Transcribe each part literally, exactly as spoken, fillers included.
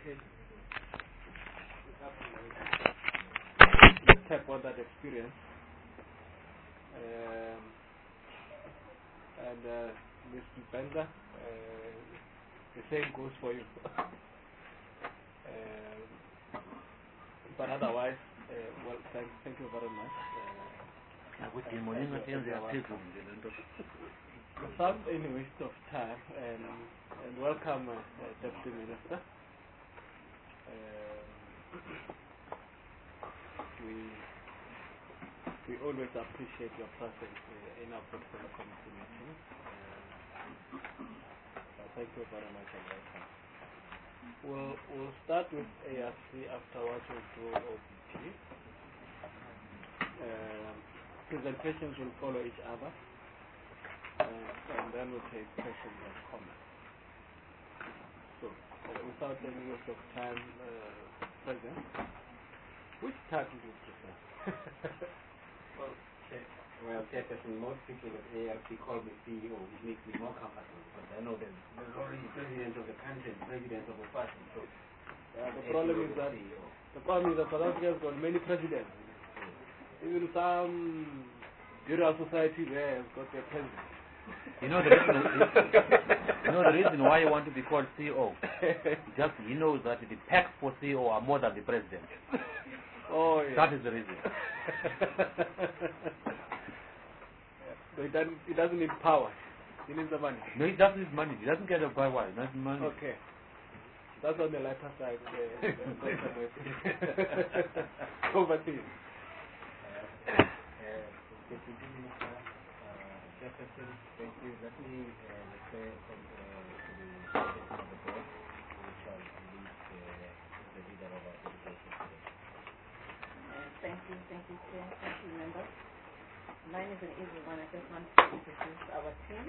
Okay. Let's tap on that experience. Um, and uh, Mister Benza, uh, the same goes for you. um, but otherwise, uh, well, thank, thank you very much. Uh, without any waste of time, and, and welcome, uh, uh, Deputy Minister. Um, we we always appreciate your presence uh, in our portfolio committee meetings. Um, so thank you very much and welcome. We'll we'll start with A R C, afterwards we'll do O B T. Um, presentations will follow each other, uh, and then we'll take questions and comments. So, uh, without any waste of time, uh, President, which title do you prefer? well, well, Chairperson, most people at A R C call me C E O, which makes me more comfortable because I know that there's already president of the country and president of the party. So uh, the problem is that C E O. The problem is that South Africa has got many presidents. Even some bureau society there has got their president. You know the reason. You know the reason why you want to be called C E O. Just he knows that the packs for C E O are more than the president. Oh yeah. That is the reason. So it doesn't. It doesn't need power. He needs the money. No, he doesn't need money. He doesn't get a power. He doesn't money. Okay. That's on the lighter side. Uh, Over to you. Deputy Minister, Chairperson, thank you. Let me uh, refer from, uh, to the Chairperson of the board, which shall lead uh, the leader of our delegation today. Uh, thank you, thank you, Chair. Thank you, members. Mine is an easy one. I just want to introduce our team.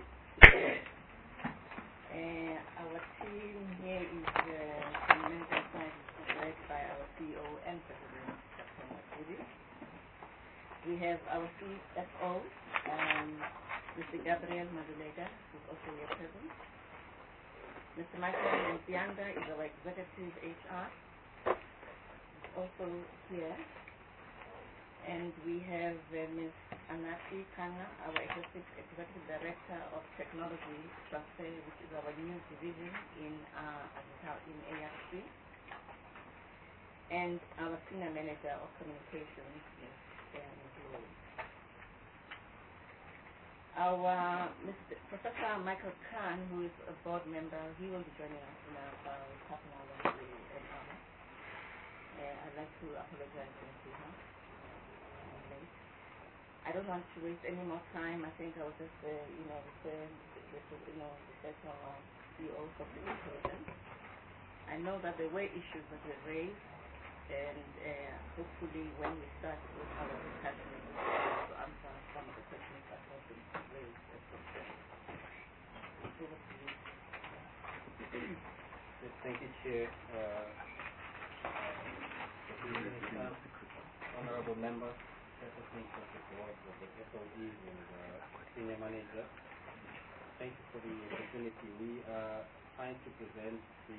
Uh, our team here is uh, Fundamental Science led by our C E O and President, Doctor Masudi. We have our C F O, um, Mister Gabriel Maduleda, who is also here present. Mister Michael Nzianda is our Executive H R, is also here. And we have uh, Miz Anati Kanga, our Executive, Executive Director of Technology Transfer, which is our new division in, uh, in A R C. And our Senior Manager of Communications, Miz Our Mister Professor Michael Khan, who is a board member, he will be joining us in about half an hour when we an hour. Uh, I'd like to apologize to him. Uh, I don't want to waste any more time. I think I will just, uh, you know, refer this, you know, refer to our C E O for the intelligence. I know that there were issues that were raised, and uh, hopefully when we start with our discussion, we will be able to answer some of the questions that have been raised as concerns. Thank you, Chair. Uh, uh, honorable members, Chairperson of the board of the S O Es and uh, Senior Manager, thank you for the opportunity. We are trying to present the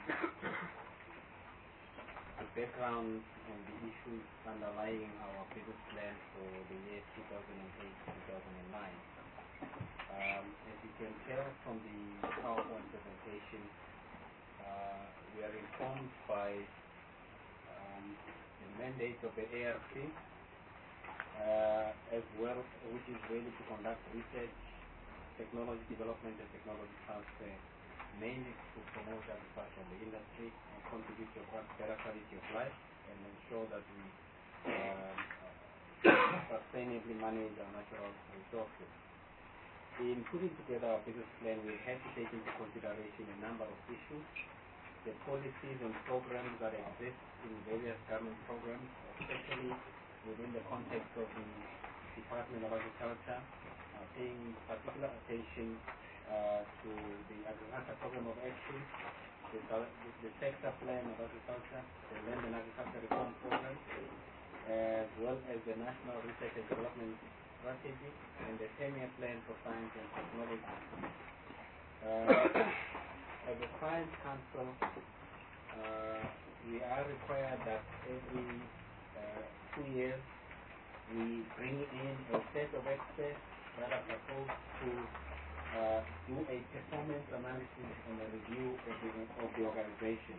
the background and the issues underlying our business plan for the year two thousand eight to two thousand nine. Um, as you can tell from the PowerPoint presentation, uh, we are informed by um, the mandate of the A R C, uh, as well, which is really to conduct research, technology development and technology transfer, mainly to promote agriculture in the industry and contribute to a better quality of life and ensure that we uh, sustainably manage our natural resources. In putting together our business plan, we had to take into consideration a number of issues, the policies and programs that exist in various government programs, especially within the context of the Department of Agriculture, uh, paying particular attention Uh, to the Agriculture Program of Action, the, the, the Sector Plan of Agriculture, the Land and Agriculture Reform Program, as well as the National Research and Development Strategy and the ten-year Plan for Science and Technology. Uh, as a Science Council, uh, we are required that every uh, two years we bring in a set of experts that are supposed to uh, do a performance analysis and a review of the, of the organization.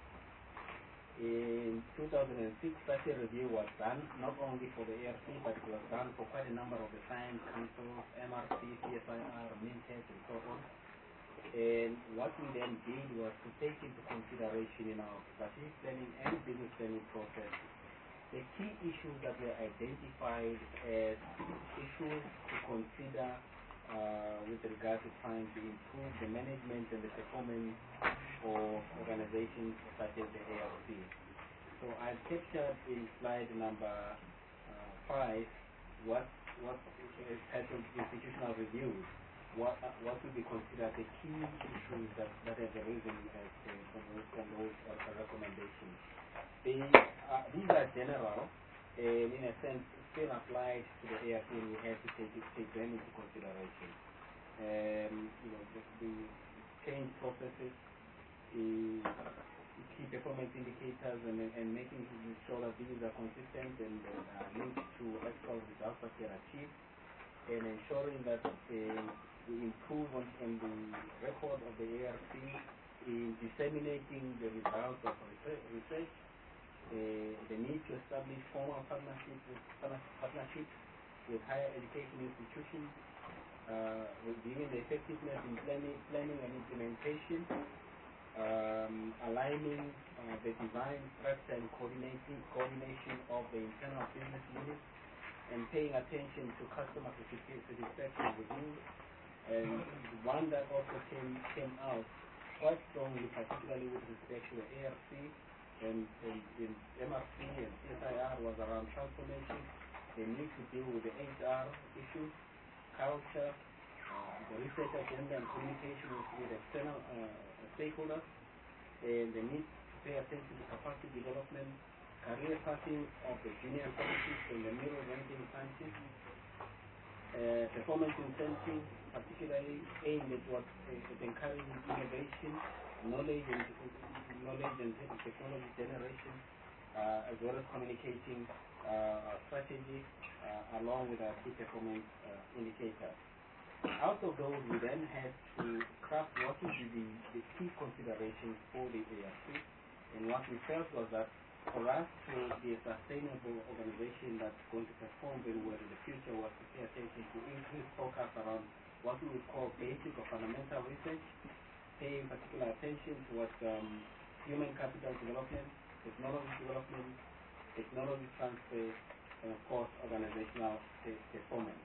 In two thousand six, such a review was done, not only for the A R C, but it was done for quite a number of the science councils, M R C, C S I R, Mintek, and so on. And what we then did was to take into consideration in our strategic planning and business planning process the key issues that were identified as issues to consider uh, with regard to trying to improve the management and the performance of organizations such as the A R C. So I've captured in slide number uh, five what what is titled institutional reviews. What uh, what would be considered the key issues that, that have arisen as uh, from those, from those uh, recommendations. They, uh, these are general and in a sense still applied to the A R C, and we have to take, it, take them into consideration. Um, you know, the, the change processes, the key performance indicators, and, and making sure that these are consistent and uh, linked to actual results that they achieved, and ensuring that uh, we improve on, on the record of the A R C in disseminating the results of research, uh, the need to establish formal partnerships with, partnerships with higher education institutions, uh, reviewing the effectiveness in planning, planning and implementation, um, aligning uh, the design, structure, and coordinating coordination of the internal business units, and paying attention to customer satisfaction reviews. And one that also came came out quite strongly, particularly with respect to the A R C and, and, and M R C and C S I R, was around transformation. They need to deal with the H R issues, culture, uh, the research agenda, and communication with, with external uh, stakeholders. And they need to pay attention to capacity development, career pathing of the junior scientists and the middle ranking scientists, uh, performance incentives, particularly aimed at what uh, at encouraging innovation, knowledge and knowledge and technology generation, uh, as well as communicating uh, strategy uh, along with our key performance uh, indicators. Out of those, we then had to craft what would be the, the key considerations for the A R C, and what we felt was that for us to be a sustainable organization that's going to perform very well in the future was to pay attention to increased focus around what we would call basic or fundamental research, paying particular attention to what um, human capital development, technology development, technology transfer, and of course organizational performance.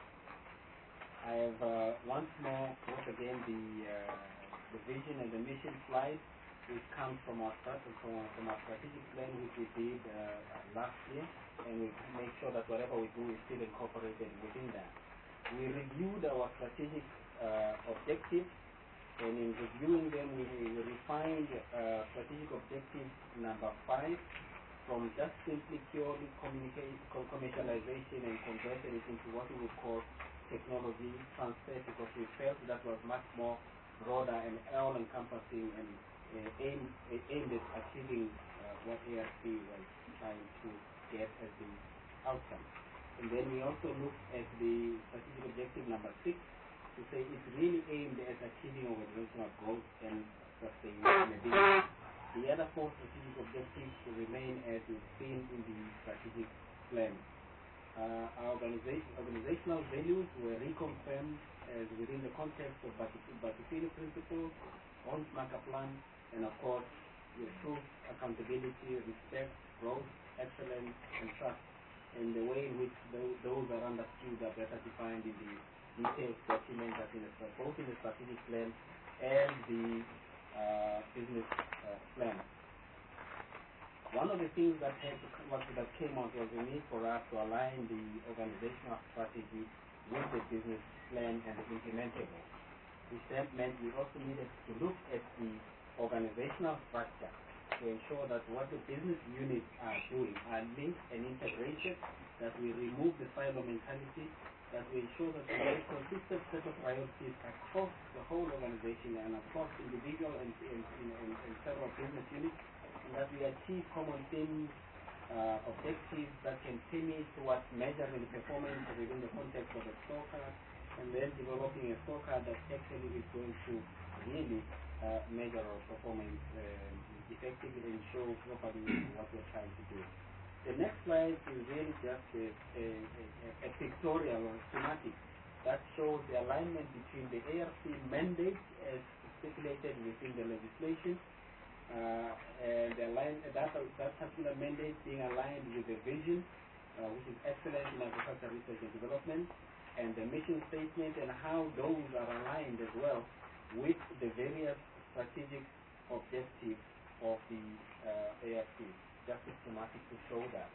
I have uh, once more brought again the, uh, the vision and the mission slide, which comes from our, from, from our strategic plan, which we did uh, last year, and we make sure that whatever we do is still incorporated within that. We reviewed our strategic uh, objectives, and in reviewing them, we, we refined uh, strategic objective number five from just simply purely commercialization and converted it into what we would call technology transfer, because we felt that was much more broader and all-encompassing and uh, aimed, uh, aimed at achieving uh, what A R C was trying to get as the outcome. And then we also looked at the strategic objective number six to say it's really aimed at achieving organizational growth and sustainability. The other four strategic objectives remain as is seen in the strategic plan. Uh, our organization, organizational values were reconfirmed as within the context of Butterfield principles, Orange Marker Plan, and of course, the truth, accountability, respect, growth, excellence, and trust, and the way in which those, those are understood are better defined in the detailed document that in the, both in the strategic plan and the uh, business uh, plan. One of the things that, had to, what, that came out was the need for us to align the organizational strategy with the business plan and the implementable. Which then meant we also needed to look at the organizational structure to ensure that what the business units are doing are linked and integrated, that we remove the silo mentality, that we ensure that we have a consistent set of priorities across the whole organization and across individual and, and, and, and several our business units, and that we achieve common themes, uh, objectives that can permeate towards measuring performance within the context of a scorecard, and then developing a scorecard that actually is going to really uh, measure our performance um, effectively and show properly what we're trying to do. The next slide is really just a, a, a, a pictorial or schematic that shows the alignment between the A R C mandate as stipulated within the legislation, uh, and the align, that, that particular mandate being aligned with the vision, uh, which is excellence in agricultural research and development, and the mission statement, and how those are aligned as well with the various strategic objectives of the uh, A R C. Just a schematic to show that.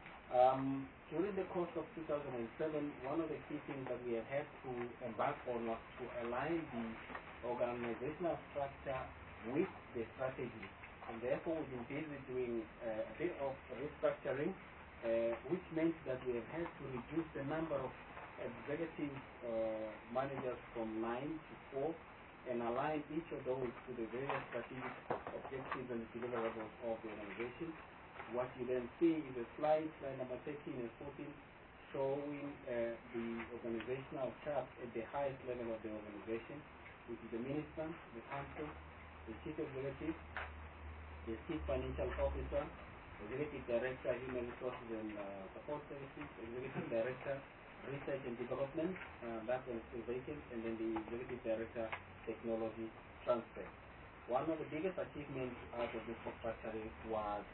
Um, during the course of two thousand seven, one of the key things that we have had to embark on was to align the organizational structure with the strategy. And therefore, we've been busy doing uh, a bit of restructuring, uh, which meant that we have had to reduce the number of executive uh, managers from nine to four, and align each of those to the various strategic objectives and deliverables of the organization. What you then see is a slide, slide number thirteen and fourteen, showing uh, the organizational chart at the highest level of the organization, which is the minister, the council, the chief executive, the chief financial officer, executive director, human resources and uh, support services, executive director, research and development, uh, that one is still vacant, and then the executive director, technology transfer. One of the biggest achievements out of this restructuring was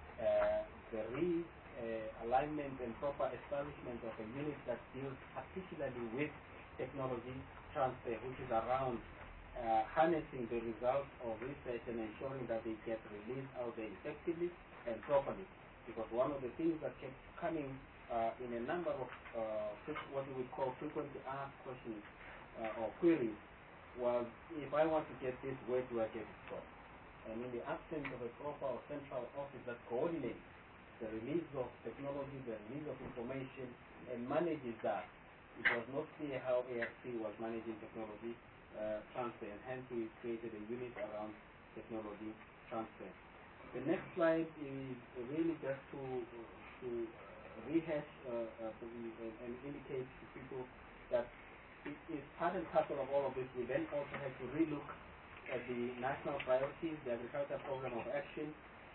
uh, the re-alignment uh, and proper establishment of a unit that deals particularly with technology transfer, which is around uh, harnessing the results of research and ensuring that they get released out there effectively and properly. Because one of the things that kept coming uh, in a number of uh, what we would call frequently asked questions uh, or queries was, if I want to get this, where do I get it from? And in the absence of a proper or central office that coordinates the release of technology, the release of information, and manages that, it was not clear how A R C was managing technology uh, transfer, and hence we created a unit around technology transfer. The next slide is really just to, to rehash uh, uh, and indicate to people that it is part and parcel of all of this. We then also have to relook at the national priorities, the Agriculture Program of Action,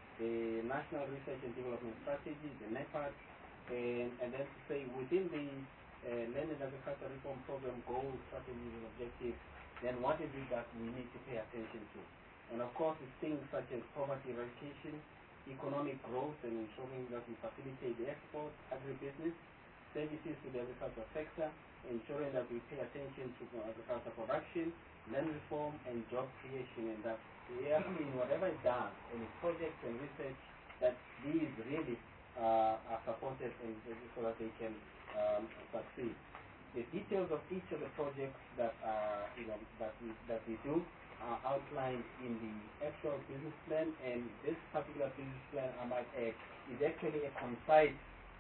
the National Research and Development Strategy, the NEPAD, and, and then to say within the uh, Land and Agriculture Reform Program goals, strategies, and objectives, then what is it that we need to pay attention to? And of course, it's things such as poverty eradication, economic growth, and ensuring that we facilitate the export, agribusiness, services to the agricultural sector, ensuring that we pay attention to agricultural production, land reform, and job creation, and that the A R C, in whatever it does, any projects and research, that these really uh, are supported and so that they can um, succeed. The details of each of the projects that uh, you know that we that we do are outlined in the actual business plan, and this particular business plan, I might add, is actually a concise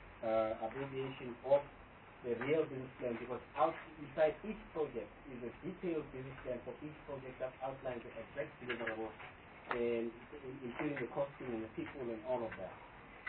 uh, abbreviation of the real business plan, because out inside each project is a detailed business plan for each project that outlines the exact deliverables, and including the costing and the people and all of that.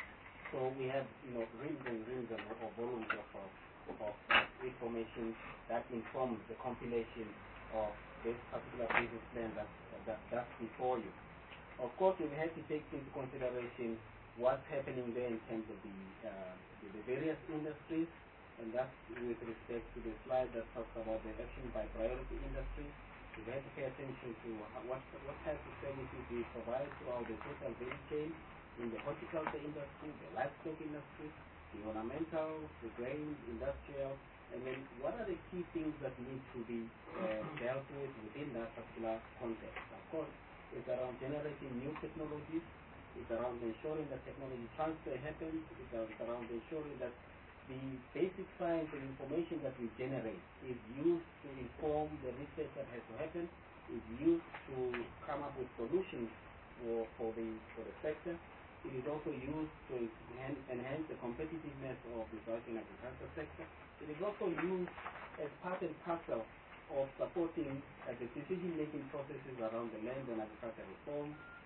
So we have, you know, reams and reams of, of volumes of, of information that informs the compilation of this particular business plan that, that that's before you. Of course, we have to take into consideration what's happening there in terms of the, uh, the, the various industries. And that's with respect to the slide that talks about the action by priority industries. We have to pay attention to what, what types of services we provide throughout the total value chain in the horticulture industry, the livestock industry, the ornamentals, the grain, industrial, and then what are the key things that need to be uh, dealt with within that particular context. Of course, it's around generating new technologies, it's around ensuring that technology transfer happens, it's around ensuring that the basic science and information that we generate is used to inform the research that has to happen, is used to come up with solutions for, for, the, for the sector. It is also used to enhance, enhance the competitiveness of the South African agriculture sector. It is also used as part and parcel of supporting uh, the decision-making processes around the land and agriculture reform uh,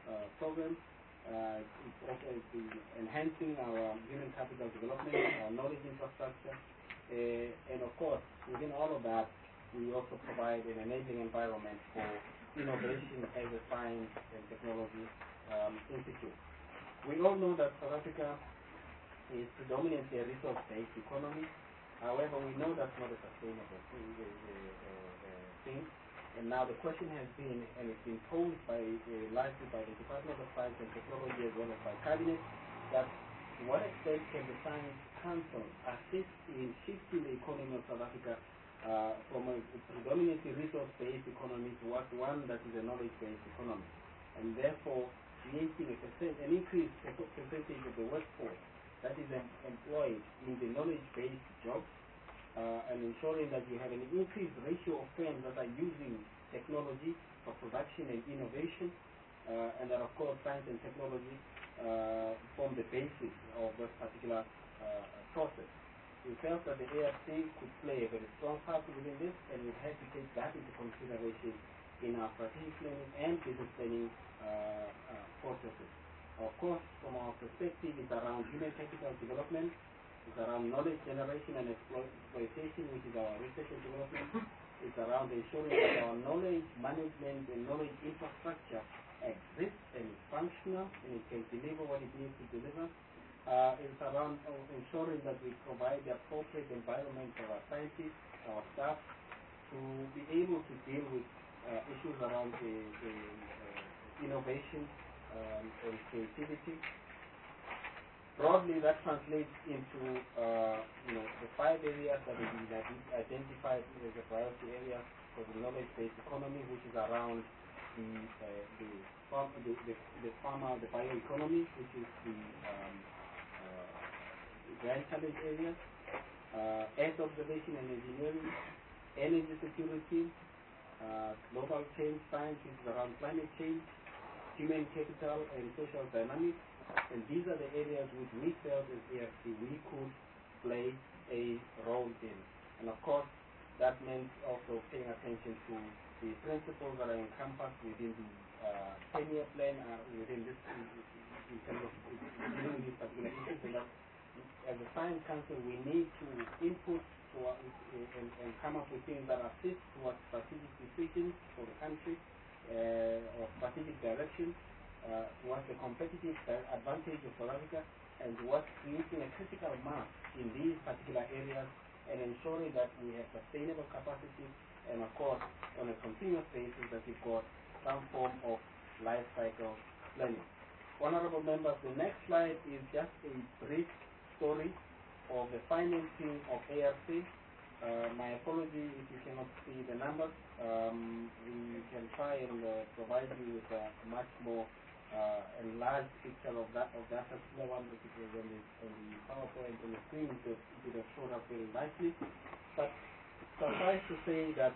program. Uh, it's also the enhancing our human capital development, our knowledge infrastructure, uh, and of course, within all of that, we also provide an enabling environment for innovation as a science and technology um, institute. We all know that South Africa is predominantly a resource-based economy. However, we know that's not a sustainable thing. Uh, uh, uh, thing. And now the question has been, and it's been posed by, uh, largely by the Department of Science and Technology as well as by Cabinet, that to what extent can the Science Council assist in shifting the economy of South Africa uh, from a predominantly resource-based economy towards one that is a knowledge-based economy, and therefore creating a percent, an increased percentage of the workforce that is em employed in the knowledge-based jobs, uh, and ensuring that you have an increased ratio of firms that are using technology for production and innovation, uh, and that of course science and technology uh, form the basis of this particular uh, process. We felt that the A R C could play a very strong part within this, and we had to take that into consideration in our strategic planning and business planning uh, uh, processes. Of course, from our perspective, it's around human capital development, it's around knowledge generation and exploitation, which is our research and development. It's around ensuring that our knowledge management and knowledge infrastructure exists and is functional and it can deliver what it needs to deliver. Uh, it's around uh, ensuring that we provide the appropriate environment for our scientists, our staff, to be able to deal with uh, issues around the, the uh, innovation um, and creativity. Broadly, that translates into uh, you know, the five areas that we identified as the priority areas for the knowledge-based economy, which is around the uh, the, farm, the, the, the farmer, the bioeconomy, which is the um, grand challenge areas, uh, earth observation and engineering, energy security, uh, global change science, which is around climate change, human capital and social dynamics, and these are the areas which we felt as A R C we could play a role in. And of course, that meant also paying attention to the principles that are encompassed within the uh, ten-year plan, uh, within this, in, in terms of dealing with these particular issues, and that as a Science Council, we need to input to, uh, and, and come up with things that assist towards strategic decisions for the country, uh, or strategic direction, uh, towards the competitive advantage of South Africa, and towards creating a critical mass in these particular areas, and ensuring that we have sustainable capacity, and of course, on a continuous basis, that we've got some form of life cycle planning. Honorable members, the next slide is just a brief story of the financing of A R C. Uh, my apology if you cannot see the numbers. Um, we can try and uh, provide you with a much more uh, enlarged picture of that of that particular one, which is on the, on the PowerPoint on the screen. It would, it would have shown up very nicely. But suffice to say that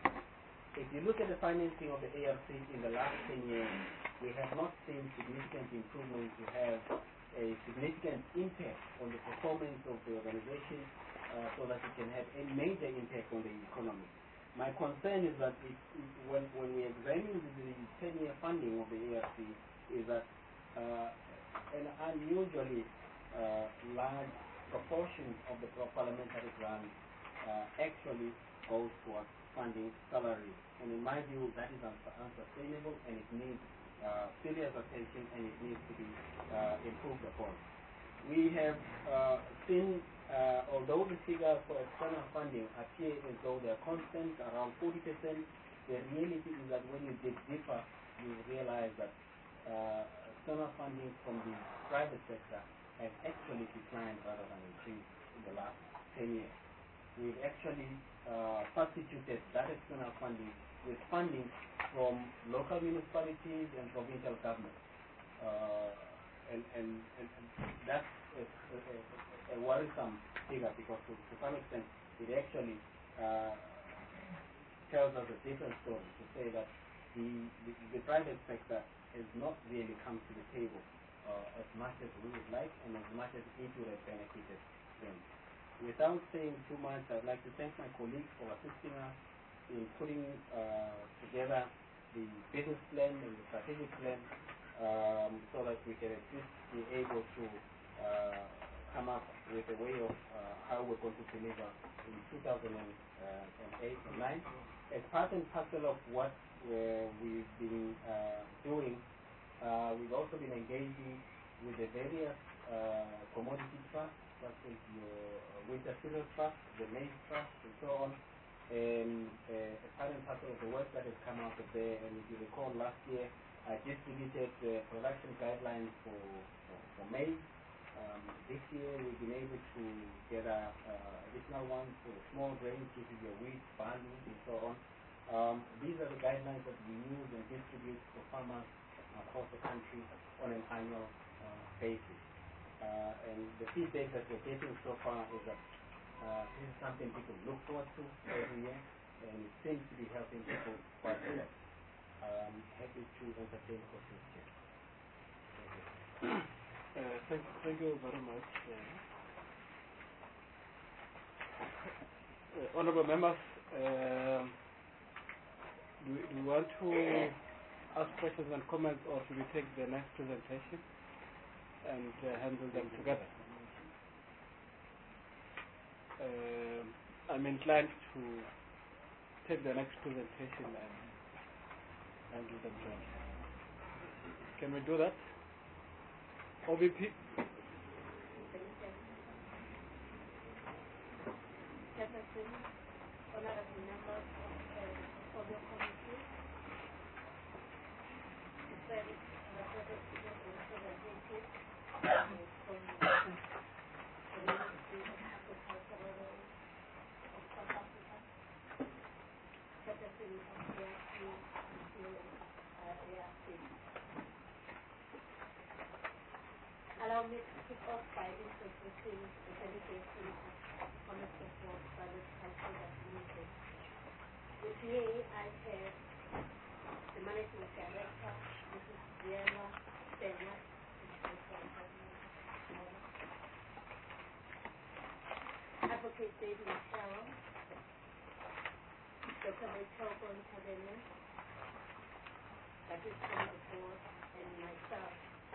if you look at the financing of the A R C in the last ten years, we have not seen significant improvements to have a significant impact on the performance of the organization, uh, so that it can have a major impact on the economy. My concern is that it, it, when, when we examine the ten-year funding of the A R C, is that uh, an unusually uh, large proportion of the parliamentary grant uh, actually goes towards funding salaries. And in my view, that is unsustainable, and it needs Uh, serious attention, and it needs to be uh, improved upon. We have uh, seen, uh, although the figures for external funding appear as though they are constant, around forty percent, the reality is that when you dig deeper, you realize that uh, external funding from the private sector has actually declined rather than increased in the last ten years. We've actually uh, substituted that external funding with funding from local municipalities and provincial governments. Uh, and, and, and, and that's a, a, a worrisome figure, because to, to some extent it actually uh, tells us a different story, to say that the, the, the private sector has not really come to the table uh, as much as we would like, and as much as it would have benefited them. Without saying too much, I'd like to thank my colleagues for assisting us in putting uh, together the business plan and the strategic plan, um, so that we can at least be able to uh, come up with a way of uh, how we're going to deliver in two thousand eight and nine. As part and parcel of what uh, we've been uh, doing, uh, we've also been engaging with the various uh, commodity trusts, such as your uh, winter cereal trust, the maize trust, and so on. And uh, a part and parcel of the work that has come out of there, and if you recall last year, I distributed the production guidelines for, for, for maize. Um, this year we've been able to get a, uh, additional ones for the small grains, which is your wheat, barley, and so on. Um, these are the guidelines that we use and distribute for farmers across the country on an annual uh, basis. Uh, and the feedback that we're getting so far is that uh, this is something people look forward to every year, and it seems to be helping people quite well. Um, happy to entertain questions here. Thank you. Uh, thank, thank you very much. Uh, uh, honorable members, um do, we- do you want to ask questions and comments, or should we take the next presentation and uh, handle them together? Um I'm inclined to take the next presentation and handle them jointly. Can we do that? O B P? Jefferson, honorable members of the Portfolio Committee, distinguished representatives and representatives uh, from the Ministry of Agriculture of South Africa, Jefferson of A R C, and C O uh, A R C. Allow me to kick off by introducing the delegation of Committee for Private Stakeholders Limited. With me, I have the Managing Director, Missus Diana Sena, Advocate David Michelle, Doctor Rachel Gontabene, that is from the board, and myself.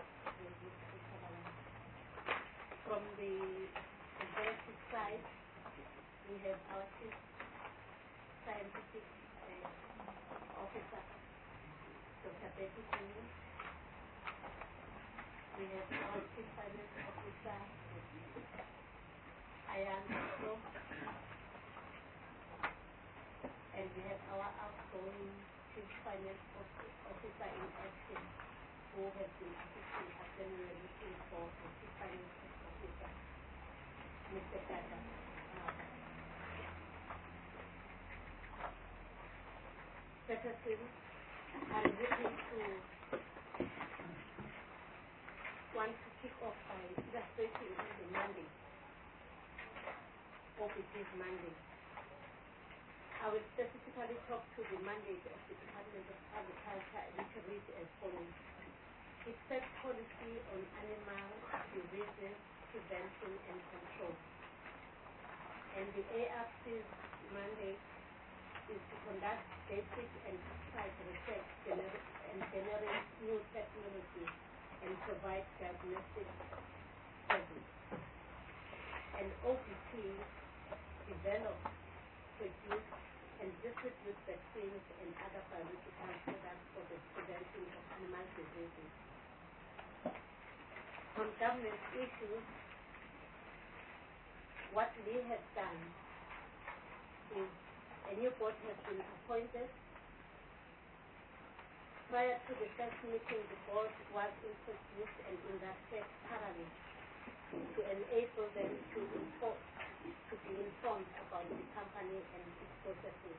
From the executive side, we have our chief scientific uh, officer, Doctor Betty King. We have our chief finance officer, Ayan Oso. And we have our outgoing chief finance officer in action, who has been assisting us when we were looking for a chief finance officer, Mister Tata. Uh, Jefferson, I'm looking to want to kick off by illustrating on the mandate of it is mandate. I will specifically talk to the mandate of the Department of Agriculture, which reads as follows. It sets policy on animal diseases, prevention and control. And the A R C's mandate is to conduct basic and applied research gener- and generate new technologies and provide diagnostic service. And O B P develops, produce and distribute vaccines and other pharmaceutical products for the prevention of animal diseases. On government issues, what we have done is a new board has been appointed. Prior to the first meeting, the board was introduced and inducted thoroughly to enable them to inform, to be informed about the company and its processes.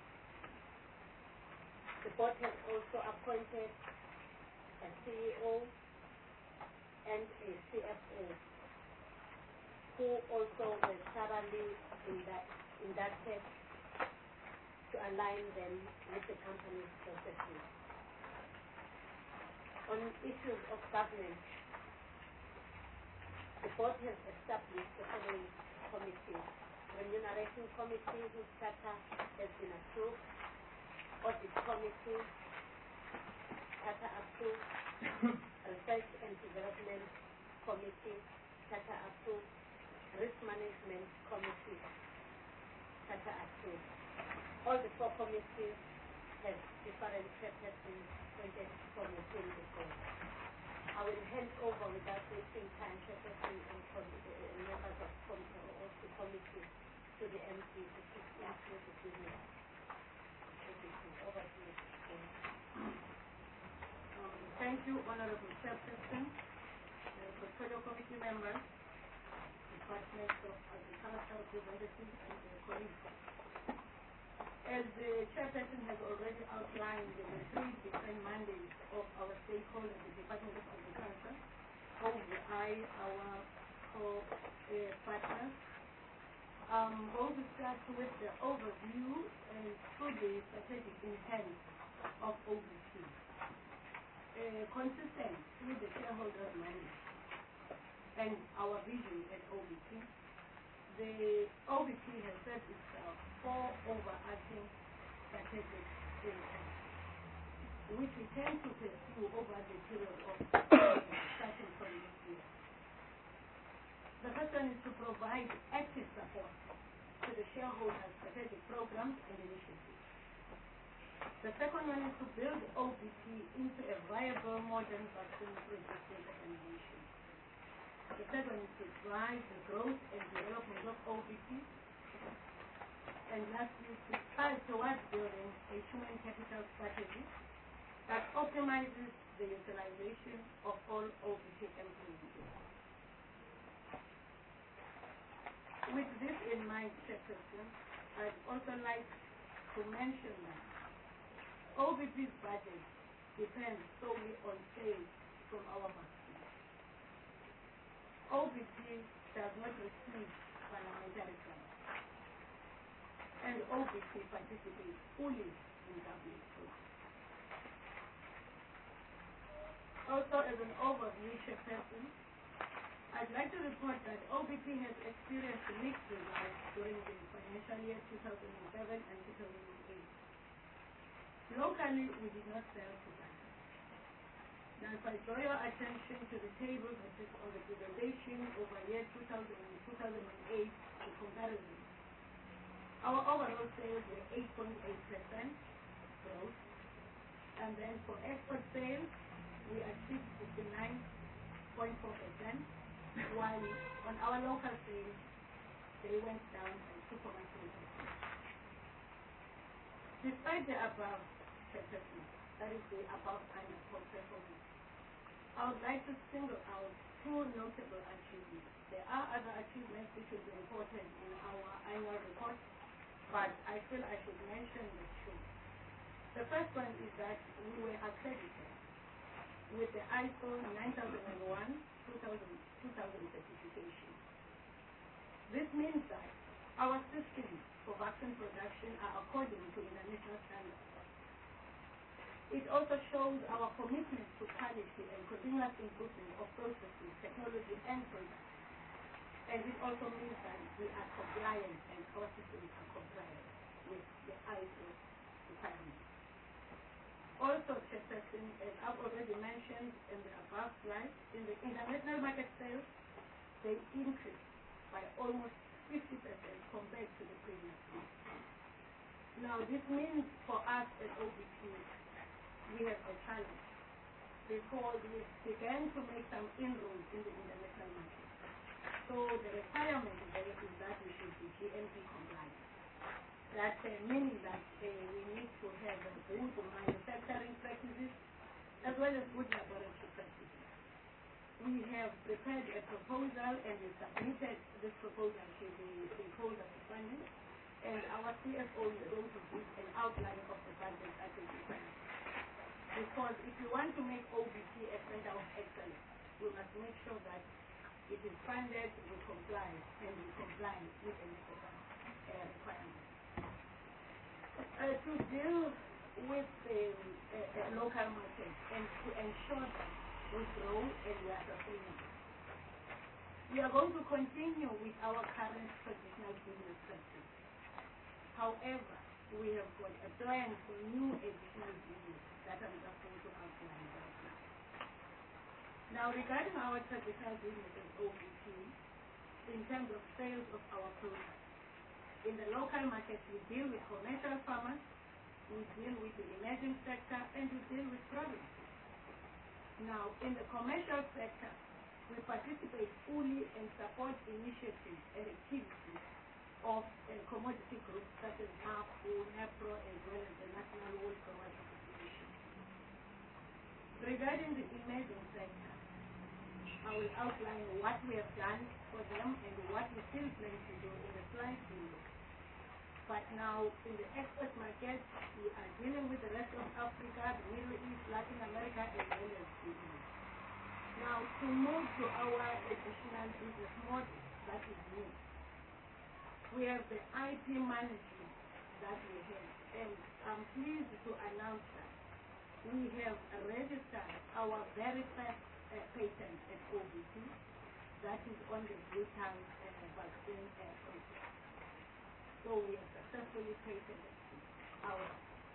The board has also appointed a C E O and a C F O, who also were thoroughly inducted to align them with the company's processes. On issues of governance, the board has established the following committees. Remuneration Committee, whose charter has been approved. Audit Committee, Tata Approve Research and Development Committee, Tata Approve Risk Management Committee, Tata Approve. All the four committees have different chairpersons appointed from within the board. I will hand over without wasting time, chairperson and com- uh, members of, com- of the committee to the M P to kick into the business. Over to you. Um, thank you, Honorable Chairperson, uh, Portfolio Committee members, Department of Agriculture representatives, and the colleagues. As the Chairperson has already outlined the three different mandates of our stakeholders, the Department of Agriculture, O V I, our co-partners, I'm going to start with the overview and through the strategic intent of O B T. Uh, consistent with the shareholder mandate and our vision at O B T, the O B T has set itself four overarching strategic areas, which we tend to pursue over the period of starting from this year. The first one is to provide active support to the shareholders' strategic programs and initiatives. The second one is to build O B T into a viable modern vaccine-resistant organization. The third one is to drive the growth and development of O B T. And lastly, to strive towards building a human capital strategy that optimizes the utilization of all O B T employees. With this in mind, Chairperson, I'd also like to mention that O B T's budget depends solely on sales from our vaccine. O B T does not receive parliamentary funds, and O B T participates fully in government programs. Also, as an overview, Chairperson, I'd like to report that O B T has experienced mixed results during the financial year two thousand seven and two thousand eight. Locally, we did not sell to Ghana. Now, if I draw your attention to the table that is on the presentation over year two thousand and two thousand eight, the comparison, our overall sales were eight point eight percent growth, and then for export sales, we achieved fifty-nine point four percent, while on our local sales, they went down by two point three percent. Despite the above performance, that is the above and performance, I would like to single out two notable achievements. There are other achievements which will be reported in our annual report, but I feel I should mention the two. The first one is that we were accredited with the I S O nine thousand one two thousand certification. This means that our systems for vaccine production are according to international standards. It also shows our commitment to quality and continuous improvement of processes, technology, and products. And it also means that we are compliant and our systems are compliant with the I S O requirements. Also, Chairperson, as I've already mentioned in the above slide, in the international market sales, they increased by almost fifty percent compared to the previous year. Now, this means for us at O B T, we have a challenge because we began to make some inroads in the international market. So the requirement there is that we should be G M P compliant. That uh, meaning that uh, we need to have good manufacturing practices as well as good laboratory practices. We have prepared a proposal and we submitted this proposal to the stakeholders of funding, and our C F O is going to give an outline of the budget that is required. Because if you want to make O B T a center of excellence, we must make sure that it is funded, we comply, and we comply with the necessary uh, requirements. Uh, to deal with the uh, uh, local market and to ensure that we grow and we are sustainable. We are going to continue with our current traditional business practice. However, we have got a plan for new additional business that I'm just going to outline right now. Now, regarding our traditional business as O B T, in terms of sales of our products, in the local market, we deal with commercial farmers, we deal with the emerging sector, and we deal with provinces. Now, in the commercial sector, we participate fully and support initiatives and activities of uh, commodity groups such as NAFO, NEPRO, as well as the National Wool Growers Association. Regarding the emerging sector, I will outline what we have done for them and what we still plan to do in the slide below. But now, in the export market, we are dealing with the rest of Africa, the Middle East, Latin America, as well as the East. Now, to move to our additional business model that is new, we have the I P management that we have, and I'm pleased to announce that we have registered our very first uh, patent at O B T, that is on the Bluetongue uh, vaccine uh, process. So we have successfully patented our.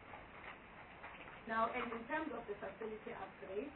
Now, and in terms of the facility upgrade,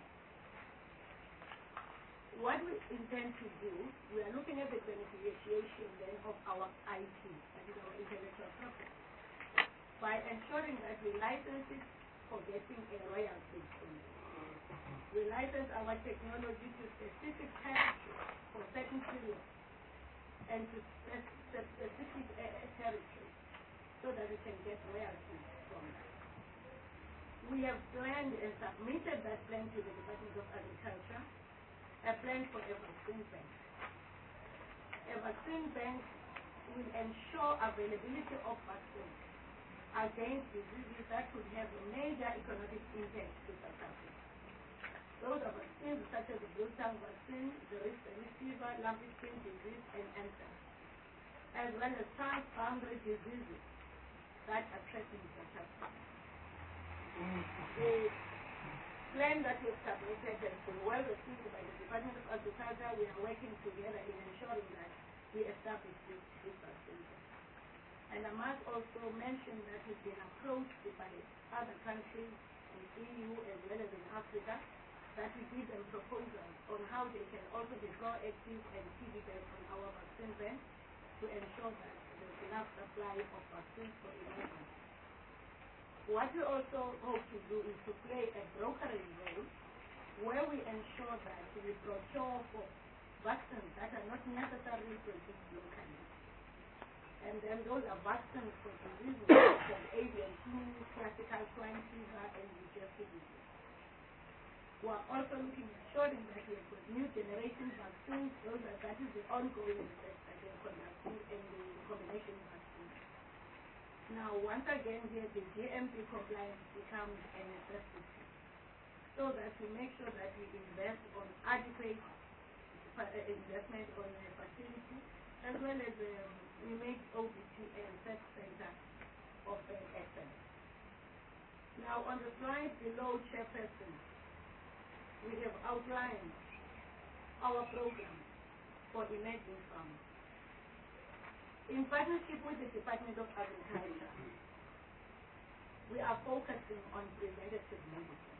what we intend to do, we are looking at the beneficiation then of our I P, that is our intellectual property, by ensuring that we license it for getting a royalty from it. We license our technology to specific territories for certain periods and to spe- specific uh, territories so that we can get royalties from that. We have planned and submitted that plan to the Department of Agriculture, a plan for a vaccine bank. A vaccine bank will ensure availability of vaccines against diseases that could have a major economic impact to South Africa. Those are vaccines such as the Bluetongue vaccine, the Rift fever, lumpy skin disease, and anthrax, as well as transboundary diseases that are threatening South Africa. The plan that we've submitted has been well received by the Department of Agriculture. We are working together in ensuring that we establish this, this vaccine. And I must also mention that we've been approached by other countries in E U as well as in Africa that we give them proposals on how they can also be proactive and piggyback on our vaccine bank to ensure that there's enough supply of vaccines for emergency. What we also hope to do is to play a brokering role where we ensure that we procure for vaccines that are not necessarily produced locally. And then those are vaccines for diseases such as avian flu, classical swine fever, and digestive disease. We are also looking at ensuring that we have got new generation vaccines, those are, that is the ongoing research that we are conducting in the combination vaccine. Now, once again here, the G M P compliance becomes a necessity, so that we make sure that we invest on adequate investment on the facility, as well as um, we make O B T a research center of uh, excellence. Now, on the slide below, Chairperson, we have outlined our program for emerging farmers. In partnership with the Department of Agriculture, we are focusing on preventative medicine.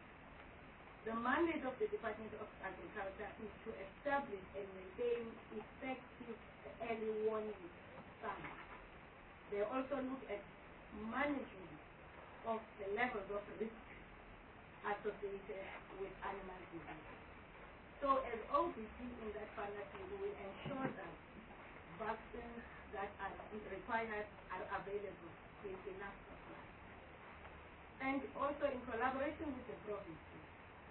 The mandate of the Department of Agriculture is to establish and maintain effective early warning standards. They also look at management of the levels of risk associated with animal disease. So as O B T in that partnership, we will ensure that vaccines that are required are available in enough supply. And also in collaboration with the provinces,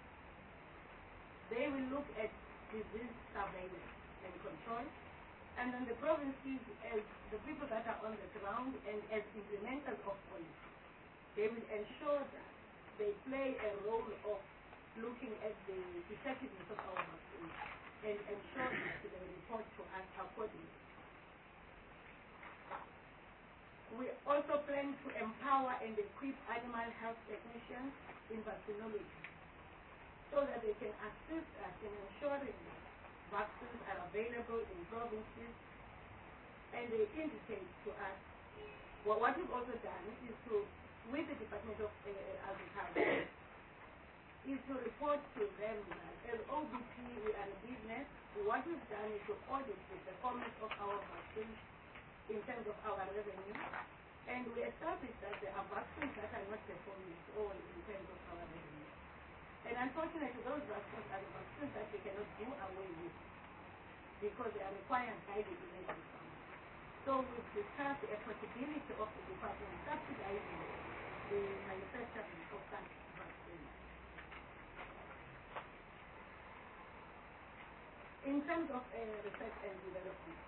they will look at disease surveillance and control, and then the provinces, as the people that are on the ground and as implementers of policy, they will ensure that they play a role of looking at the effectiveness of our vaccines and ensure that they report to us accordingly. We also plan to empower and equip animal health technicians in vaccinology so that they can assist us in ensuring that vaccines are available in provinces, and they indicate to us. Well, what we've also done is to, with the Department of uh, Agriculture, is to report to them that as O B P we are a business. What we've done is to audit the performance of our vaccines in terms of our revenue, and we established that there are vaccines that are not performing at all in terms of our revenue. And unfortunately, those vaccines are the vaccines that we cannot do away with because they are required by the United States. So we've discussed a possibility of the department subsidizing the manufacturing of such vaccines. In terms of uh, research and development,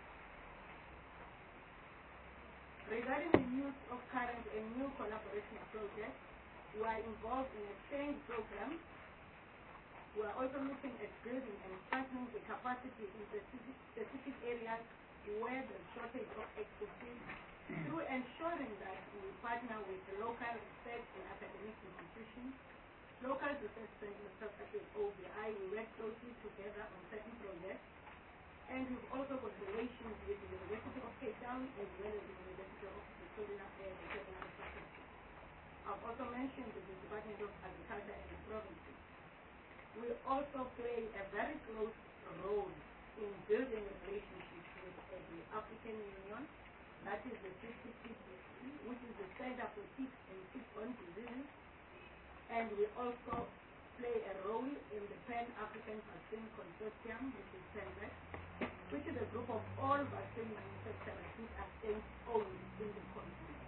regarding the use of current and new collaboration projects, we are involved in a change program. We are also looking at building and strengthening the capacity in specific, specific areas where there's shortage of expertise through ensuring that we partner with local research and academic institutions, local research centers such as O B I. We work closely together on certain projects, and we've also got relations with the University of Cape Town as well as the University of Pretoria and the Veterinary Faculty. I've also mentioned the Department of Agriculture and the provinces. We also play a very close role in building relationships with uh, the African Union, that is the C C T C, which is the Center for Ticks and Tick-borne Diseases, and we also play a role in the Pan-African Vaccine Consortium, which is PANVAC, which is a group of all vaccine manufacturers which are state-owned in the continent.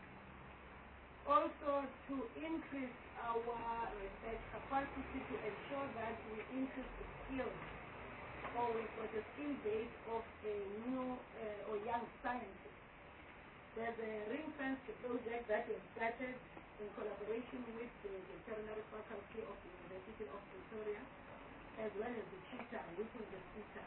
Also, to increase our research capacity to ensure that we increase the skills, or we've got a skill base of a new uh, or young scientists. There's a ring-fence project that was started in collaboration with the Veterinary Faculty of the University of Pretoria, as well as the CHITA, which is the CHITA.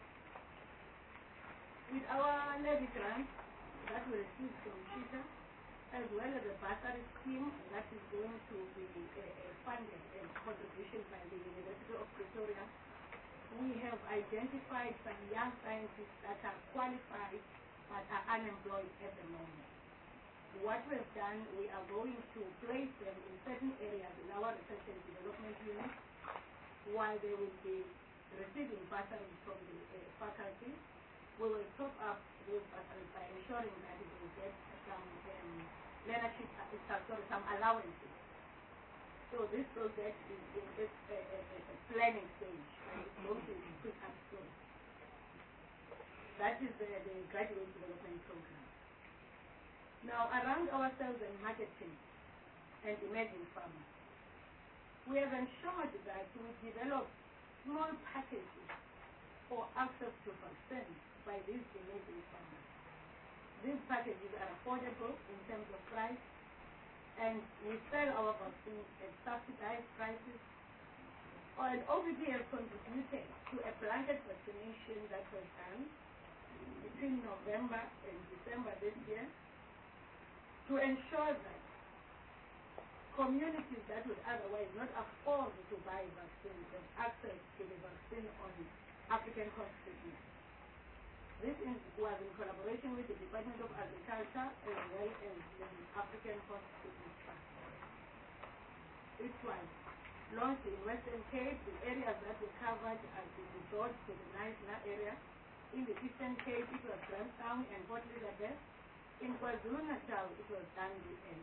With our levy grant that we received from CHITA, as well as the bursary scheme that is going to be uh, uh, funded and contribution by the University of Pretoria, we have identified some young scientists that are qualified but are unemployed at the moment. What we have done, we are going to place them in certain areas in our research and development unit while they will be receiving bursaries from the uh, faculty. We will top up those bursaries by ensuring that they will get some um, leadership, uh, sorry, some allowances. So this project is in this uh, uh, uh, planning stage, and it's going to be put up soon. That is the, the graduate development program. Now, around our sales and marketing and emerging farmers, we have ensured that we develop small packages for access to vaccines by these emerging farmers. These packages are affordable in terms of price, and we sell our vaccines at subsidized prices. And O B P has contributed to a blanket vaccination that was done between November and December this year to ensure that communities that would otherwise not afford to buy vaccines have access to the vaccine on African cost treatment. This is, was in collaboration with the Department of Agriculture as well as the African Cost Treatment Trust. It was launched in Western Cape. The areas that were covered are the resort to the Naisna area. In the Eastern Cape, it was Grahamstown and Port Elizabeth. In KwaZulu-Natal, it was Dundee and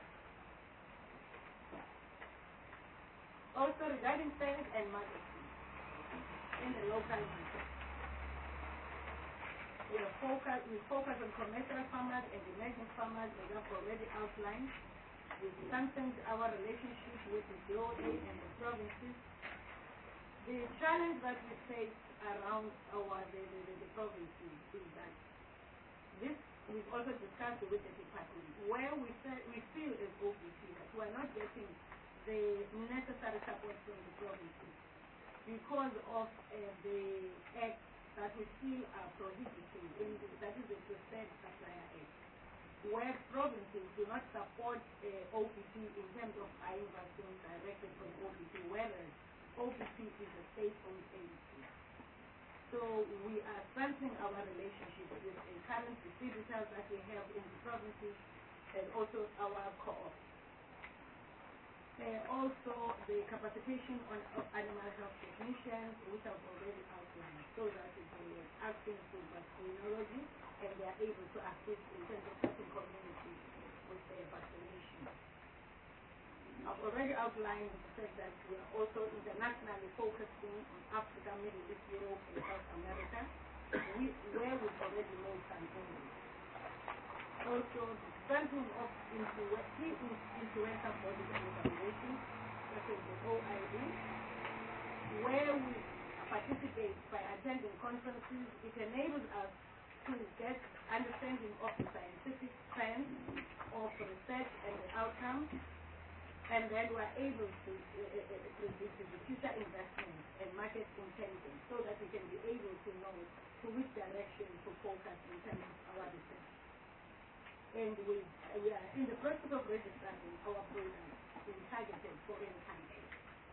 also regarding sales and marketing in the local market. We are focused, we focus on commercial farmers and emerging farmers as I've already outlined. We've strengthened our relationship with the D O A and the provinces. The challenge that we face around our the, the, the, the provinces is that this we've also discussed with the department where we say, we feel as O B P that we are not getting the necessary support from the provinces because of uh, the act that we feel are prohibiting, in the, that is the Preferred Supplier Act, where provinces do not support uh, O B P in terms of buying vaccines directly from O B P, whereas O B P is a state-owned agency. So we are strengthening our relationship with the current distributors that we have in the provinces and also our co-op. Uh, also, the capacitation on uh, animal health technicians, which I've already outlined, so that they are acting for vaccinology and they are able to assist in terms of helping community with their vaccination. I've already outlined the fact that we are also internationally focusing on Africa, Middle East, Europe, and South America, we, where we've already made some progress. Also, the strengthening of influ- key influencer bodies and organizations, such as the O I D, where we participate by attending conferences. It enables us to get understanding of the scientific trends of research and the outcomes, and then we're able to uh, uh, predict the future investments and market intelligence so that we can be able to know to which direction to focus in terms of our research. And we, we are in the process of registering our programs in targeted foreign countries.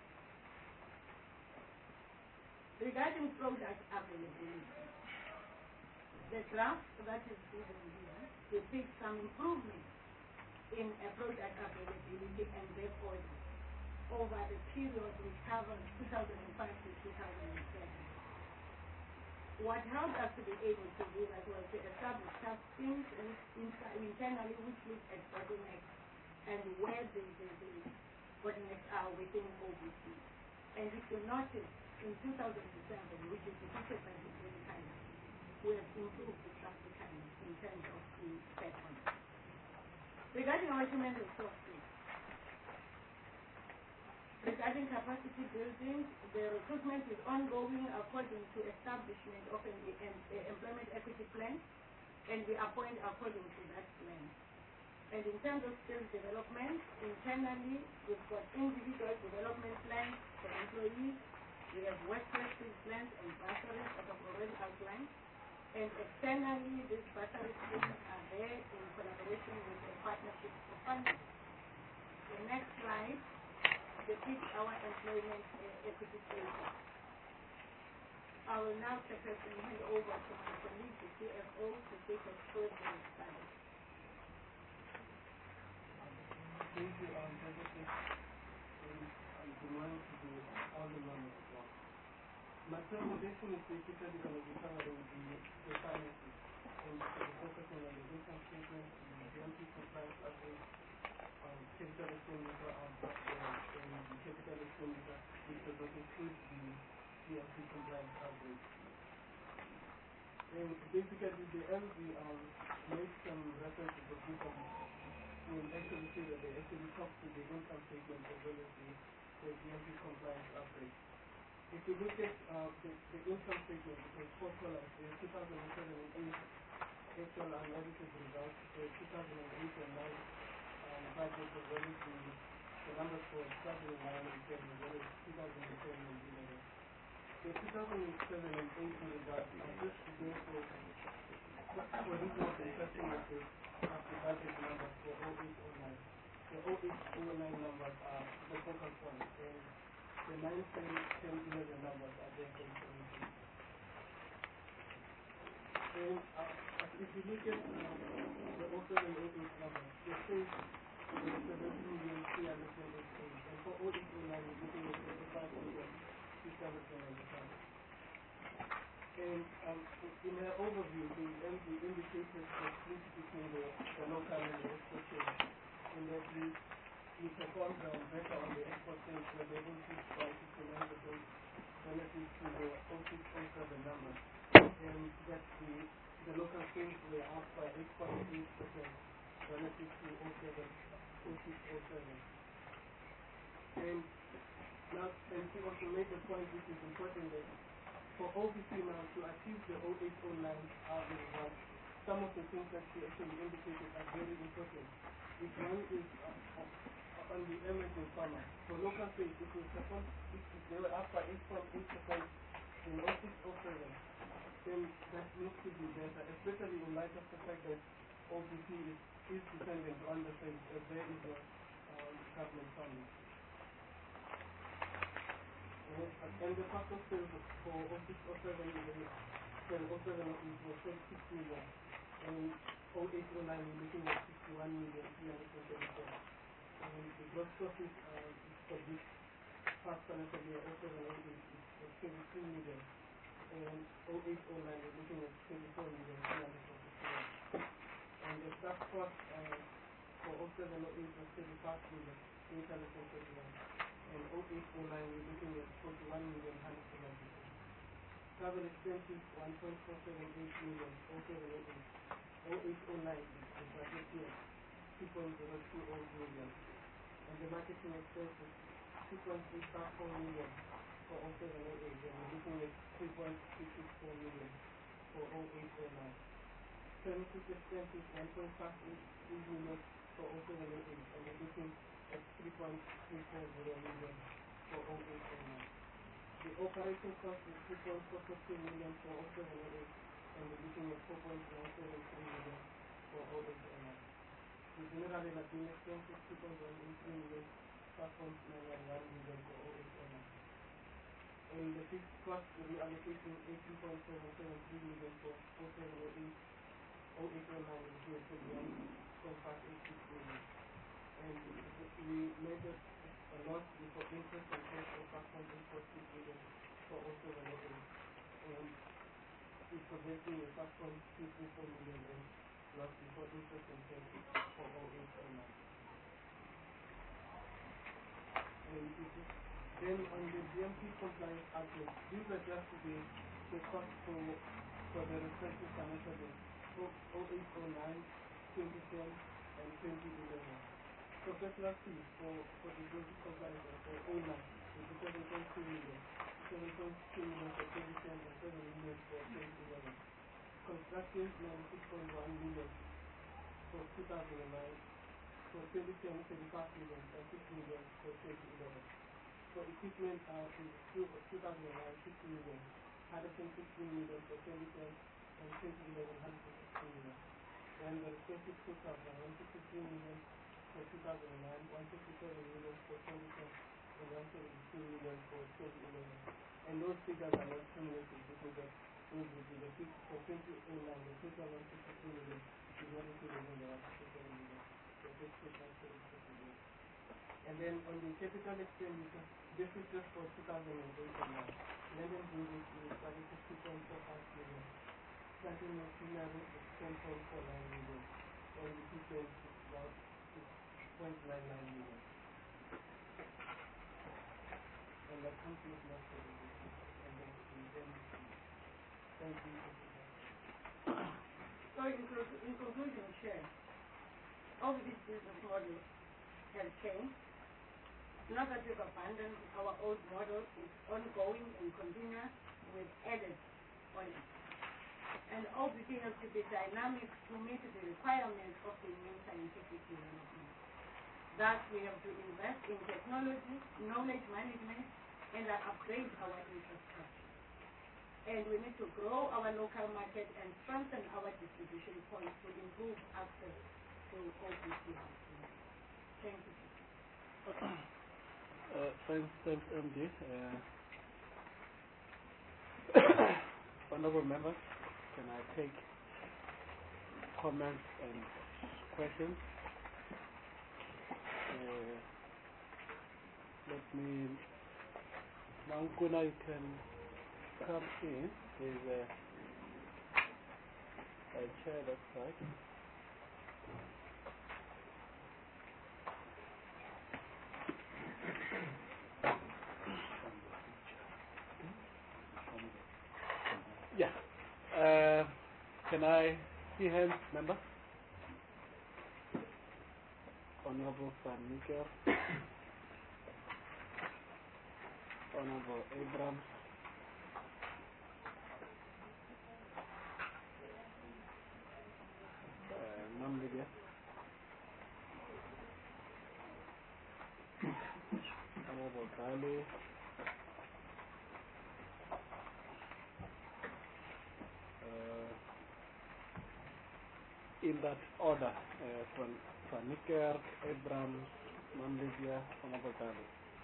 Regarding product availability, the draft that is given here depicts some improvement in a product availability and therefore over the period which covers two thousand five to two thousand seven. What helped us to be able to do that was to establish task teams internally which look at bottlenecks and where the, the, the bottlenecks are within O B C. And if you notice, in two thousand seven, which is depicted by the green time, we have improved the traffic time in terms of the seconds. Regarding our human resources, regarding capacity building, the recruitment is ongoing according to establishment of an employment equity plan, and we appoint according to that plan. And in terms of skills development, internally, we've got individual development plans for employees, we have workplace skills plans and bursaries that I've already outlined, and externally, these bursary schemes are there in collaboration with the partnerships for funding. The next slide depicts our employment uh, equity status. I will now take us and hand over to my colleague, the C F O, to take us through the slide. Thank you, um, Professor. And good morning to the, all the members as well. My presentation is basically going to be covering the, the finances and focusing on the income statement, the G M P compliance average, um, capital expenditure, um, and the capital expenditure, which does not include the G M P compliance average. And basically, the L V um, makes some reference to the book will actually say that they actually talk to the income statement as well as the, the G M P compliance average. If you look at uh, the, the income statement, it has four columns. There's two thousand seven and eight actual unaudited results, the two thousand eight and nine um, budget, as well as the, the numbers for two thousand nine and ten, as well as two thousand ten and eleven. The two thousand seven and eight results are just again for, for this was the testing of the, of the budget numbers for oh eight oh nine. The oh eight oh nine numbers are the focal point, and the nine, ten, ten, eleven numbers are there for information. And uh, if you look at uh, the oh seven oh eight numbers, the stage is seventeen million three hundred twenty-eight, and for oh eight oh nine is looking at twenty-five million six hundred ninety-five. And um, in her overview, the M D indicated the split between the, the local and the export sales, and that we we performed um, better on the export sales where they increased by sixty-nine percent relative to the oh six oh seven numbers, and that the, the local sales were up by eight point eight percent relative to oh six oh seven. And now, and she also made the point, which is important, that for O B C now to achieve the oh eight oh nine uh, result, some of the things that she actually indicated are very important. Which one is uh, on the emerging farmer. For local sales, it was supposed if they were up by eight point eight percent in oh six oh seven, then that needs to be better, especially in light of the fact that O B C is, is dependent on the sales as there is a um, government funding. And the cost of sales for oh six oh seven was thirty-six million, and oh eight oh nine we're looking at sixty-one million three hundred twenty-seven. And the gross profit uh, for this past financial year, oh seven oh eight, is twenty-three million. And oh eight oh nine, we're looking at twenty-four million three hundred forty-one. And the staff cost uh, for oh seven oh eight was thirty-five million eight hundred thirty-one. And oh eight oh nine, we're looking at forty-one million one hundred seventy-two. Travel expenses, one point four seven eight million, oh seven oh eight. oh eight oh nine is the budget here, two point zero two zero million. And the marketing expenses, two point three five four million for oh seven oh eight. And we're looking at three point three six four million for oh eight oh nine. Premises expenses, one point five eight three million for oh seven oh eight. And we're looking at three point three four zero million for oh eight oh nine. The operating cost is three point four four two million for oh seven oh eight, and we're looking at four point one seven three million for oh eight oh nine. The general and admin expenses, two point one eight three million, five point nine one one million for oh eight oh nine. And the fixed cost, we're reallocating eighteen point seven seven three million for oh seven oh eight, oh eight oh nine is here, twenty-one point five eight six million. And we made a, a loss before interest and cost of five point eight four six million for oh seven oh eight. And we're projecting a five point two three four million in loss before interest and cost for oh eight oh nine. And it is, then on the G M P compliance outlook, these are just the, the cost for, for the respective financial years, oh eight oh nine, twenty ten, and twenty eleven. Professional fees for, for the G M P compliance for oh nine is seven point two million, seven point two million for twenty ten, and seven million for twenty eleven. Construction, ninety-six point one million for two thousand nine, for twenty ten, thirty-five million, and six million for twenty eleven. For equipment, uh, in two thousand nine, fifty million, one hundred sixteen million for twenty ten, and twenty eleven, one hundred sixteen million. And the respective total, one hundred fifty-three million for two thousand nine, one hundred fifty-seven million for twenty ten, and one hundred seventy-two million for twenty eleven. And those figures are not cumulative because that those would be the figures for twenty oh nine, the total one hundred fifty-three million is not included in the one hundred fifty-seven million. So this is one hundred fifty million. And then on the capital expenditure, this is just for two thousand eight and nine. Land and buildings is budgeted two point four five million. Plant and machinery is ten point four nine million. And equipment is about six point nine nine million. And that completes my presentation. And then we then thank you. So in, in conclusion, Chair, all these business models have changed. Not that we've abandoned our old model, it's ongoing and continuous, we've added on it. And all the things have to be dynamic to meet the requirements of the new scientific development. Thus, we have to invest in technology, knowledge management, and uh, upgrade our infrastructure. And we need to grow our local market and strengthen our distribution points to improve access to all these businesses. Thank you. Uh, thanks, thanks, M D. Uh, honorable members, can I take comments and questions? Uh, let me, Mankuna, you can come in. There's a, a chair that side. Yeah. Uh, can I see hands, member? Honorable Van Nieker. Honorable Abrams. Uh, Namibia. Honorable Kali. In that order, uh, from Van Nieker, Abrams, Namibia, Honorable Kali.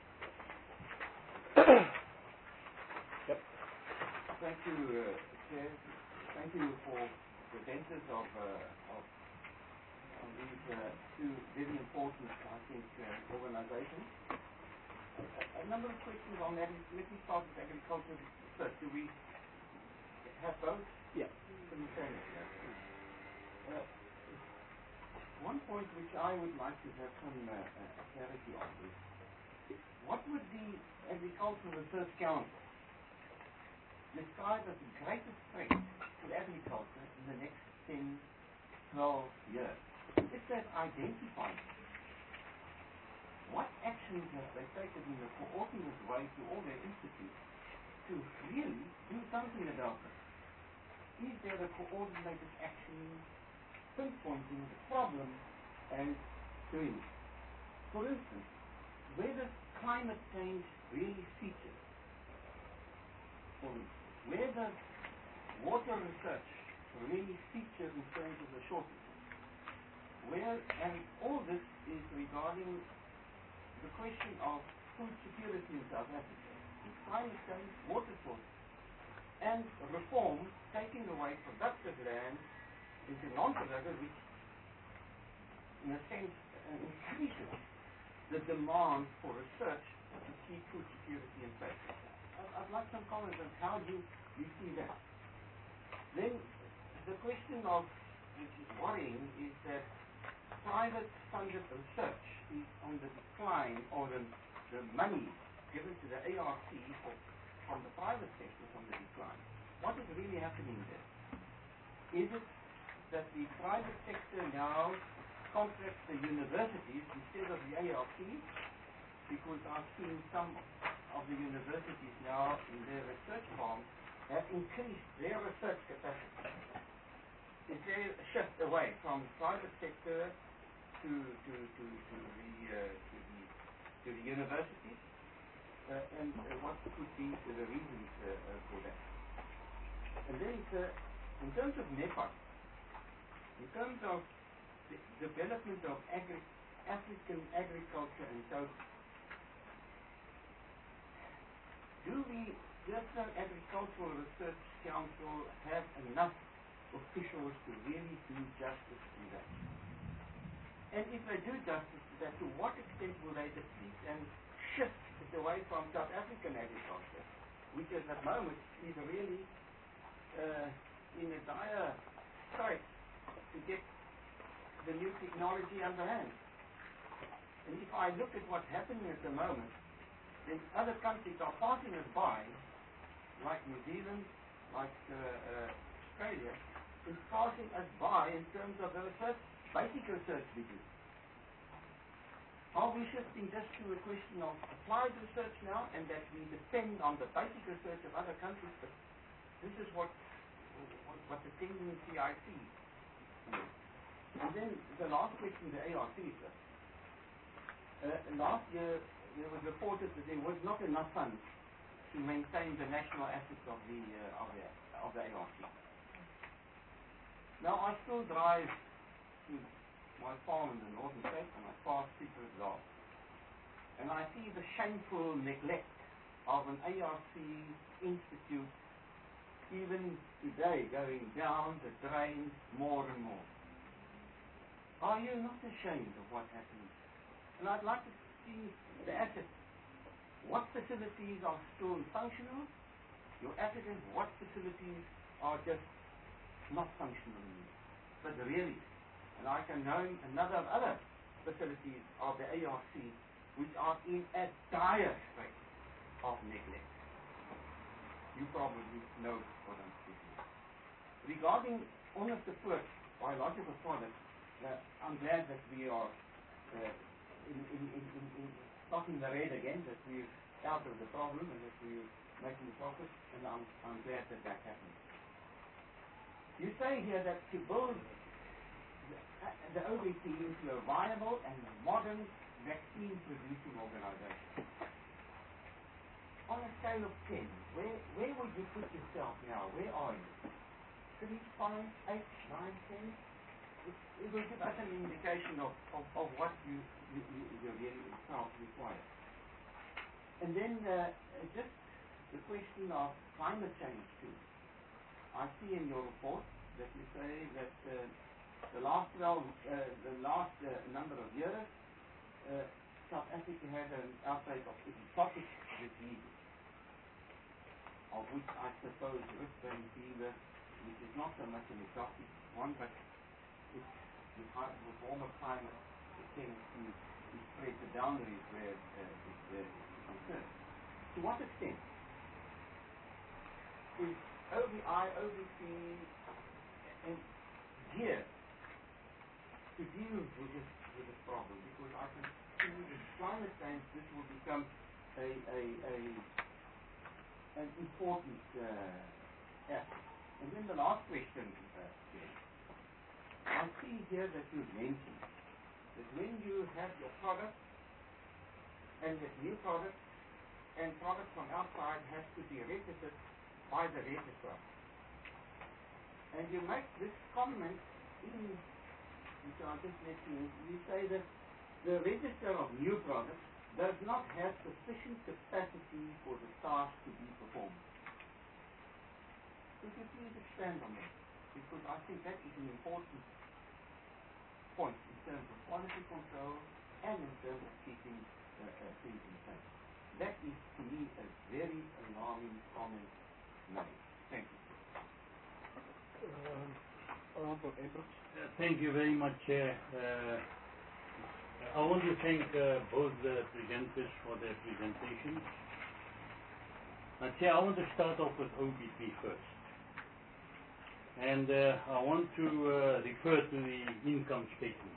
Yep. Thank you, uh, Chair. Thank you for the presenters of, uh, of on these uh, two very important, I think, uh, organizations. A, a number of questions on that. Let me start with agriculture research. Do we have both? Yeah. Simultaneously. Uh, one point which I would like to have some uh, uh, clarity on is what would the Agricultural Research Council describe as the greatest threat to agriculture in the next ten, twelve years? If they've identified what actions have they taken in a coordinated way to all their institutes to really do something about it? Is there a coordinated action pinpointing the problem and doing it? For instance, where does climate change really feature? For instance, where does water research really feature in terms of the shortages? Where, and all this is regarding the question of food security in South Africa. Is climate change, water shortage, and reform taking away productive land into non-productive, which in a sense uh, increases the demand for research to keep food security in place. I'd, I'd like some comments on how you, you see that. Then the question of, which is worrying, is that private funded research is on the decline, or the, the money given to the A R C for, from the private sector is on the decline. What is really happening there? Is it that the private sector now contracts the universities instead of the A R C? Because I've seen some of the universities now in their research farms have increased their research capacity. Is there a shift away from the private sector to to to, to the uh, to the to the universities? Uh, and uh, what could be the reasons uh, uh, for that? And then uh, in terms of NEPAD, in terms of the development of agri African agriculture and so, do we, does the Agricultural Research Council have enough officials to really do justice to that? And if they do justice to that, to what extent will they deplete and shift it away from South African agriculture, which at the moment is really uh, in a dire state to get the new technology under hand? And if I look at what's happening at the moment, then other countries are passing us by, like New Zealand, like uh, uh, Australia, is passing us by in terms of the research, basic research we do. Are we shifting just to a question of applied research now, and that we depend on the basic research of other countries? But this is what what, what the tendency I see. And then the last question, the A R C, sir. Uh, last year, it was reported that there was not enough funds to maintain the national assets of the uh, of the of the A R C. Now I still drive to my farm in the Northern Cape, and I pass Secret Lodge, and I see the shameful neglect of an A R C institute, even today, going down the drain more and more. Are you not ashamed of what happens? And I'd like to see the assets. What facilities are still functional? Your Africans, what facilities are just not functional anymore? But really, and I can name another other facilities of the A R C which are in a dire state of neglect. You probably know what I'm speaking of. Regarding honest approach, biological products, uh, I'm glad that we are uh, in, in, in, in, in talking the red again, that we're out of the problem and that we're making profit, and I'm, I'm glad that that happened. You say here that to build the, uh, the O V T into a viable and modern vaccine-producing organization. On a scale of ten, where, where would you put yourself now? Where are you? Three, five, eight, nine, ten? It, it will give us an indication of, of, of what you, you, you, you really yourself require. And then uh, just the question of climate change too. I see in your report that you say that uh, the last twelve, uh, the last uh, number of years, uh, South Africa had an outbreak of epizootic disease, of which I suppose rift valley fever, which is not so much an exotic one, but it's with, high, with warmer climate, it tends to, to spread the boundaries where uh, it's uh, concerned. To what extent is O V I, O V C, and geared to deal with this, with this problem? Because I can see that climate change, this will become a, a, a an important uh, aspect. And then the last question, uh, I see here that you've mentioned that when you have your product and that new product and product from outside has to be registered by the registrar. And you make this comment in, which I just let you, you say that the register of new products does not have sufficient capacity for the task to be performed. Could you please expand on that? Because I think that is an important point in terms of quality control and in terms of keeping uh, uh, things in place. That is, to me, a very alarming comment made. Thank you. Um, Honorable Abrams. Uh, thank you very much, Chair. Uh, I want to thank uh, both the presenters for their presentations. Uh, Chair, I want to start off with O B P first. And uh, I want to uh, refer to the income statement.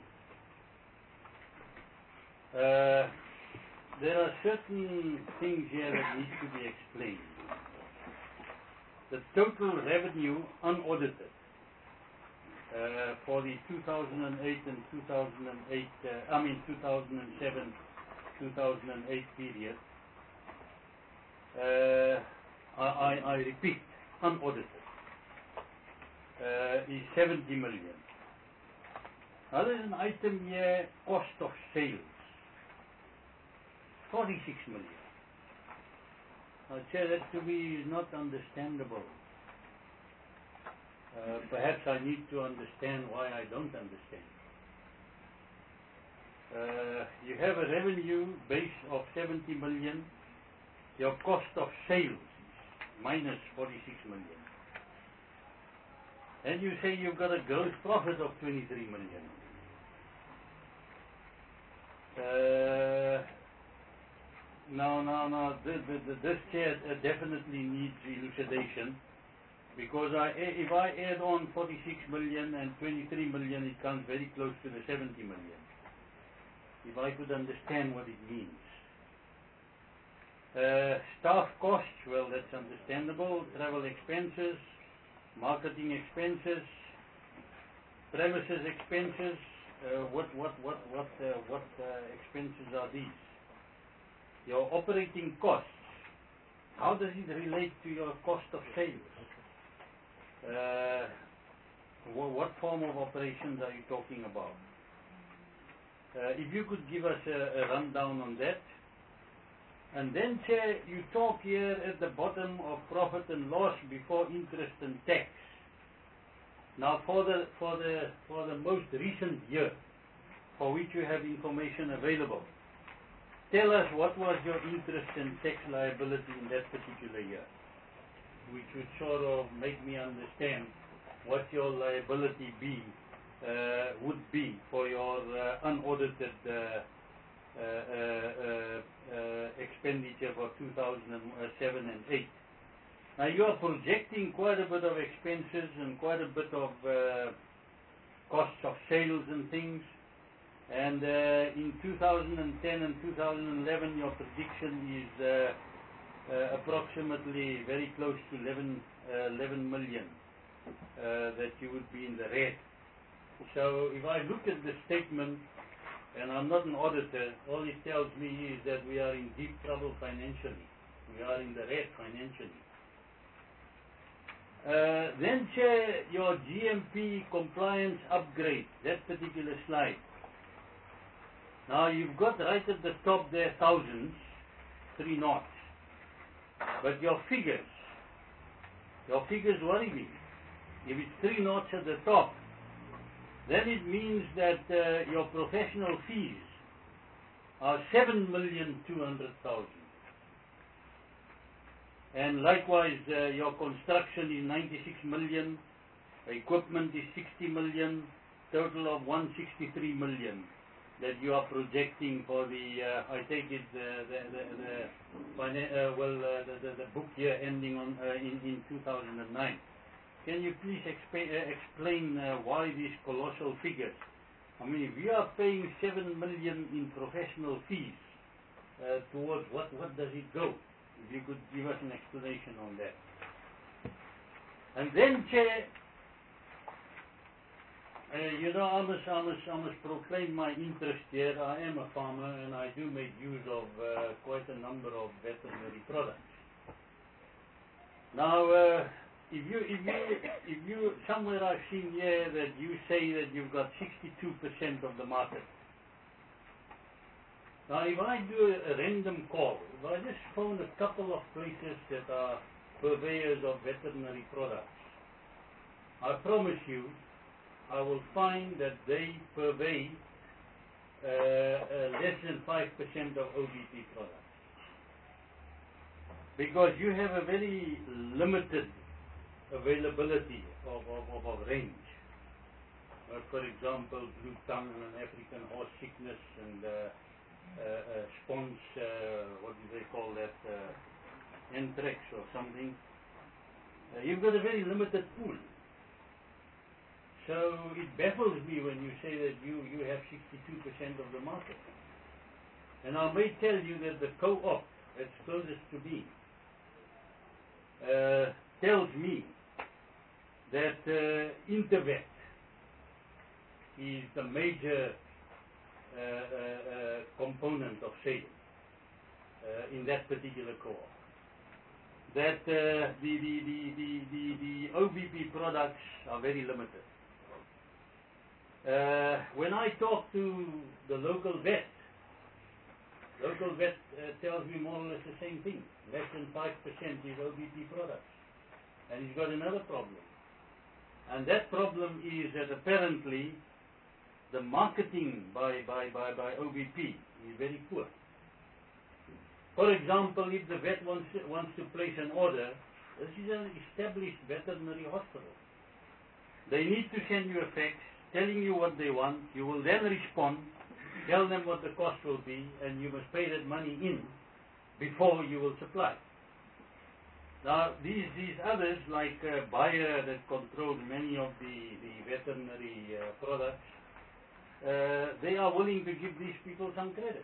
Uh, there are certain things here that need to be explained. The total revenue unaudited uh, for the two thousand eight and two thousand eight, uh, I mean two thousand seven, two thousand eight period, uh, I, I, I repeat, unaudited, uh, is seventy million. Now there is an item here, cost of sales, forty-six million. Now, Chair, that to me is not understandable. Uh, perhaps I need to understand why I don't understand. Uh, you have a revenue base of seventy million. Your cost of sales is minus forty-six million. And you say you've got a gross profit of twenty-three million. Uh, no, no, no. This, this, this chair uh, definitely needs elucidation, because I, if I add on forty-six million and twenty-three million, it comes very close to the seventy million. If I could understand what it means. Uh, staff costs, well, that's understandable. Travel expenses, marketing expenses, premises expenses. Uh, what, what, what, what, uh, what uh, expenses are these? Your operating costs. How does it relate to your cost of sales? Uh, wh what form of operations are you talking about? Uh, if you could give us a, a rundown on that. And then, Chair, you talk here at the bottom of profit and loss before interest and tax. Now, for the for the for the most recent year, for which you have information available, tell us what was your interest and tax liability in that particular year, which would sort of make me understand what your liability be uh, would be for your uh, unaudited uh, uh, uh, uh, uh, expenditure for two thousand seven and eight. Now you are projecting quite a bit of expenses and quite a bit of uh, costs of sales and things. And uh, in two thousand ten and two thousand eleven, your prediction is uh, uh, approximately very close to eleven, uh, eleven million uh, that you would be in the red. So if I look at the statement, and I'm not an auditor, all it tells me is that we are in deep trouble financially. We are in the red financially. Uh, then, Chair, your G M P compliance upgrade, that particular slide. Now, you've got right at the top there thousands, three knots. But your figures, your figures worry me. If it's three knots at the top, then it means that uh, your professional fees are seven million two hundred thousand. And likewise, uh, your construction is ninety-six million, equipment is sixty million, total of one hundred sixty-three million that you are projecting for the, uh, I take it, the, the, the, the fina- uh, well, uh, the, the, the book year ending on uh, in, in two thousand nine. Can you please expa- uh, explain uh, why these colossal figures? I mean, if we are paying seven million in professional fees, uh, towards what, what does it go? If you could give us an explanation on that. And then, Chair, Uh, you know, I must, I, must, I must proclaim my interest here. I am a farmer and I do make use of uh, quite a number of veterinary products. Now, uh, if you, if you, if you, somewhere I've seen here that you say that you've got sixty-two percent of the market. Now, if I do a random call, if I just phone a couple of places that are purveyors of veterinary products, I promise you, I will find that they purvey uh, uh, less than five percent of O B P products. Because you have a very limited availability of, of, of, of range. Uh, for example, blue tongue and African horse sickness and uh, uh, uh, sponge, uh, what do they call that, uh, anthrax or something. Uh, you've got a very limited pool. So it baffles me when you say that you, you have sixty-two percent of the market. And I may tell you that the co-op that's closest to me uh, tells me that uh, Intervet is the major uh, uh, uh, component of sales uh, in that particular co-op. That uh, the, the, the, the, the, the O B P products are very limited. Uh, when I talk to the local vet, local vet uh, tells me more or less the same thing. Less than five percent is O B P products. And he's got another problem. And that problem is that apparently the marketing by, by, by, by O B P is very poor. For example, if the vet wants to, wants to place an order, this is an established veterinary hospital. They need to send you a fax telling you what they want. You will then respond, tell them what the cost will be, and you must pay that money in before you will supply. Now, these, these others, like uh, Bayer, that controls many of the, the veterinary uh, products, uh, they are willing to give these people some credit.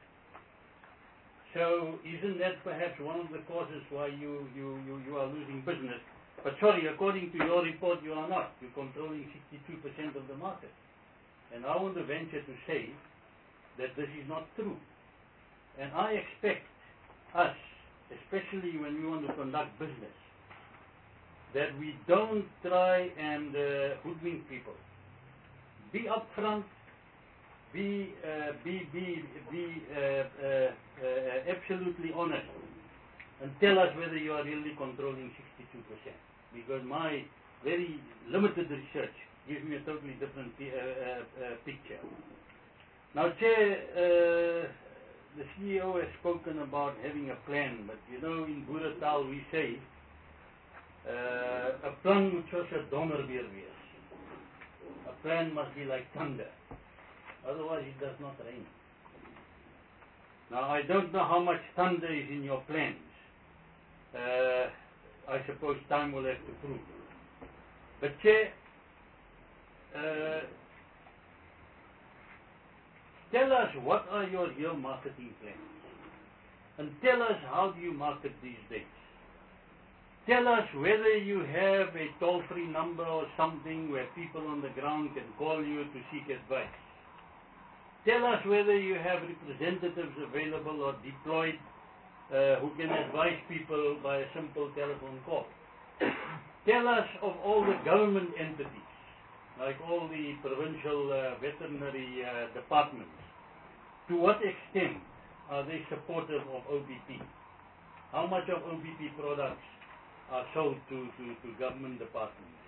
So, isn't that perhaps one of the causes why you, you, you, you are losing business? But sorry, according to your report, you are not. You're controlling sixty-two percent of the market. And I want to venture to say that this is not true. And I expect us, especially when we want to conduct business, that we don't try and uh, hoodwink people. Be upfront, be, uh, be, be, be uh, uh, uh, absolutely honest, and tell us whether you are really controlling sixty-two percent. Because my very limited research gives me a totally different uh, uh, uh, picture. Now, Chair, uh, the C E O has spoken about having a plan, but you know, in Boeretaal we say, uh, 'n plan moet soos 'n donder weer wees. A plan must be like thunder. Otherwise it does not rain. Now, I don't know how much thunder is in your plans. Uh, I suppose time will have to prove. But Chair, uh, tell us what are your real marketing plans. And tell us how do you market these days. Tell us whether you have a toll-free number or something where people on the ground can call you to seek advice. Tell us whether you have representatives available or deployed uh, who can advise people by a simple telephone call. Tell us of all the government entities, like all the provincial uh, veterinary uh, departments. To what extent are they supportive of O B P? How much of O B P products are sold to, to, to government departments?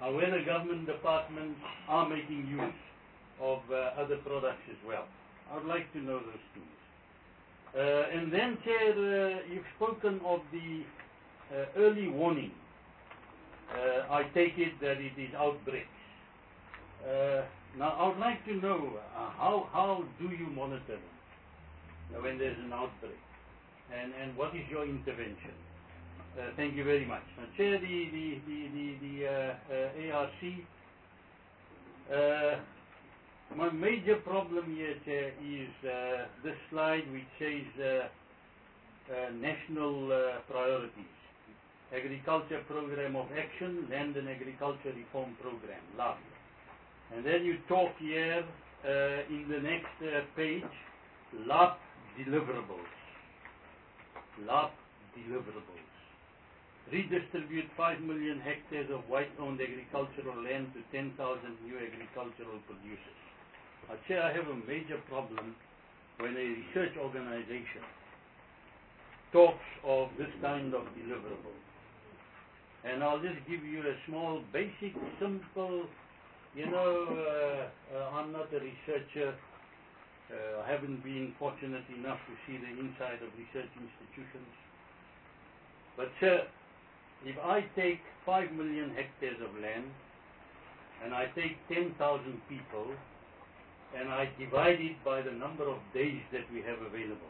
uh, whether government departments are making use of uh, other products as well. I would like to know those things. Uh, and then, Chair, uh, you've spoken of the uh, early warning. Uh, I take it that it is outbreaks. Uh, now, I would like to know uh, how how do you monitor them uh, when there's an outbreak, and and what is your intervention? Uh, thank you very much. Now, Chair, the the the the, the uh, uh, A R C. Uh, my major problem here, Chair, is uh, this slide which says uh, uh, national uh, priorities. Agriculture Program of Action, Land and Agriculture Reform Program, L A P. And then you talk here uh, in the next uh, page, L A P deliverables. L A P deliverables. Redistribute five million hectares of white-owned agricultural land to ten thousand new agricultural producers. Now, Chair, I have a major problem when a research organization talks of this kind of deliverables. And I'll just give you a small, basic, simple, you know, uh, uh, I'm not a researcher. Uh, I haven't been fortunate enough to see the inside of research institutions. But, sir, if I take five million hectares of land, and I take ten thousand people, and I divide it by the number of days that we have available.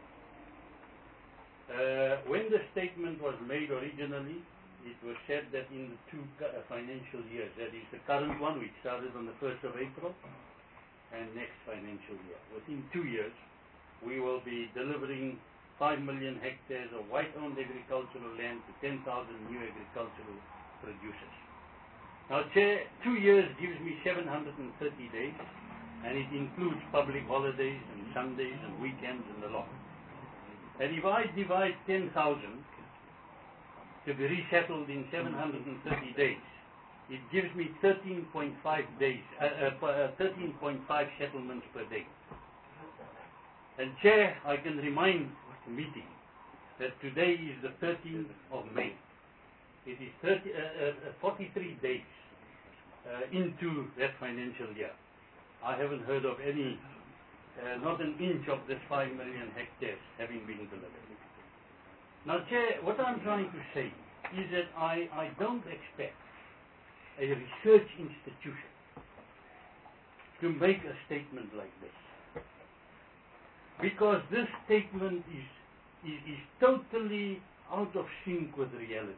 Uh, when the statement was made originally, it was said that in the two uh, financial years, that is the current one, which started on the first of April, and next financial year, within two years, we will be delivering five million hectares of white-owned agricultural land to ten thousand new agricultural producers. Now, Chair, two years gives me seven hundred thirty days, and it includes public holidays and Sundays and weekends and the lot. And if I divide ten thousand to be resettled in seven hundred thirty days, it gives me thirteen point five days, uh, uh, thirteen point five settlements per day. And Chair, I can remind the meeting that today is the thirteenth of May. It is thirty, uh, uh, forty-three days uh, into that financial year. I haven't heard of any, uh, not an inch of this five million hectares having been delivered. Now, Chair, what I'm trying to say is that I, I don't expect a research institution to make a statement like this. Because this statement is, is, is totally out of sync with reality.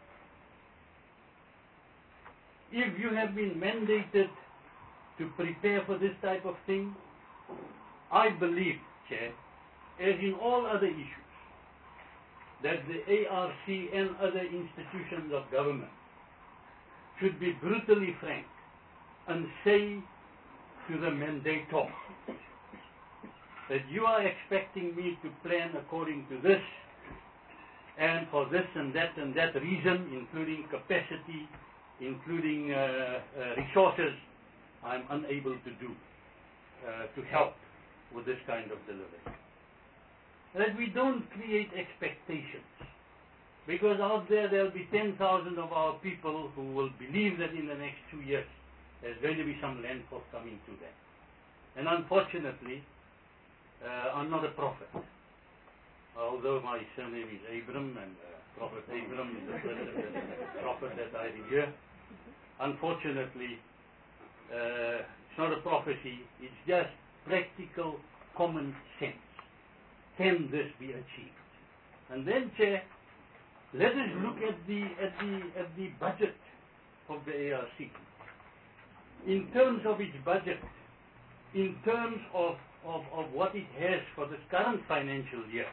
If you have been mandated to prepare for this type of thing, I believe, Chair, as in all other issues, that the A R C and other institutions of government should be brutally frank and say to the mandator that you are expecting me to plan according to this, and for this and that and that reason, including capacity, including uh, uh, resources, I'm unable to do uh, to help with this kind of delivery. That we don't create expectations, because out there there'll be ten thousand of our people who will believe that in the next two years there's going to be some land forthcoming to them. And unfortunately, uh, I'm not a prophet, although my surname is Abram, and uh, Prophet Abram is the person, the prophet that I revere. Unfortunately, uh, it's not a prophecy, it's just practical common sense. Can this be achieved? And then, Chair, let us look at the at the at the budget of the A R C. In terms of its budget, in terms of, of, of what it has for this current financial year,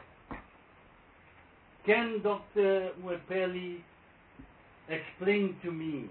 can Doctor Mwepeli explain to me,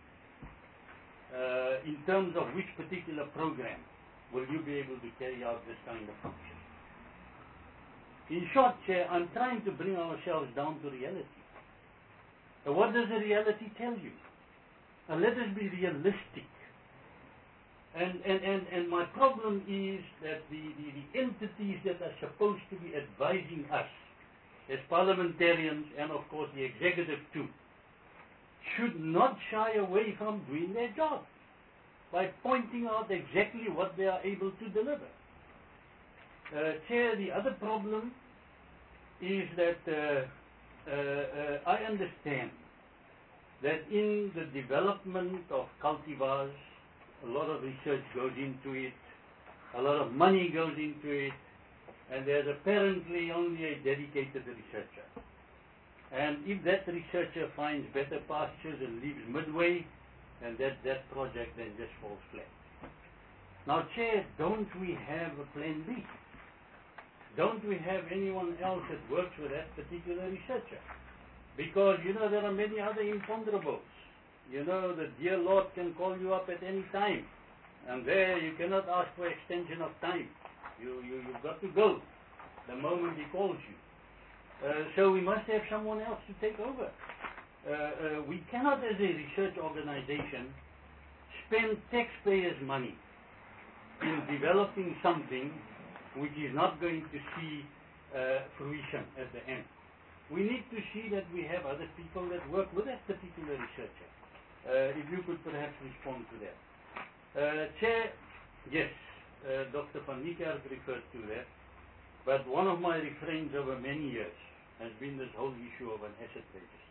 uh, in terms of which particular program, will you be able to carry out this kind of function? In short, Chair, I'm trying to bring ourselves down to reality. Uh, what does the reality tell you? Uh, let us be realistic. And, and, and, and my problem is that the, the, the entities that are supposed to be advising us as parliamentarians, and of course the executive too, should not shy away from doing their job by pointing out exactly what they are able to deliver. Uh, Chair, the other problem is that uh, uh, uh, I understand that in the development of cultivars, a lot of research goes into it, a lot of money goes into it, and there's apparently only a dedicated researcher. And if that researcher finds better pastures and leaves midway, then that, that project then just falls flat. Now, Chair, don't we have a plan B? Don't we have anyone else that works with that particular researcher? Because, you know, there are many other imponderables. You know, the dear Lord can call you up at any time. And there you cannot ask for extension of time. You, you, you've got to go the moment he calls you. Uh, so we must have someone else to take over. Uh, uh, we cannot, as a research organization, spend taxpayers' money in developing something which is not going to see uh, fruition at the end. We need to see that we have other people that work with that particular researcher. Uh, if you could perhaps respond to that. Uh, Chair, yes, uh, Doctor Van Niekerk referred to that, but one of my refrains over many years has been this whole issue of an asset register.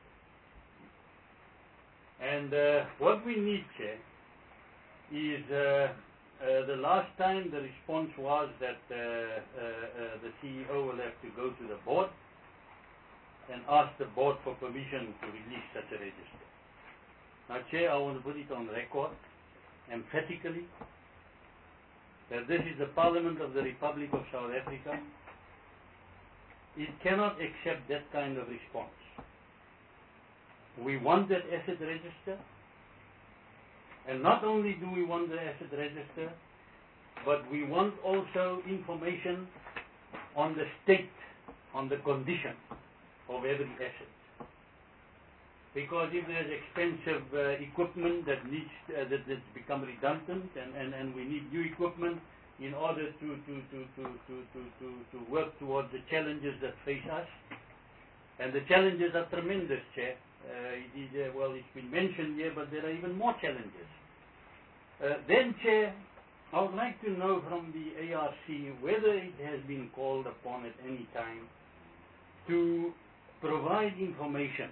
And uh, what we need, Chair, is uh, uh, the last time the response was that uh, uh, uh, the C E O will have to go to the board and ask the board for permission to release such a register. Now, Chair, I want to put it on record emphatically that this is the Parliament of the Republic of South Africa. It cannot accept that kind of response. We want that asset register, and not only do we want the asset register, but we want also information on the state, on the condition of every asset. Because if there's expensive uh, equipment that needs uh, that, that's become redundant, and, and, and we need new equipment in order to, to, to, to, to, to, to, to work towards the challenges that face us. And the challenges are tremendous, Chair. Uh, it is, uh, well, it's been mentioned here, but there are even more challenges. Uh, then, Chair, I would like to know from the A R C whether it has been called upon at any time to provide information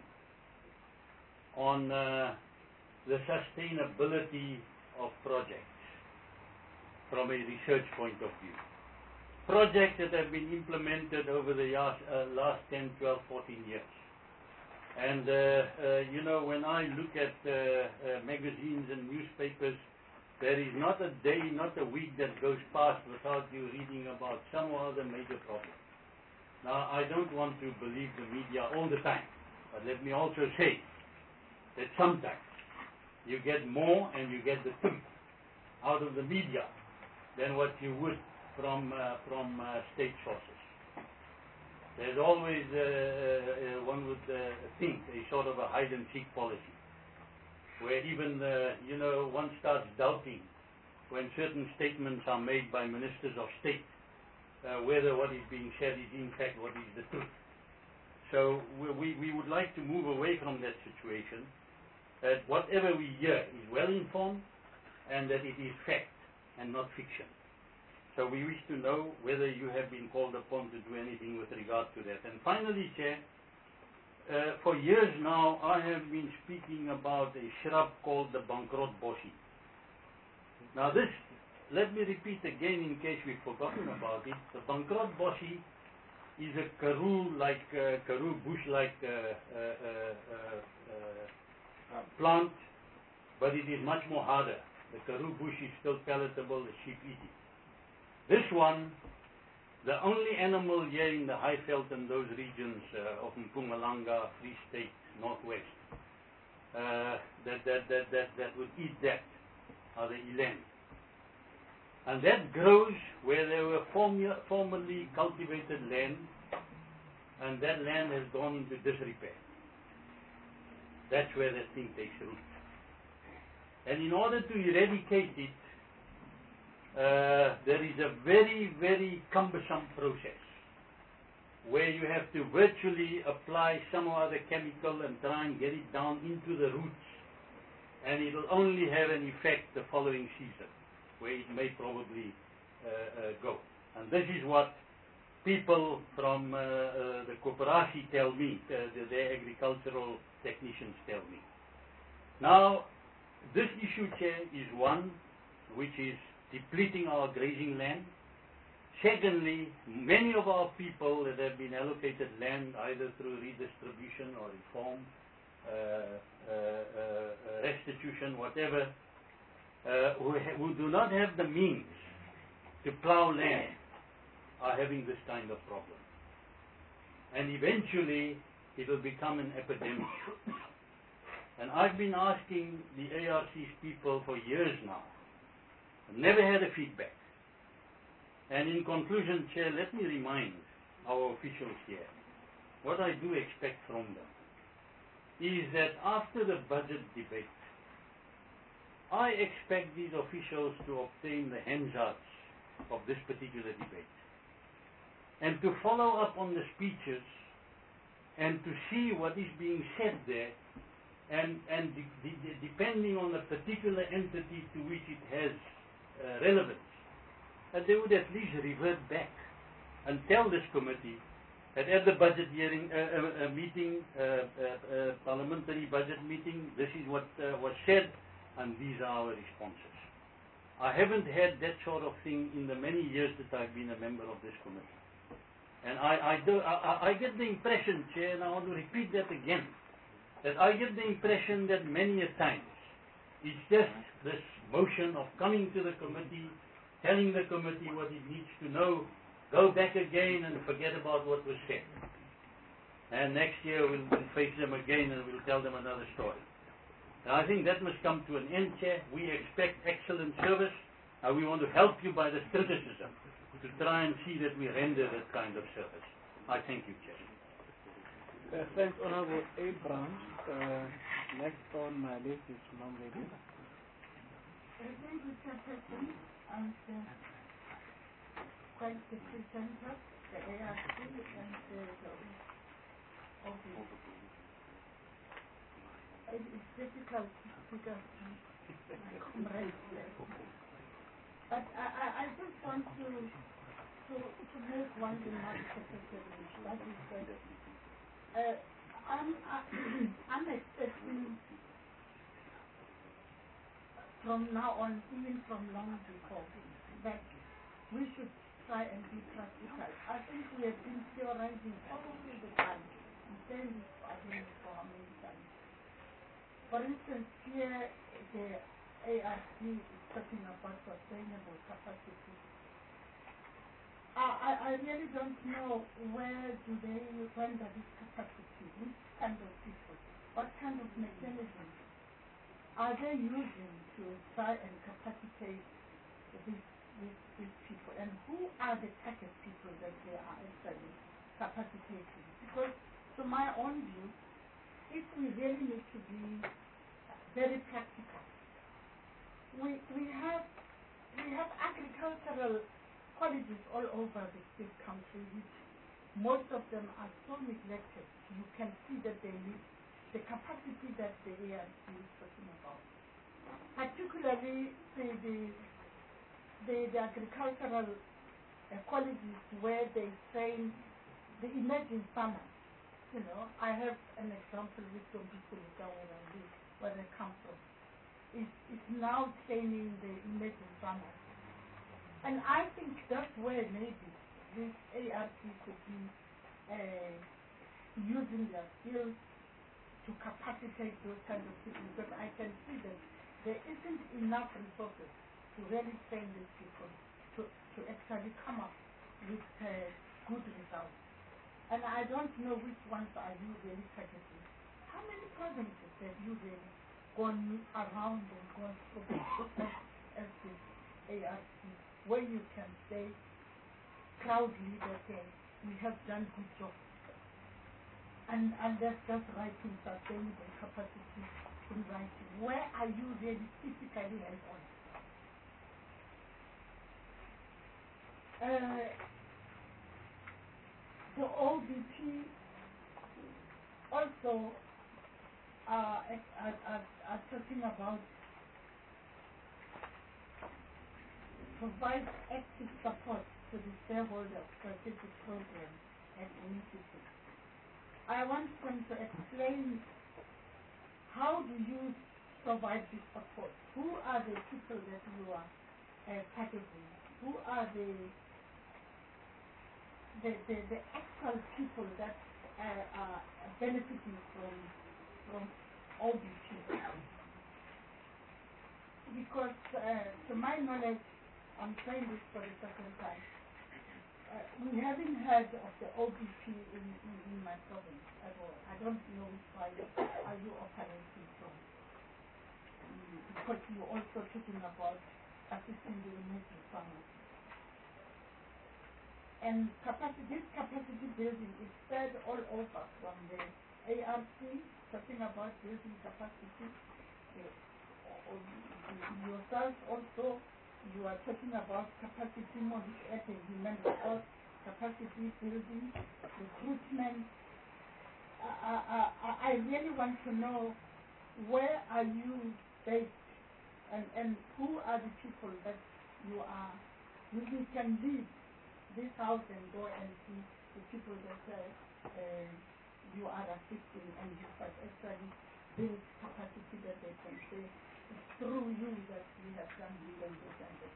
on uh, the sustainability of projects from a research point of view. Projects that have been implemented over the years, uh, last ten, twelve, fourteen years. And, uh, uh, you know, when I look at uh, uh, magazines and newspapers, there is not a day, not a week that goes past without you reading about some or other major problem. Now, I don't want to believe the media all the time, but let me also say that sometimes you get more and you get the truth out of the media than what you would from, uh, from uh, state sources. There's always, uh, uh, one would uh, think, a sort of a hide-and-seek policy, where even, uh, you know, one starts doubting when certain statements are made by ministers of state, uh, whether what is being said is in fact what is the truth. So we, we would like to move away from that situation, that whatever we hear is well informed and that it is fact and not fiction. So we wish to know whether you have been called upon to do anything with regard to that. And finally, Chair, uh, for years now I have been speaking about a shrub called the Bankrot Bossie. Now this, let me repeat again in case we've forgotten about it. The Bankrot Bossie is a Karoo-like, uh, Karoo bush-like uh, uh, uh, uh, uh, plant, but it is much more harder. The Karoo bush is still palatable, the sheep eat it. This one, the only animal here in the Highveld and those regions uh, of Mpumalanga, Free State, Northwest, uh, that, that, that, that, that would eat that are the eland. And that grows where there were formu- formerly cultivated land, and that land has gone into disrepair. That's where that thing takes root. And in order to eradicate it, Uh, there is a very, very cumbersome process. where you have to virtually apply some other chemical and try and get it down into the roots, and it will only have an effect the following season, where it may probably uh, uh, go. And this is what people from uh, uh, the Kooperasie tell me, uh, the, their agricultural technicians tell me. Now, this issue, Chair, is one which is depleting our grazing land. Secondly, many of our people that have been allocated land either through redistribution or reform, uh, uh, uh, restitution, whatever, uh, who, who do not have the means to plow land are having this kind of problem. And eventually, it will become an epidemic. And I've been asking the A R C's people for years now. I've never had a feedback. And in conclusion, Chair, let me remind our officials here what I do expect from them is that after the budget debate, I expect these officials to obtain the handsouts of this particular debate and to follow up on the speeches and to see what is being said there, and, and de de depending on the particular entity to which it has uh, relevance, that they would at least revert back and tell this committee that at the budget hearing, uh, uh, uh, meeting, uh, uh, uh, parliamentary budget meeting, this is what uh, was said, and these are our responses. I haven't had that sort of thing in the many years that I've been a member of this committee. And I, I, do, I, I get the impression, Chair, and I want to repeat that again, that I get the impression that many a times it's just this motion of coming to the committee, telling the committee what it needs to know, go back again and forget about what was said. And next year we'll, we'll face them again and we'll tell them another story. And I think that must come to an end, Chair. We expect excellent service, and we want to help you by this criticism to try and see that we render that kind of service. I thank you, Chair. Uh, thanks, Honorable Abrams. Uh, next on my list is Mom Lady. Thank you, Chairperson, and uh, thank the presenter, the A R C, and uh, the office. It is difficult to speak up to my comrades there. But I, I, I just want to, to, to make one remark, Secretary, that is that uh, I'm, I'm expecting from now on, even from long before, that we should try and be practical. I think we have been theorizing all the time, and saying this, I don't know for how many times. For instance, here the A R C is talking about sustainable capacity. I, I, I really don't know where do they, when does this capacity, which kind of people, what kind of mechanisms are they using to try and capacitate these, these, these people, and who are the target people that they are actually capacitating? Because to my own view, if we really need to be very practical, we, we have we have agricultural colleges all over the, this country, which most of them are so neglected. You can see that they need the capacity that the A R C is talking about. Particularly the, the, the, the agricultural uh, colleges where they train the emerging farmers. You know, I have an example with Dombikulika where I come from. It's, it's now training the emerging farmers. And I think that's where maybe this A R C could be uh, using their skills to capacitate those kind of people, because I can see that there isn't enough resources to really train these people to, to actually come up with uh, good results. And I don't know which ones are you really targeting. How many provinces have you really gone around and gone through as, as this A R C, where you can say proudly that uh, we have done good job? And, and that's just writing sustainable capacity in writing. Where are you really physically hands-on? Uh, the O B P also uh, are, are, are talking about provide active support to the shareholders' strategic programs and initiatives. I want them to explain how do you provide this support? Who are the people that you are uh, targeting? Who are the the, the, the actual people that uh, are benefiting from from O B P? Because uh, to my knowledge, I'm saying this for the second time, uh, we haven't heard of the O B P in, in, in my province at all. I don't know which side are you operating from. Mm, because you're also talking about assisting the emerging farmers. And capacity, this capacity building is spread all over from the A R C, talking about building capacity. Uh, yourself also, you are talking about capacity more at a human resource, capacity building, recruitment. Uh, uh, uh, I really want to know where are you based and, and who are the people that you are, you, you can leave this house and go and see the people that uh, uh, you are assisting and you have actually built capacity that they can say it's through you that we have done this and this and this.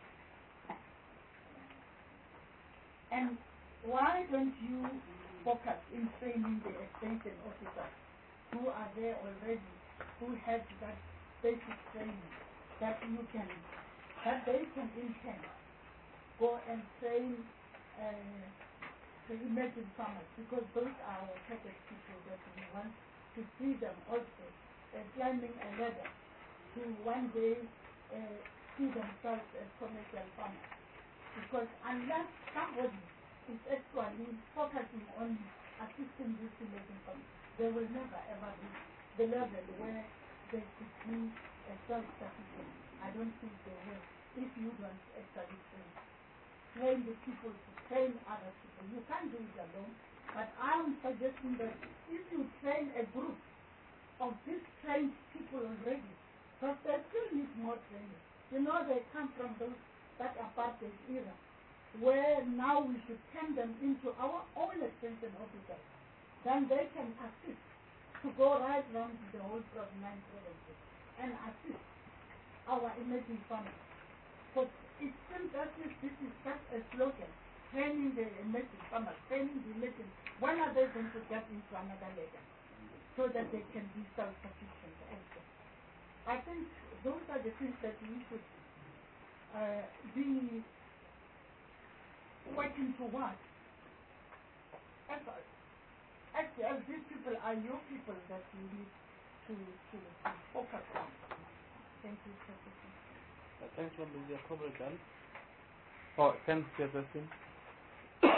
And why don't you focus in training the extension officers who are there already, who have that basic training that you can, that they can in turn go and train uh, the emerging farmers, because those are our target people that we want to see them also uh, climbing a ladder to one day uh, see themselves as commercial farmers. Because unless somebody is actually focusing on assisting these emerging farmers, they will never ever reach the level where they could be uh, self-sufficient. I don't think they will if you don't actually train. Train the people to train other people. You can't do it alone, but I'm suggesting that if you train a group of these trained people already, because they still need more training. You know, they come from those that apartheid era, where now we should turn them into our own extension officers. Then they can assist to go right around the whole of nine provinces and assist our emerging farmers. But it seems as if this is just a slogan, training the emerging farmers, training the emerging. When are they going to get into another ladder so that they can be self-sufficient also? I think those are the things that we should uh, be working towards. As, as, as these people are your people that you need to, to, to focus on. Thank you, Professor. Uh, thanks, Robin. Your comrade done. Oh, thanks, Jefferson. uh,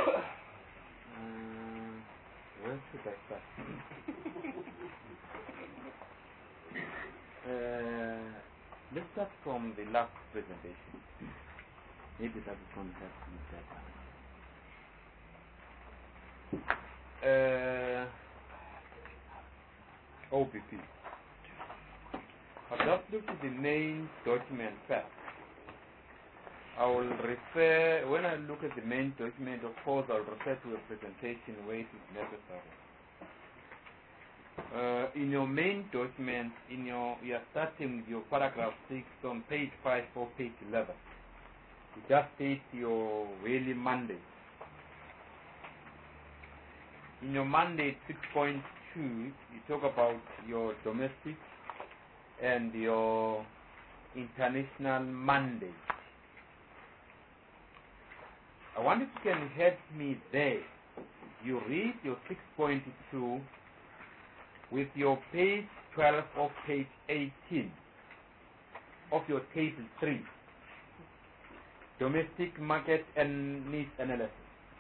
where should I start? uh, let's start from the last presentation. Maybe that is going to help me better. Uh, O B P. I've just looked at the main document first. I will refer, when I look at the main document, of course, I'll refer to a presentation where it is necessary. Uh, in your main document, in your, you are starting with your paragraph six on page five or page eleven. You just state your yearly mandate. In your mandate six point two, you talk about your domestic and your international mandate. I wonder if you can help me there. You read your six point two with your page twelve of page eighteen of your table three, domestic market and needs analysis.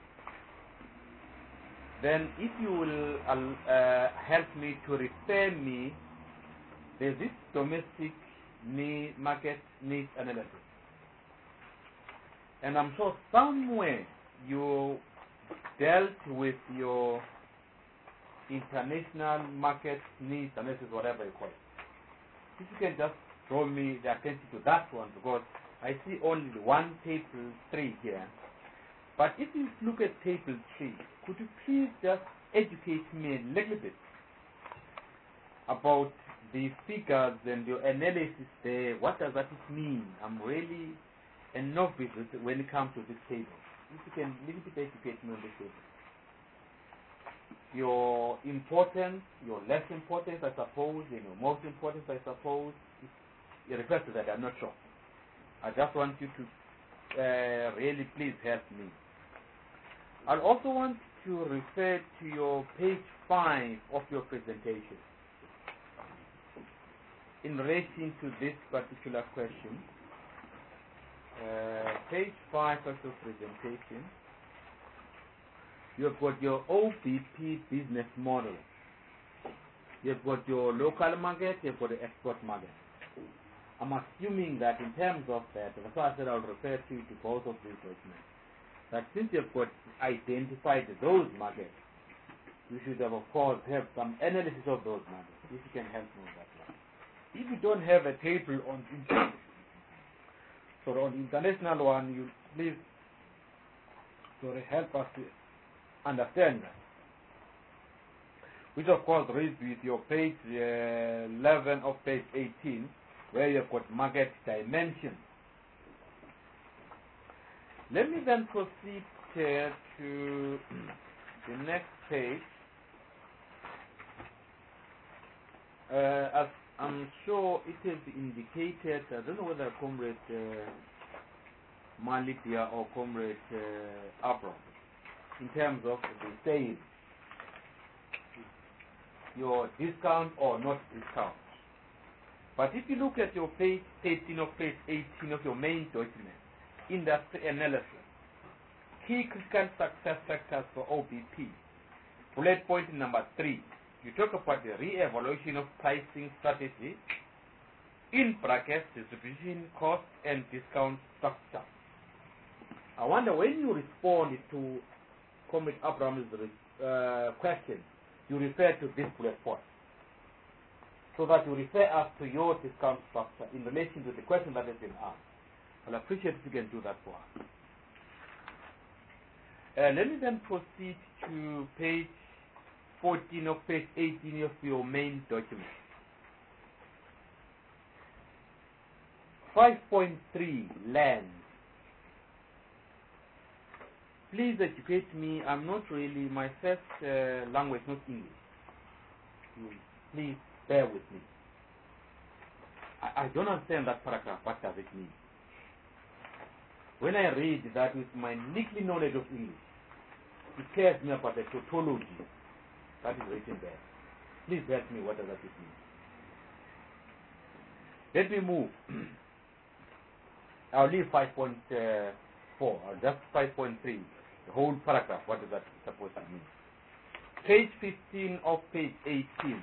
Then if you will uh, help me to refer me, there's this domestic need, market needs analysis. And I'm sure somewhere you dealt with your international market needs, and this is whatever you call it. If you can just draw me the attention to that one, because I see only one table three here. But if you look at table three, could you please just educate me a little bit about the figures and your analysis there? What does that mean? I'm really a novice when it comes to this table. If you can a little bit educate me on this table. Your importance, your less importance, I suppose, and your most importance, I suppose. You refer to that, I'm not sure. I just want you to uh, really please help me. I also want to refer to your page five of your presentation in relation to this particular question. Uh, page five of your presentation. You've got your O B P business model. You've got your local market, you've got the export market. I'm assuming that in terms of that, that's why I said I'll refer to, to both of these documents. That since you've got identified those markets, you should have, of course, have some analysis of those markets, if you can help me with that one. If you don't have a table on so on the international one, you please sorry, help us to understand that. Which of course reads with your page uh, eleven of page eighteen, where you've got market dimension. Let me then proceed uh, to the next page. Uh, as I'm sure it is indicated, I don't know whether Comrade uh, Malikia or Comrade uh, Abram, in terms of the sales, your discount or not discount. But if you look at your page eighteen or page eighteen of your main document, industry analysis, key critical success factors for O B P, bullet point number three, you talk about the re-evaluation of pricing strategy, in brackets, distribution cost and discount structure. I wonder when you respond to Comrade Abraham's uh, question, you refer to this bullet point, so that you refer us to your discount structure in relation to the question that has been asked. I'll appreciate if you can do that for us. Uh, let me then proceed to page fourteen of page eighteen of your main document. five point three, land. Please educate me. I'm not really, my first uh, language not English. Please bear with me. I, I don't understand that paragraph. What does it mean? When I read that with my little knowledge of English, it tells me about the tautology that is written there. Please help me. What does that mean? Let me move. I'll leave five point four, or just five point three. The whole paragraph, what does that supposed to mean? Page fifteen of page eighteen.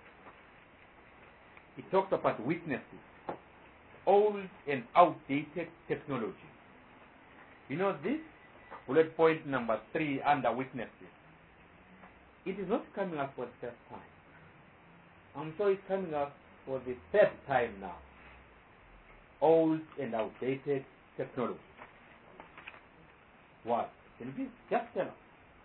It talks about weaknesses, old and outdated technology. You know, this bullet point number three under weaknesses, it is not coming up for the first time. I'm sure it's coming up for the third time now. Old and outdated technology. What? Can you please just tell us?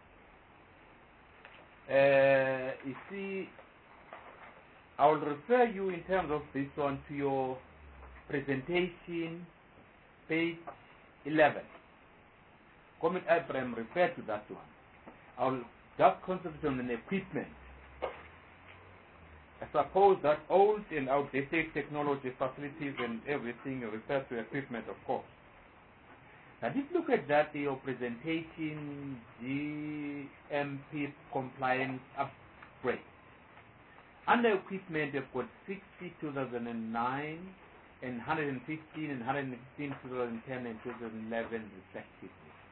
Uh, you see, I will refer you in terms of this one to your presentation, page eleven. Comrade Abraham referred to that one. I will just concentrate on the equipment. I suppose that old and outdated technology, facilities and everything refers to equipment, of course. Now, if you look at that, your presentation, G M P compliance upgrade. Under equipment, you've got sixty, two thousand nine, and one hundred fifteen, and one hundred fifteen, two thousand ten, and two thousand eleven, respectively.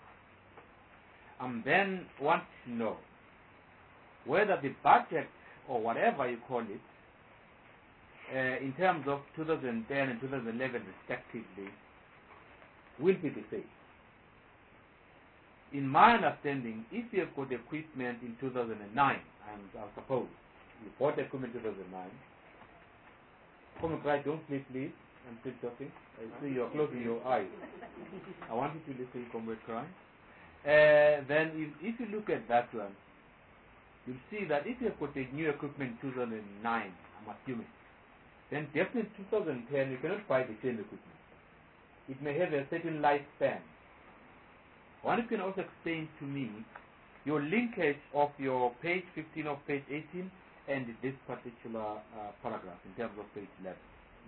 And then want to know whether the budget, or whatever you call it, uh, in terms of two thousand ten and two thousand eleven, respectively, will be the same. in my understanding, if you have got equipment in two thousand nine, and I suppose you bought equipment in two thousand nine, come and cry, don't sleep, please. I'm still talking. I see you're closing your eyes. I want you to listen, come and cry. Uh, then if, if you look at that one, you'll see that if you have got a new equipment in two thousand nine, I'm assuming, then definitely two thousand ten, you cannot buy the same equipment. It may have a certain lifespan. One, you can also explain to me your linkage of your page fifteen of page eighteen and this particular uh, paragraph in terms of page eleven.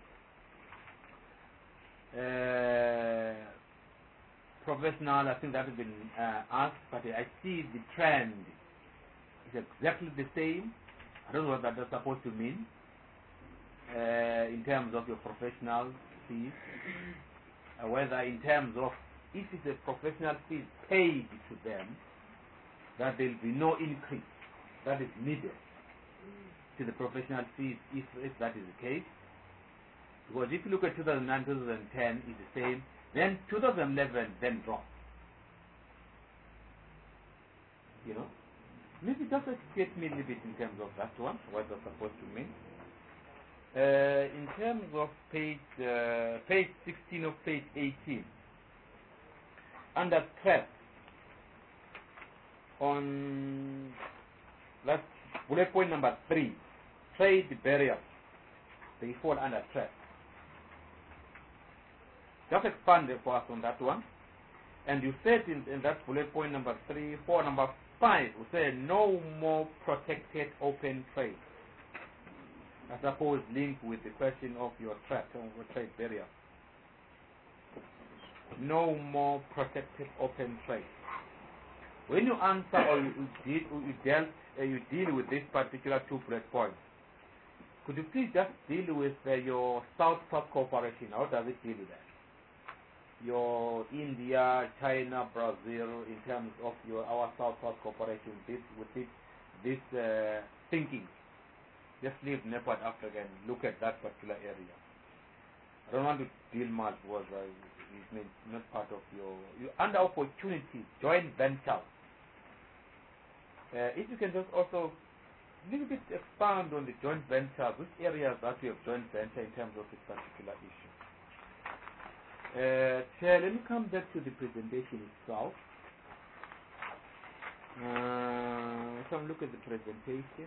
Uh, professional, I think that has been uh, asked, but I see the trend is exactly the same. I don't know what that is supposed to mean uh, in terms of your professional fees, uh, whether in terms of if it's a professional fee paid to them, that there will be no increase that is needed to the professional fees if, if that is the case. Because if you look at two thousand nine, two thousand ten is the same, then two thousand eleven then drops. You know? Maybe just educate me a little bit in terms of that one, what that's supposed to mean. Uh, in terms of page, uh, page sixteen of page eighteen, under stress on that's bullet point number three, trade barriers, they fall under stress. Just expand for us on that one. And you said in, in that bullet point number three, four, number five, we say no more protected open trade. I suppose linked with the question of your threat or trade barrier. No more protected open trade. When you answer or you, you, deal, you, dealt, uh, you deal with this particular two bullet points, could you please just deal with uh, your South-South cooperation? How does it deal with that? Your India, China, Brazil, in terms of your our South-South cooperation, this with this this uh, thinking. Just leave Nepal, Africa, and look at that particular area. I don't want to deal much with uh, it's not part of your, your under opportunities, joint ventures. Uh, if you can just also a little bit expand on the joint ventures, which areas that we have joint venture in terms of this particular issue. Uh, Chair, let me come back to the presentation itself. Uh, let's have a look at the presentation.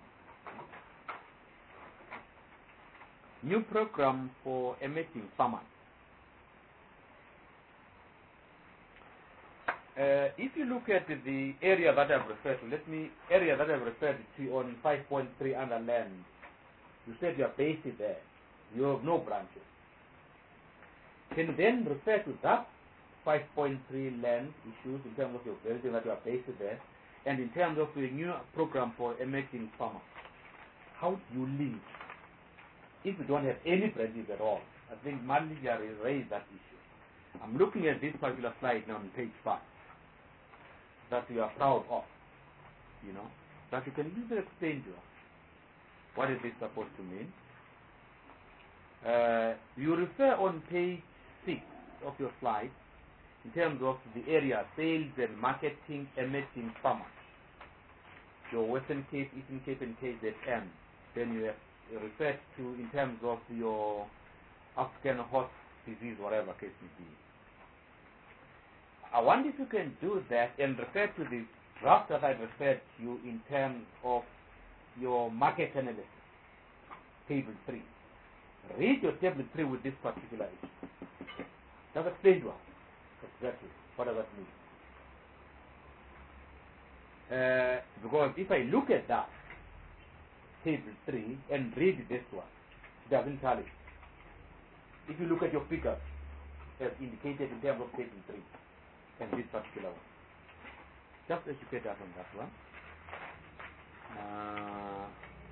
New program for emerging farmers. Uh, if you look at the area that I've referred to, let me, area that I've referred to on five point three under land, you said you are based there. You have no branches. Can you then refer to that five point three land issues in terms of your building that you are based there, and in terms of the new program for emerging farmers? How do you link if you don't have any branches at all? I think Manager raised that issue. I'm looking at this particular slide now on page five that you are proud of, you know, that you can easily explain to us. What is this supposed to mean? Uh, you refer on page six of your slide in terms of the area sales and marketing emerging farmers. Your Western Cape, Eastern Cape, and K Z M. Then you have referred to in terms of your African horse disease, whatever case may be. I wonder if you can do that and refer to the draft that I referred to you in terms of your market analysis, table three. Read your table three with this particular issue. Just explain to us exactly what does that mean. Uh, because if I look at that table three and read this one, it doesn't tally. If you look at your figures as indicated in terms of table three and this particular one, just educate us on that one. Uh,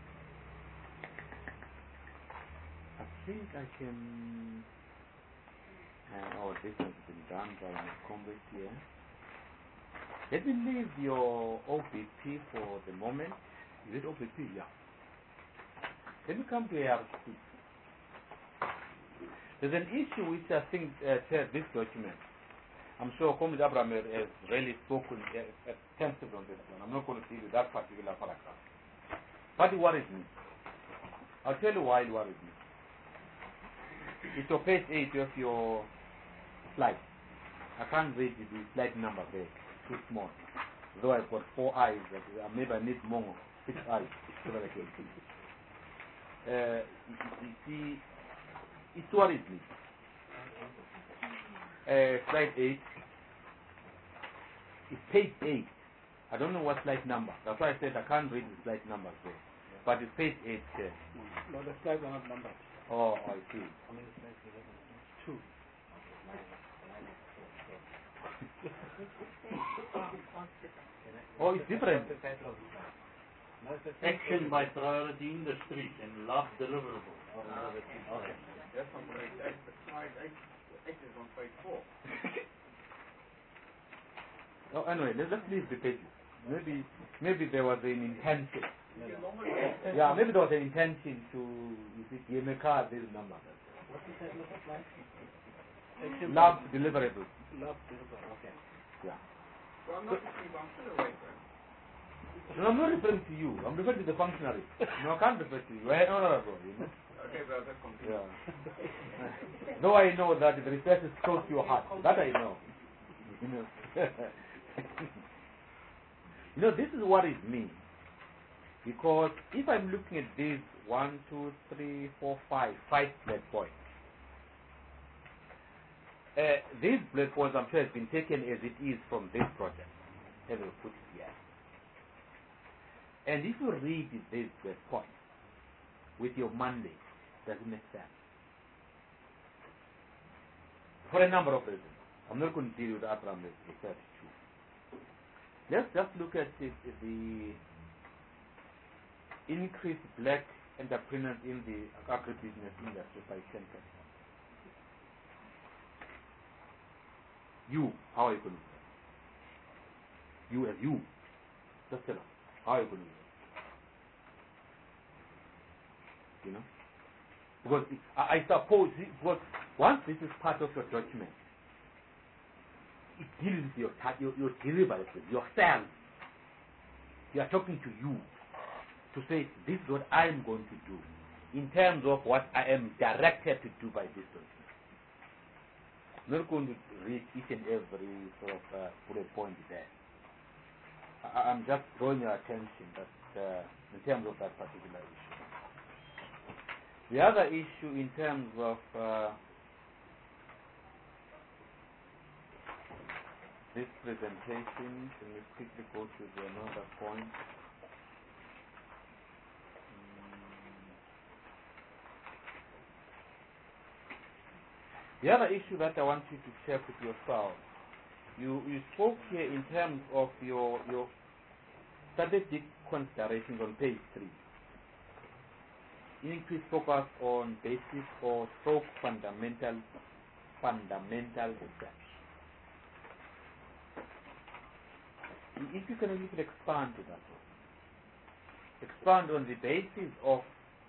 I think I can. Uh, oh, this has been done by my comrade here. Let me leave your O B P for the moment. Is it O B P? Yeah. Let me come to A R C. There's an issue which I think uh, shares this document. I'm sure Comrade Abraham has has really spoken uh, extensively on this one. I'm not going to deal with that particular paragraph. But it worries me. I'll tell you why it worries me. It's on page eight of your slide. I can't read the slide number there. It's too small. Though I've got four eyes, but uh, maybe I need more, six eyes, so that I can see. Uh, you see, it worries me. Uh, slide eight. It's page eight. I don't know what slide number. That's why I said I can't read the slide numbers there. Yeah. But it's page eight there. No, the slides are not numbered. Oh, I see. How many slides do you have? Two. Oh, it's different. Action by priority industries and love deliverables. Ah, okay. That's on page eight, but slide eight, eight is on page four. Oh, anyway, let's just leave the pages. Maybe, maybe there was an intention. Yeah, maybe there was an intention to you see, give me a card this number. What is that look like? Love deliverables. Love deliverable. Okay. Yeah. So I'm not receiving, I'm still awake, right? No, I'm not referring to you. I'm referring to the functionary. No, I can't refer to you. I honorable, you know. Okay, well, that's continue. Yeah. Though I know that the request is close to your heart. That I know. You know. You know, this is what it means. Because if I'm looking at these one, two, three, four, five, five bullet points, uh, these bullet points I'm sure has been taken as it is from this project. As we put it here. And if you read these bullet points with your mandate, does it make sense? For a number of reasons. I'm not going to deal with Abraham research too. Let's just look at it, the increased black entrepreneurs in the agribusiness industry by ten percent. You, how are you going to do that? You as you, just tell us, how are you going to do that? You know? Because it, I, I suppose, because once this is part of your document, it deals with your, your, your deliverables, yourself. You are talking to you to say, this is what I am going to do in terms of what I am directed to do by this document. I'm not going to read each and every sort of uh, bullet point there. I, I'm just drawing your attention that uh, in terms of that particular issue. The other issue in terms of uh, this presentation, let's quickly go to the another point. The other issue that I want you to check with yourself, you, you spoke here in terms of your, your strategic considerations on page three. Increased focus on basic or stroke fundamental, fundamental research. If you can a little expand to that one. Expand on the basis of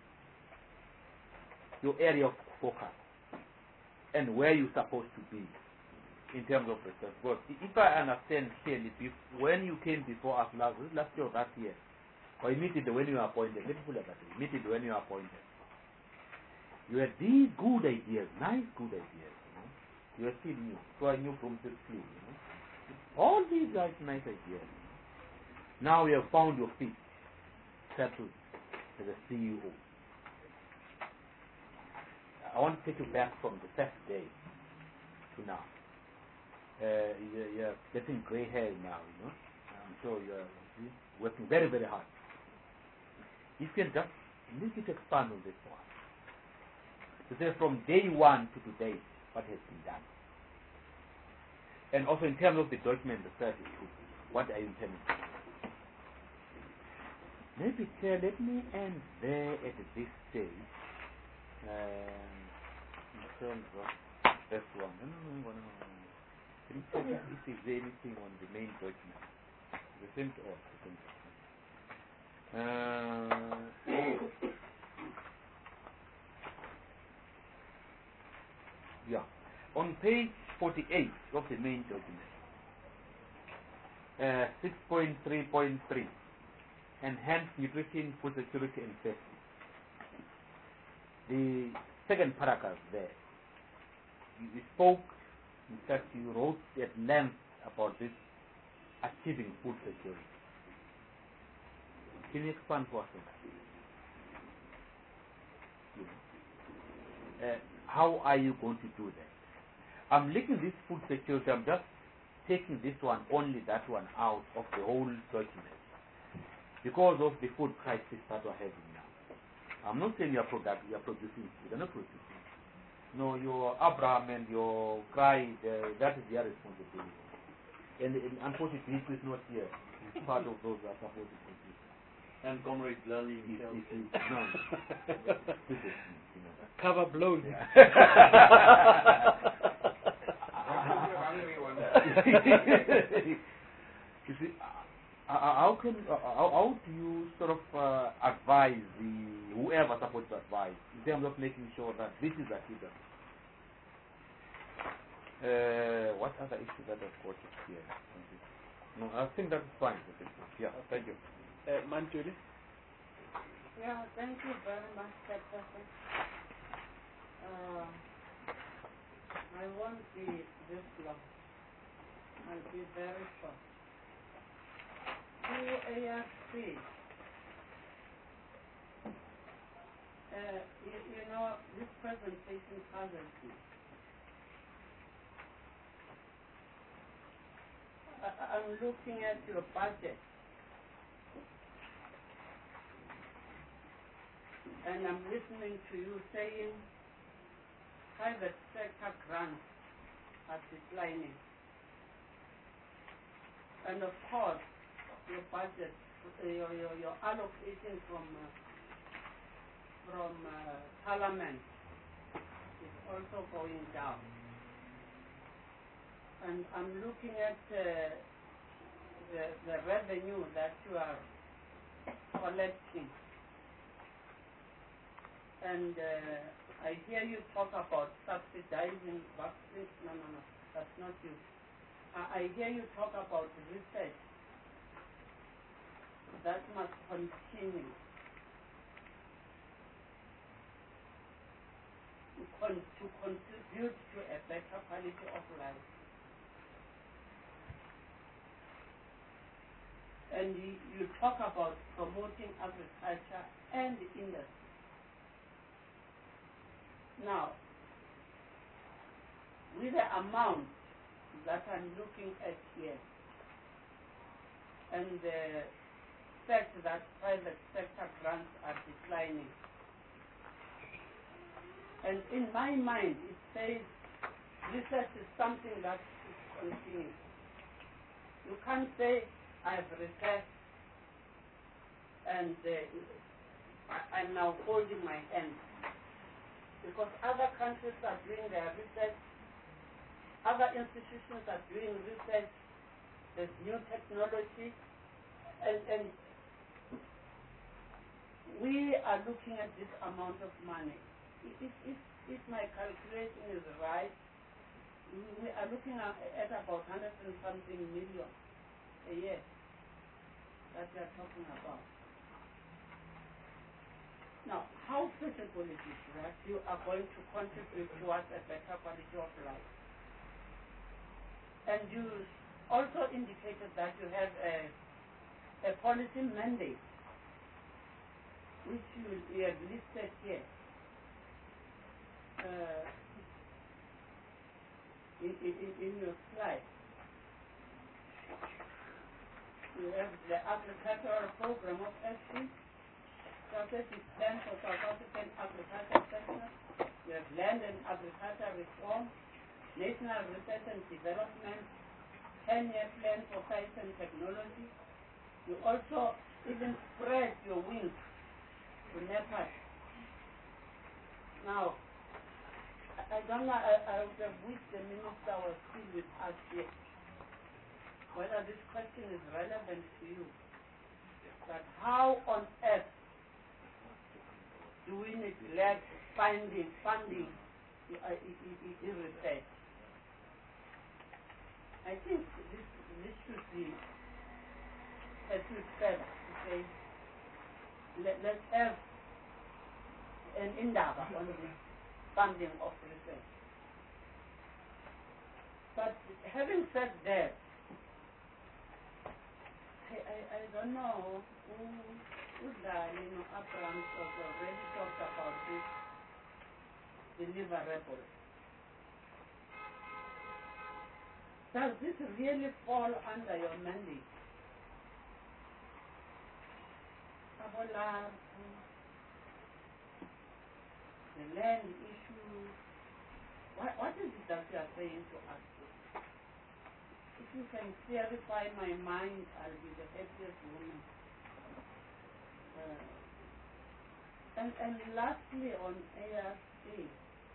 your area of focus and where you're supposed to be in terms of research. But if I understand clearly, when you came before us last, last year or that year, or immediately when you were appointed, let me put it that way, immediately when you were appointed, you had these good ideas, nice good ideas, you know. You are still new, so I knew from this few, you know. All these nice, nice ideas. Now you have found your feet, settled as a C E O. I want to take you back from the first day to now. Uh, you're, you're getting gray hair now, you know. I'm sure you're working very, very hard. You can just a little bit expand on this one. To say from day one to today, what has been done. And also in terms of the document, the third issue, what are you intending to do? Maybe uh, let me end there at this stage. Um, in terms of this one. No, no, no, no, no. Can you check if there's anything on the main document? The same to all, the same to all. Uh, yeah. On page forty-eight of the main document. Uh, six point three point three, enhanced nutrition, food security and safety. The second paragraph there, you spoke, in fact you wrote at length about this achieving food security. Can you expand for us on that? Uh, how are you going to do that? I'm linking this food security, I'm just taking this one, only that one out of the whole document because of the food crisis that we're having now. I'm not saying you're, product, you're producing food, you're not producing. No, your Abraham and your Clyde, uh, that is their responsibility. And, and unfortunately, he is not here. He's part of those that are supposed to produce. And Comrade Lally himself. He, he, he, no, you know. Cover blown. Yeah. You see, uh, how can uh, how, how do you sort of uh, advise the whoever supposed to advise in terms of making sure that this is achievable? Uh, what other issue that I've got here? No, I think that's fine. Yeah, thank you. Uh, Mantuli? Yeah, thank you very much, Chairperson. Uh, I won't be this long. I'll be very short. To A R C, uh, you, you know, this presentation puzzles me. I, I'm looking at your budget, and I'm listening to you saying private sector grants are declining. And of course, your budget, uh, your, your, your allocation from uh, from uh, Parliament is also going down. And I'm looking at uh, the, the revenue that you are collecting. And uh, I hear you talk about subsidizing vaccines. No, no, no, that's not you. I, I hear you talk about research. That must continue. To, con to contribute to a better quality of life. And you, you talk about promoting agriculture and industry. Now, with the amount that I'm looking at here, and the fact that private sector grants are declining, and in my mind it says research is something that is continuing. You can't say I've researched and uh, I, I'm now holding my hand, because other countries are doing their research, other institutions are doing research, there's new technology, and, and we are looking at this amount of money. If, if, if my calculation is right, we are looking at, at about one hundred and something million a year that we are talking about. Now, how feasible is it that you are going to contribute towards a better quality of life? And you also indicated that you have a, a policy mandate, which you, you have listed here. Uh, in, in, in your slide. You have the agricultural program of action, strategic plan for South African agriculture sector. You have land and agriculture reform, national research and development, ten-year plan for science and technology. You also even spread your wings to Nepal. Now, I don't know, I, I would have wished the minister was still with us here. Whether this question is relevant to you. But how on earth do we neglect finding, funding the uh, research? I think this this should be a good step to say, let, let's have an indaba on the funding of research. But having said that, I, I, I don't know who, who you know, Abrams has already talked about this deliverable. Does this really fall under your mandate? Abola, the land issue, what, what is it that you are saying to us? If you can clarify my mind, I'll be the happiest woman. Uh, and, and lastly, on A R C,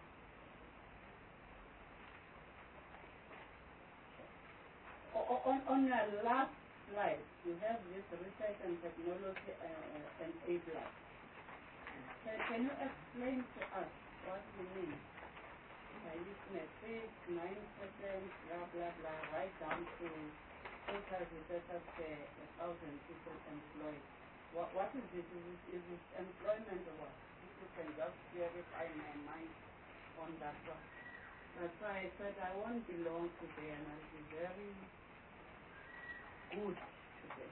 o- on, on your last slide, you have this research and technology uh, enabler. Can, can you explain to us what you mean? I use metric, nine percent, blah, blah, blah, right down to total researchers per a thousand people employed. What, what is this? Is this, is this employment or what? If you can just clarify my mind on that one. That's why I said I won't belong today and I'll be very good today.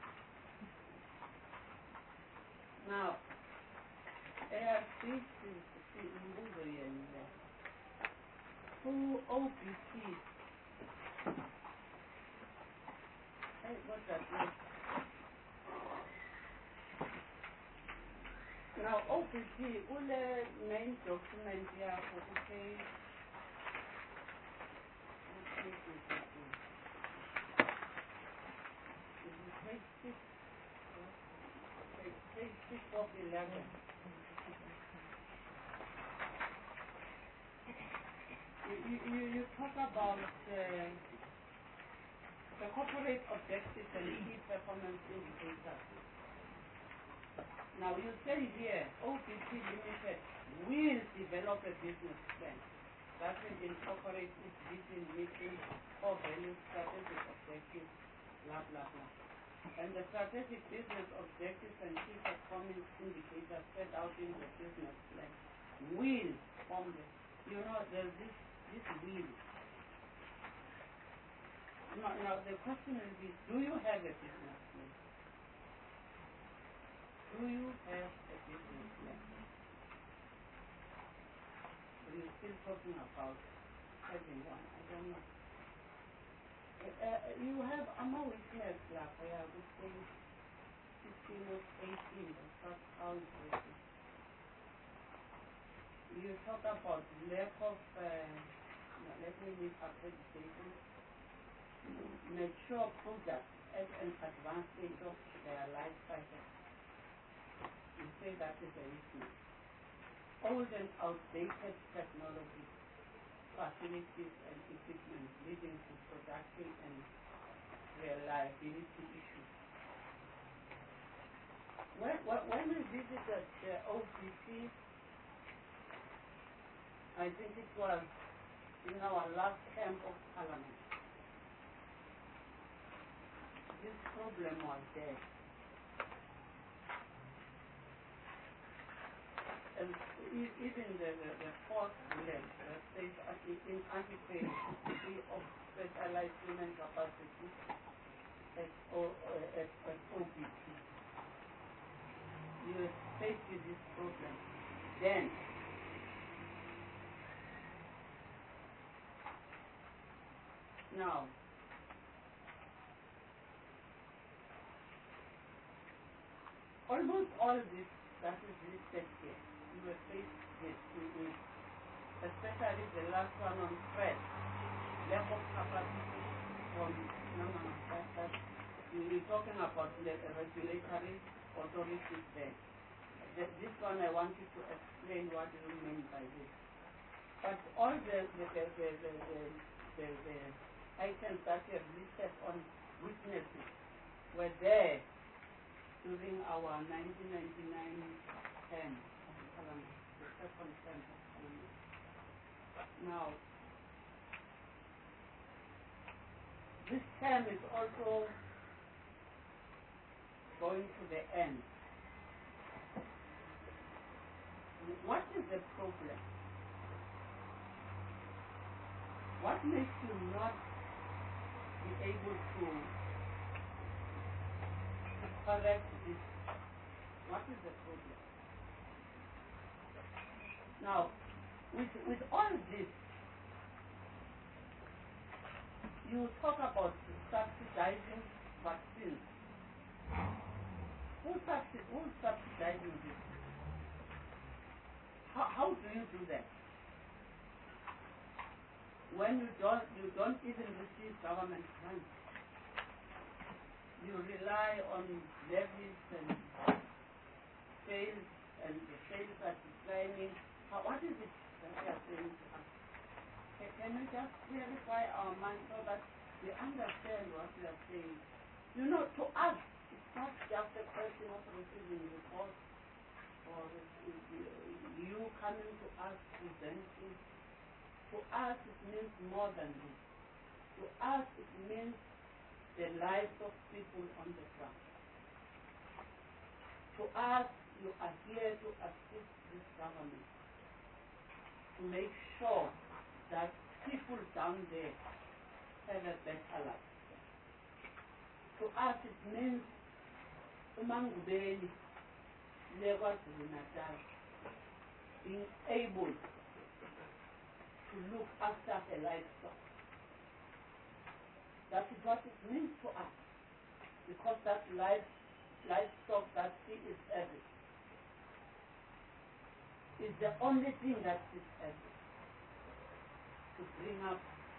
Now, A R C is the who O B T. Hey, what that mean? Now, O B T, all the main document here for the page. Page six. Page six of eleven. You, you, you talk about uh, the corporate objectives and key performance indicators. Now you say here, O B T Limited will develop a business plan that will incorporate its vision, mission, core values, strategic objectives, blah, blah, blah. And the strategic business objectives and key performance indicators set out in the business plan will form the, you know, there's this This will. Now, now the question will be, do you have a business plan? Do you have a business plan? Are you still talking about having one? I don't know. Uh, uh, you have Amma Witness Club, I would say fifteen or eighteen, that's how it works. You talk about lack of, uh, let me leave accreditation, mature products at an advanced stage of their life cycle. You say that is a weakness. Old and outdated technology, facilities and equipment leading to production and reliability issues. When, when we visited the O B T, I think it was in our last camp of parliament. This problem was there. And even the, the, the fourth bullet that says in anti-pay of specialized human capacity at, o, at, at O B T. You face this problem. Then, now, almost all this that is listed here, you will face this, with, especially the last one on threat, lack of capacity from, no, no, no, that, that, you're talking about the regulatory authorities there. The, this one I want you to explain what you mean by this. But all the, the, the, the, the, the, the, the items that you have listed on witnesses were there during our nineteen ninety-nine term of Parliament, the second term of Parliament. Now, this term is also going to the end. What is the problem? What makes you not be able to, to correct this? What is the problem? Now, with, with all this, you talk about subsidizing vaccines. Who subsid- who's subsidizing this? How, how do you do that? When you don't, you don't even receive government grants. You rely on levies and sales, and the sales are declining. How, what is it that they are saying to us? Can, can you just clarify our minds so that we understand what we are saying? You know, to us, it's not just a question of receiving reports or you coming to us presenting. To us, it means more than this. To us, it means the lives of people on the ground. To us, you are here to assist this government to make sure that people down there have a better life. To us, it means umangubeli leKwaZulu Natal being able to look after her livestock. That is what it means to us, because that life, livestock that she is having is the only thing that she's having to bring up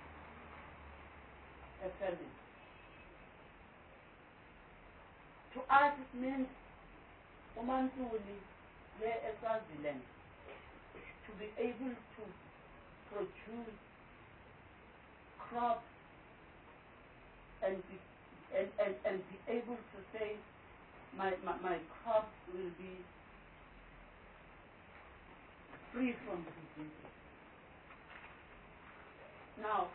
a family. To us it means umantuli le-Eswaziland to be able to produce crops and be, and, and, and be able to say my, my, my crops will be free from disease. Now,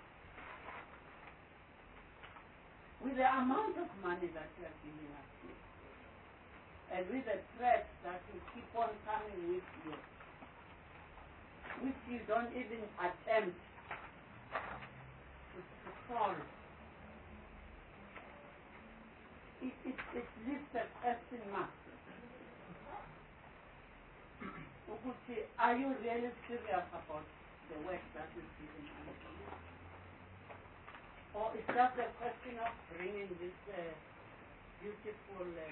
with the amount of money that you are giving us here, and with the threats that you keep on coming with you, which you don't even attempt to, to solve, it, it, it leaves a question mark. Are you really serious about the work that is given unto you? Or is that a question of bringing this uh, beautiful uh,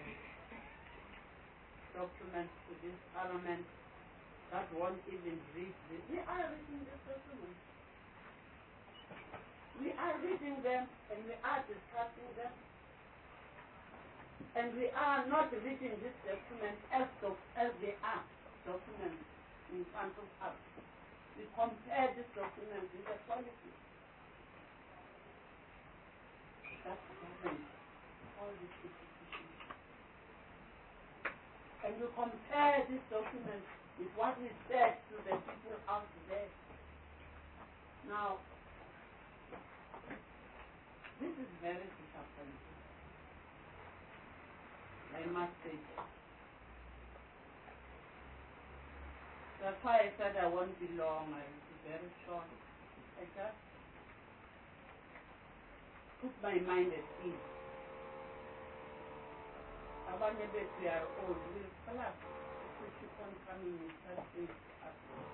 document to this parliament that won't even read this? We are reading this document. We are reading them and we are discussing them. And we are not reading this document as, doc- as they are documents in front of us. We compare this document with the quality. That's government, all these institutions. And you compare this document with what we said to the people out there. Now, this is very disappointing. I must say that. That's why I said I won't be long, I will be very short. I just put my mind at ease. Abanye bet we are old, we will collapse if we keep on coming with such things to us.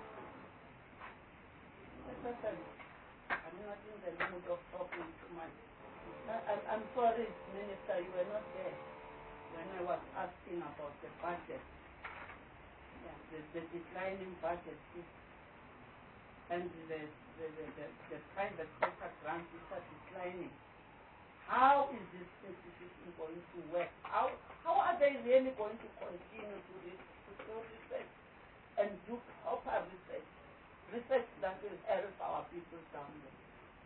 Especially, I'm not in the mood of talking too much. I, I'm, I'm sorry, Minister, you were not there when I was asking about the budget. Yeah, the, the declining budget and the, the, the, the, the private sector grants which are declining. How is this institution going to work? How, how are they really going to continue to, re- to do research and do proper research? Research that will help our people down there.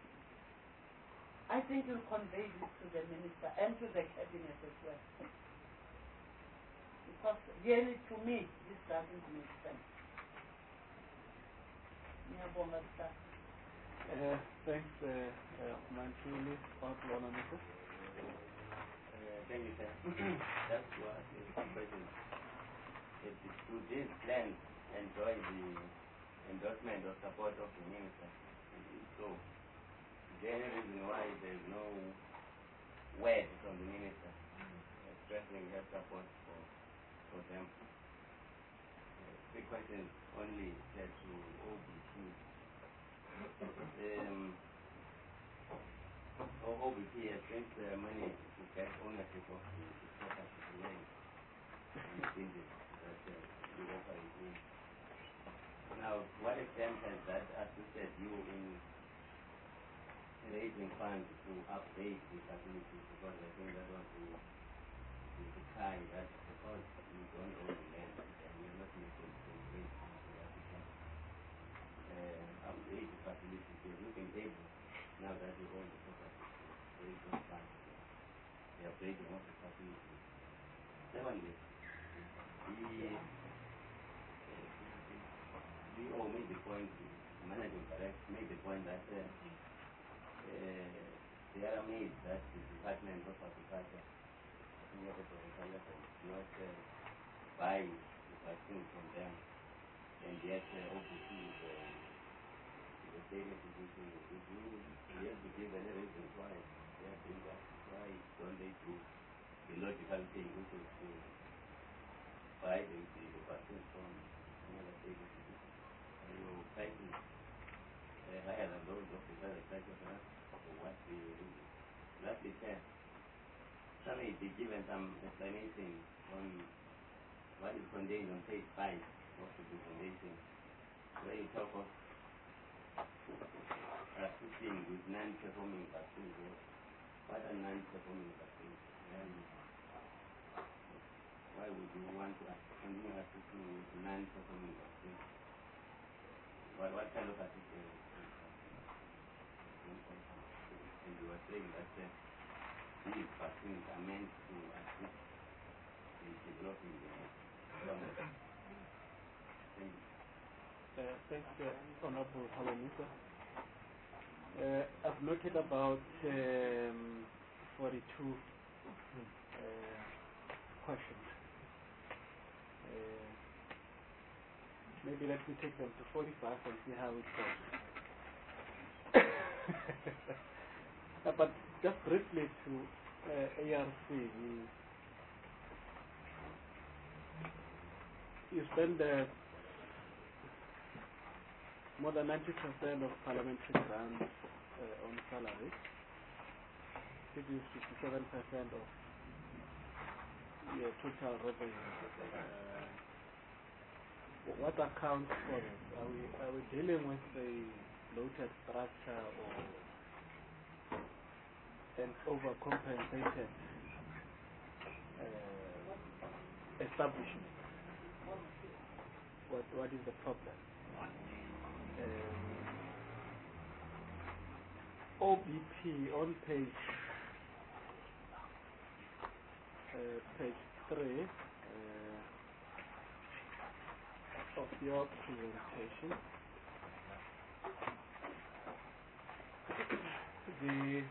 I think you'll convey this to the minister and to the cabinet as well. Because really, to me, this doesn't make sense. Uh, thanks, uh, uh, Mantuli, Honorable Minister. Uh, thank you, sir. That's what is the question. If the, do these plans enjoy the endorsement or support of the minister? If so, is there any reason why there is no word from the minister expressing her support for, for them? Uh, three questions only said to O B P. Um, O B P has spent uh, money to get ownership of the, the property, the land, and the building that uh, you operate in. Now, to what extent has that assisted you in raising funds to update the facilities? Because I think that was the, the, the cry that because you don't own the land and you're not making to raise funds so that you can uh, update the facilities. You're looking able, now that you own the property, to raise those funds. The updating of the facilities. Secondly, the D O made the point, the managing director made the point that uh, uh, they are amazed that the Department of Agriculture not uh, buying the vaccine from them, and yet uh, O B C is uh, the same institution. Would you be able to give any reasons why they are doing that? Why don't they do the logical thing, which is to buy the, the, the vaccine from another state institution? Your prices uh, higher than those of the other prices for what we read. Lastly, sir, somebody be given some explanation on what is contained on page five of the presentation, where you talk of assisting with non-performing vaccines. What are non-performing vaccines? And why would you want to continue assisting with non-performing vaccines? What, what kind of assistance? And you were saying that uh, these vaccines are meant to assist in developing the government. Thank you. Uh, thanks, uh, Honorable Halamisa. Uh, I've noted about um, forty-two uh, questions. Uh, Maybe let me take them to forty-five and see how it goes. uh, but just briefly to uh, A R C, you, you spend uh, more than ninety percent of parliamentary grants uh, on salaries. It is fifty-seven percent of your total revenue. Uh, What accounts for it? Are we are we dealing with a bloated structure or an overcompensated uh, establishment? What what is the problem? Um, O B P on page uh, page three. Uh, of your presentation, the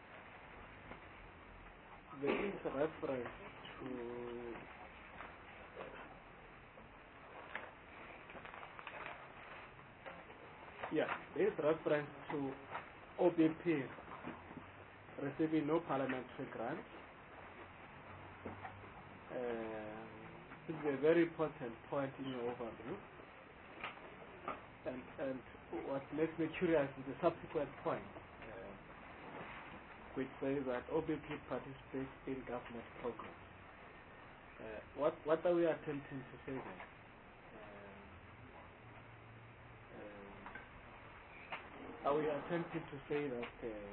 there is a reference to yeah, there is reference to O B P receiving no parliamentary grant. Uh, This is a very important point in your overview, and and what makes me curious is the subsequent point, uh, which says that O B P participates in government programs. Uh, what what are we attempting to say there? Uh, uh, are we attempting to say that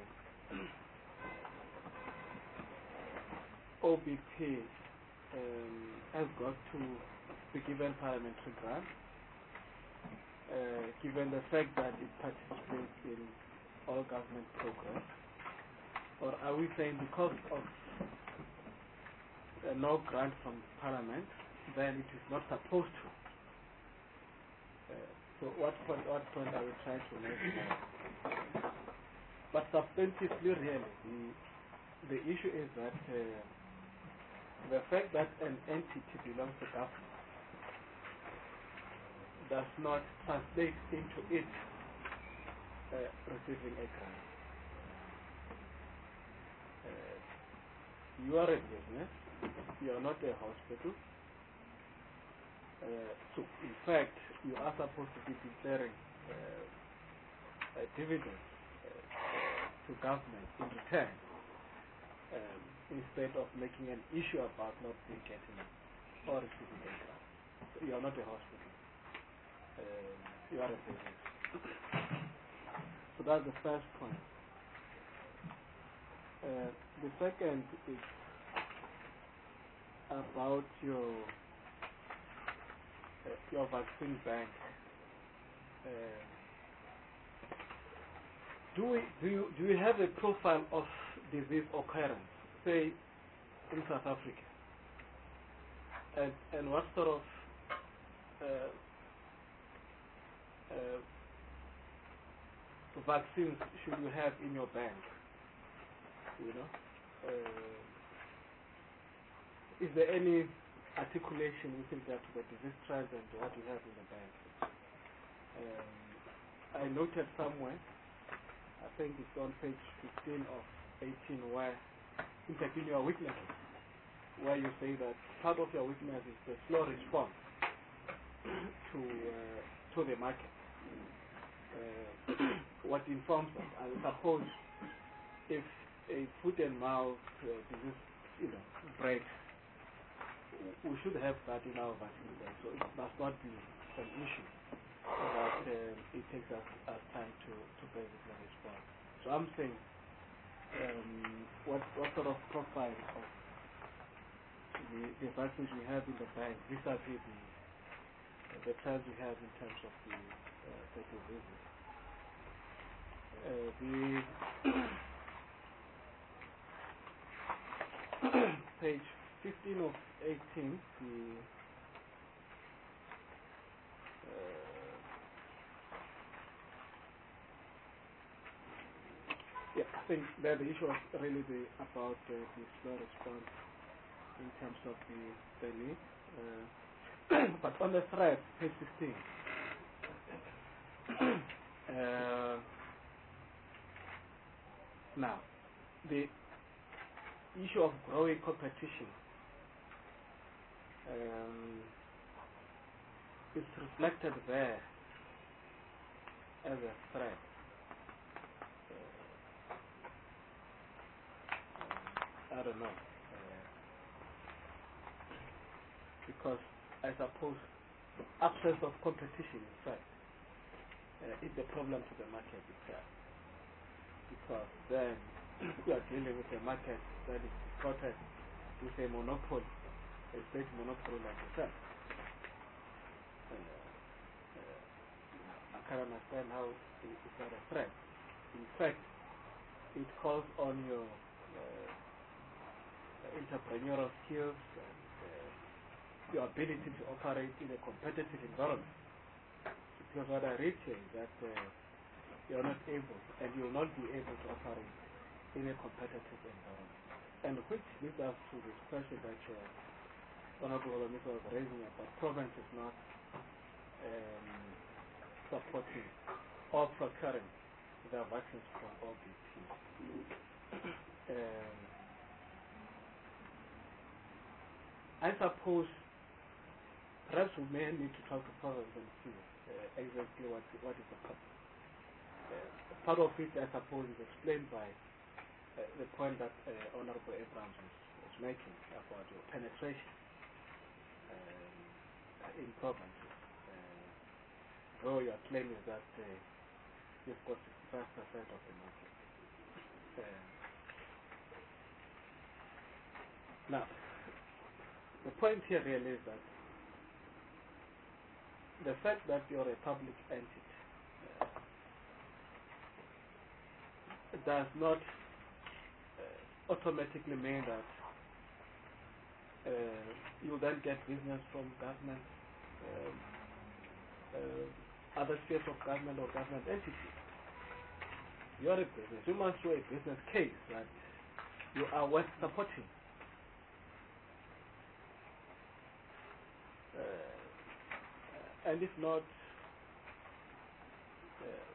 uh, O B P Um, has got to be given parliamentary grant, uh, given the fact that it participates in all government programs? Or are we saying because of uh, no grant from Parliament, then it is not supposed to? Uh, so what point, what point are we trying to make? but substantively, really, the, the issue is that uh, the fact that an entity belongs to government does not translate into it uh, receiving a grant. Uh, you are a business, you are not a hospital. Uh, so, in fact, you are supposed to be declaring uh, a dividend uh, to government in return, um, instead of making an issue about not being getting or receiving a grant. So you are not a hospital. Um, you are a business. So that's the first point. Uh, the second is about your uh, your vaccine bank. Uh, do we do you do you have a profile of disease occurrence, say in South Africa, and and what sort of uh, uh, vaccines should you have in your bank? You know, uh, is there any articulation with regard to the disease trends and what you have in the bank? Um, I noted somewhere, I think it's on page fifteen of eighteen, where, in fact, in your weaknesses, where you say that part of your weakness is the slow response to uh, to the market. Uh, what informs us, I suppose, if a foot and mouth uh, disease, you know, breaks, we should have that in our vaccine bank, so it must not be an issue that uh, it takes us, us time to, to basically respond. So I'm saying, um, what what sort of profile of the, the vaccines we have in the bank vis-a-vis the the trials we have in terms of the uh, the diseases. Uh, the page fifteen of eighteen, the uh, yeah, I think that the issue was really the about uh, the slow response in terms of the the need. Uh, but on the thread, page sixteen, uh, now the issue of growing competition um, is reflected there as a threat. Uh, I don't know, uh, because I suppose absence of competition, in fact, uh, is the problem to the market itself, because then we are dealing with a market that is supported with a monopoly, a state monopoly like yourself. Uh, uh, I can understand how it's not a threat. In fact, it calls on your uh, entrepreneurial skills and uh, your ability to operate in a competitive environment. Because what I read here is that uh, you are not able, and you will not be able to operate in a competitive environment. And which leads us to this question that uh, Honorable Mister was raising about province is not um, supporting or procuring the vaccines from O B P. um, I suppose perhaps we may need to talk to province and see uh, exactly what what is the problem. Uh, part of it, I suppose, is explained by Uh, the point that uh, Honorable Abrams was, was making about your penetration um, in provinces. Uh, though your claim is that uh, you've got sixty-five percent of the market. Uh, now, the point here really is that the fact that you're a public entity uh, does not automatically mean that uh, you then get business from government, um, uh, other spheres of government or government entities. you're a business, you must show a business case that you are worth supporting. Uh, and if not, uh,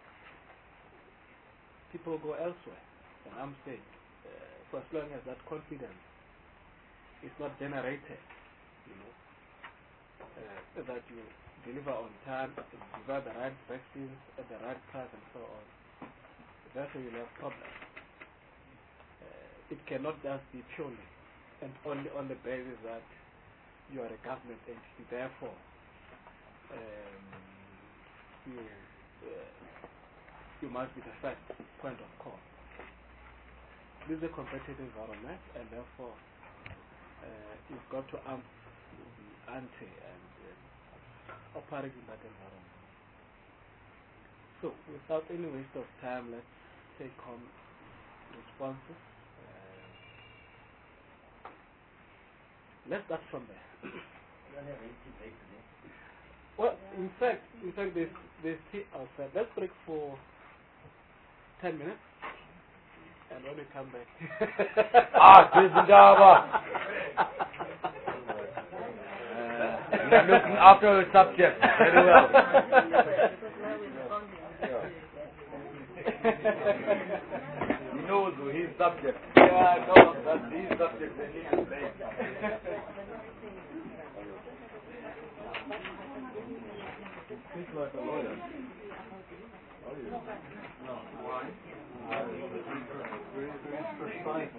people go elsewhere. And I'm saying, uh, for as long as that confidence is not generated, you know, uh, that you deliver on time, deliver the right vaccines at the right price and so on, that's where you'll have problems. Uh, it cannot just be purely and only on the basis that you are a government entity, therefore um, you, uh, you must be the first point of call. This is a competitive environment, and therefore uh, you've got to amp the ante and uh, operate in that environment. So, without any waste of time, let's take on responses. Uh, let's start from there. Well, in fact, in fact, there's there's tea outside. Let's break for ten minutes, and when we come back. Ah, this is Java. You are looking after the subject very well. He knows who his subject. Yeah, I know. That's his subject. They need to play. Speak like a lawyer. No, why? Very, very precise.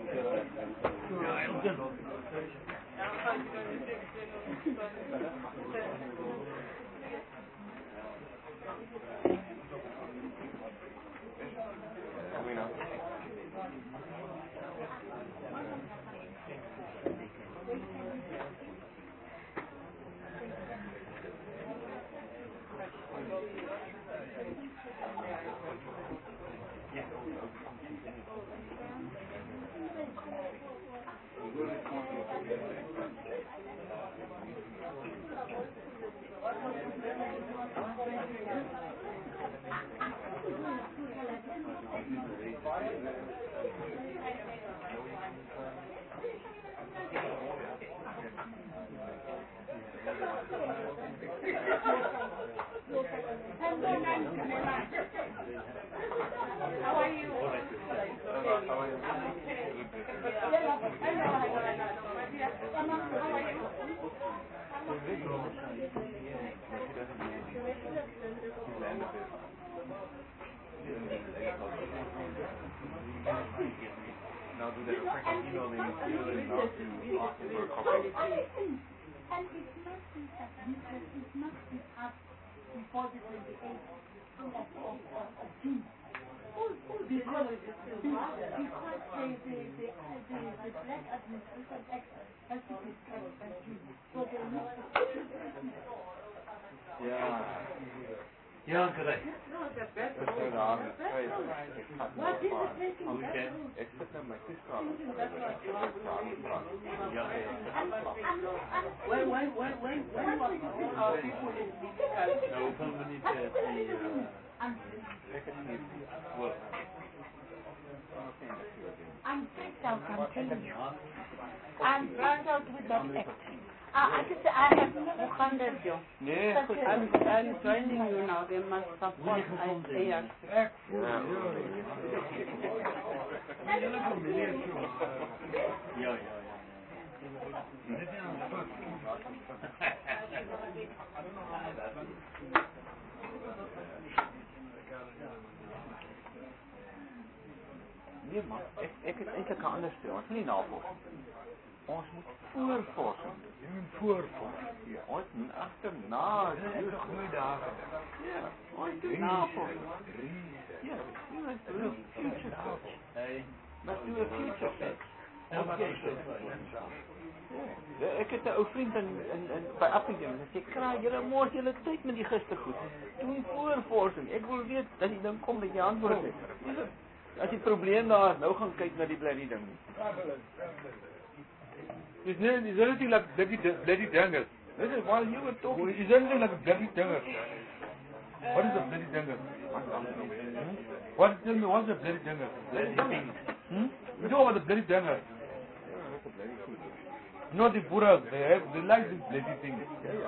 Now do that second email in and now to ask for a copy. And it's not it's not been asked before the twenty-eighth of, of, of, of June. Because, because the, the, the, the, the Black Administration Act has to be kept by June. So they need to... Yeah. Ja, correct. No, the best Dat is de arme twee. Ik ga het What is nog it taking maar. that Ik zit met mijn kieskant. When, when, when, when, when was our people in difficulty? Nou, hoeveel minuten heeft die... Ik het niet. Wel. I'm kicked out, I'm telling you. I'm brought out with that act. I, I, just, I have no hundred you. Nee, goed. I'm, I'm joining you now. They must support Isaiah. Ja. Ja, ja, ja. Nee man, ek ek het eintlik 'n ander stel. Ons moet nie navorsing doen. Ons moet voorvorsing doen. Jy moet voorvorsing. Ja, ons moet agterna die goeie dae. Ja, ons doen navorsing. Ja, jy moet doen future search. Hey, Maar doen 'n future search. Ja, ek het 'n ou vriend in in in by Appington en sê kraai julle mors julle tyd met die gistergoed. Doen voorvorsing. Ek wil weet dat die ding kom dat jy antwoord het. As die probleem daar is, nou gaan kyk na die bloody ding. Dis nie, dis nie like bloody bloody dingers. This is while you were talking. Dis nie like bloody dingers. What is the bloody dengue? Hmm? What? Tell me, what's the bloody dengue? Hmm? You know about the bloody dengue? No, the Buras, they have, they like these bloody things.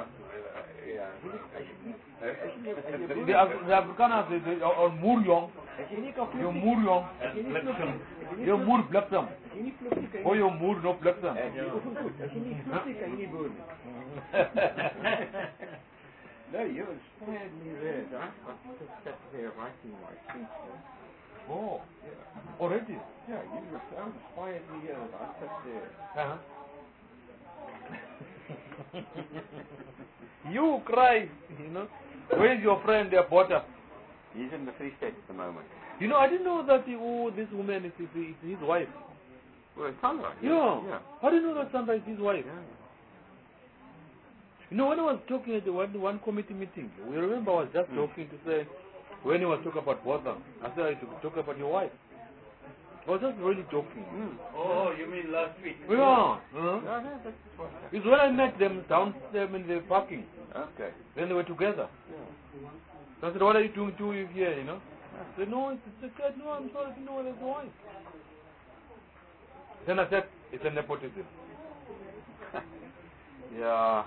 The, Af- the Afrikaners, they, they are on Moerjong. Your Moerjong. Your Moer bliksem. Oh, your Moer no bliksem. No, you inspired me there. I I sat there writing my speech. Oh, already? Yeah, you inspired me here. I sat there. Uh-huh. You cry, you know. Where is your friend, their Potter? He's in the Free State at the moment. You know, I didn't know that he, oh, this woman is his, is his wife. Well, Sandra. Yeah. yeah. I didn't know that Sandra is his wife. Yeah. You know, when I was talking at the one, one committee meeting, we remember I was just Mm. talking to say, when he was talking about Potter, I said I should talk about your wife. I was just really joking. Mm. Oh, you mean last week? Yeah. Huh? No, no, that's what It's when I met them down them in the parking. Okay. Then they were together. Yeah. So I said, what are you doing to here, you know? I said, no, it's, it's a cat. No, I'm sorry, I didn't know that's the wife. Then I said, it's a nepotism. Yeah.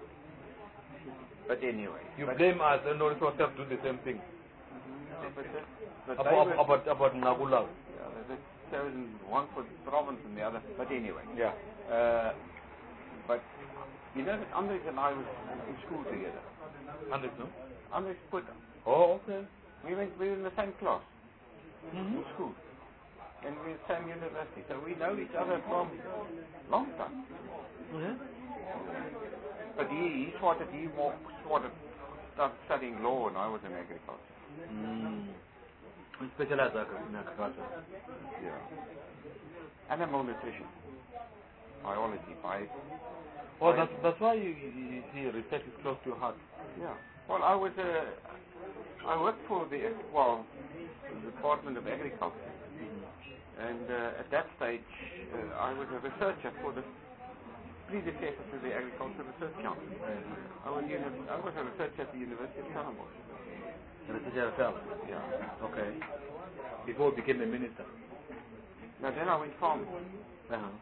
But anyway. You but blame us and all sort of do the same thing. No, but that, but they About, were- about, about Nagula. Yeah, they've chosen one for the province and the other. But anyway. Yeah. Uh, but you know that Andres and I was in school together. Andres, no? Andres put. Oh, okay. We went. We were in the same class Mm-hmm. in school, and we were at the same university. So we know each other from long time. Mm-hmm. But he, he started. He more started started studying law, and I was in agriculture. Mm. We specialize in agriculture. Yeah. Animal nutrition, biology, bio. Oh, that's, that's why you, you, you see research is close to your heart. Yeah. Well, I was a. I worked for the well, the Department of Agriculture, and uh, at that stage, uh, I was a researcher for the predecessor to the Agriculture Research Council. I was uni- I was a researcher at the University of Stellenbosch. Researcher yourself? Yeah. Okay. Before you became a minister? Now then I went farming, Uh-huh.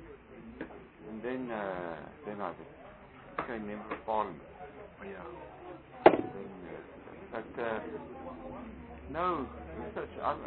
and then uh, then I became member of Parliament. Yeah. Then, uh, but uh, no research. I'm,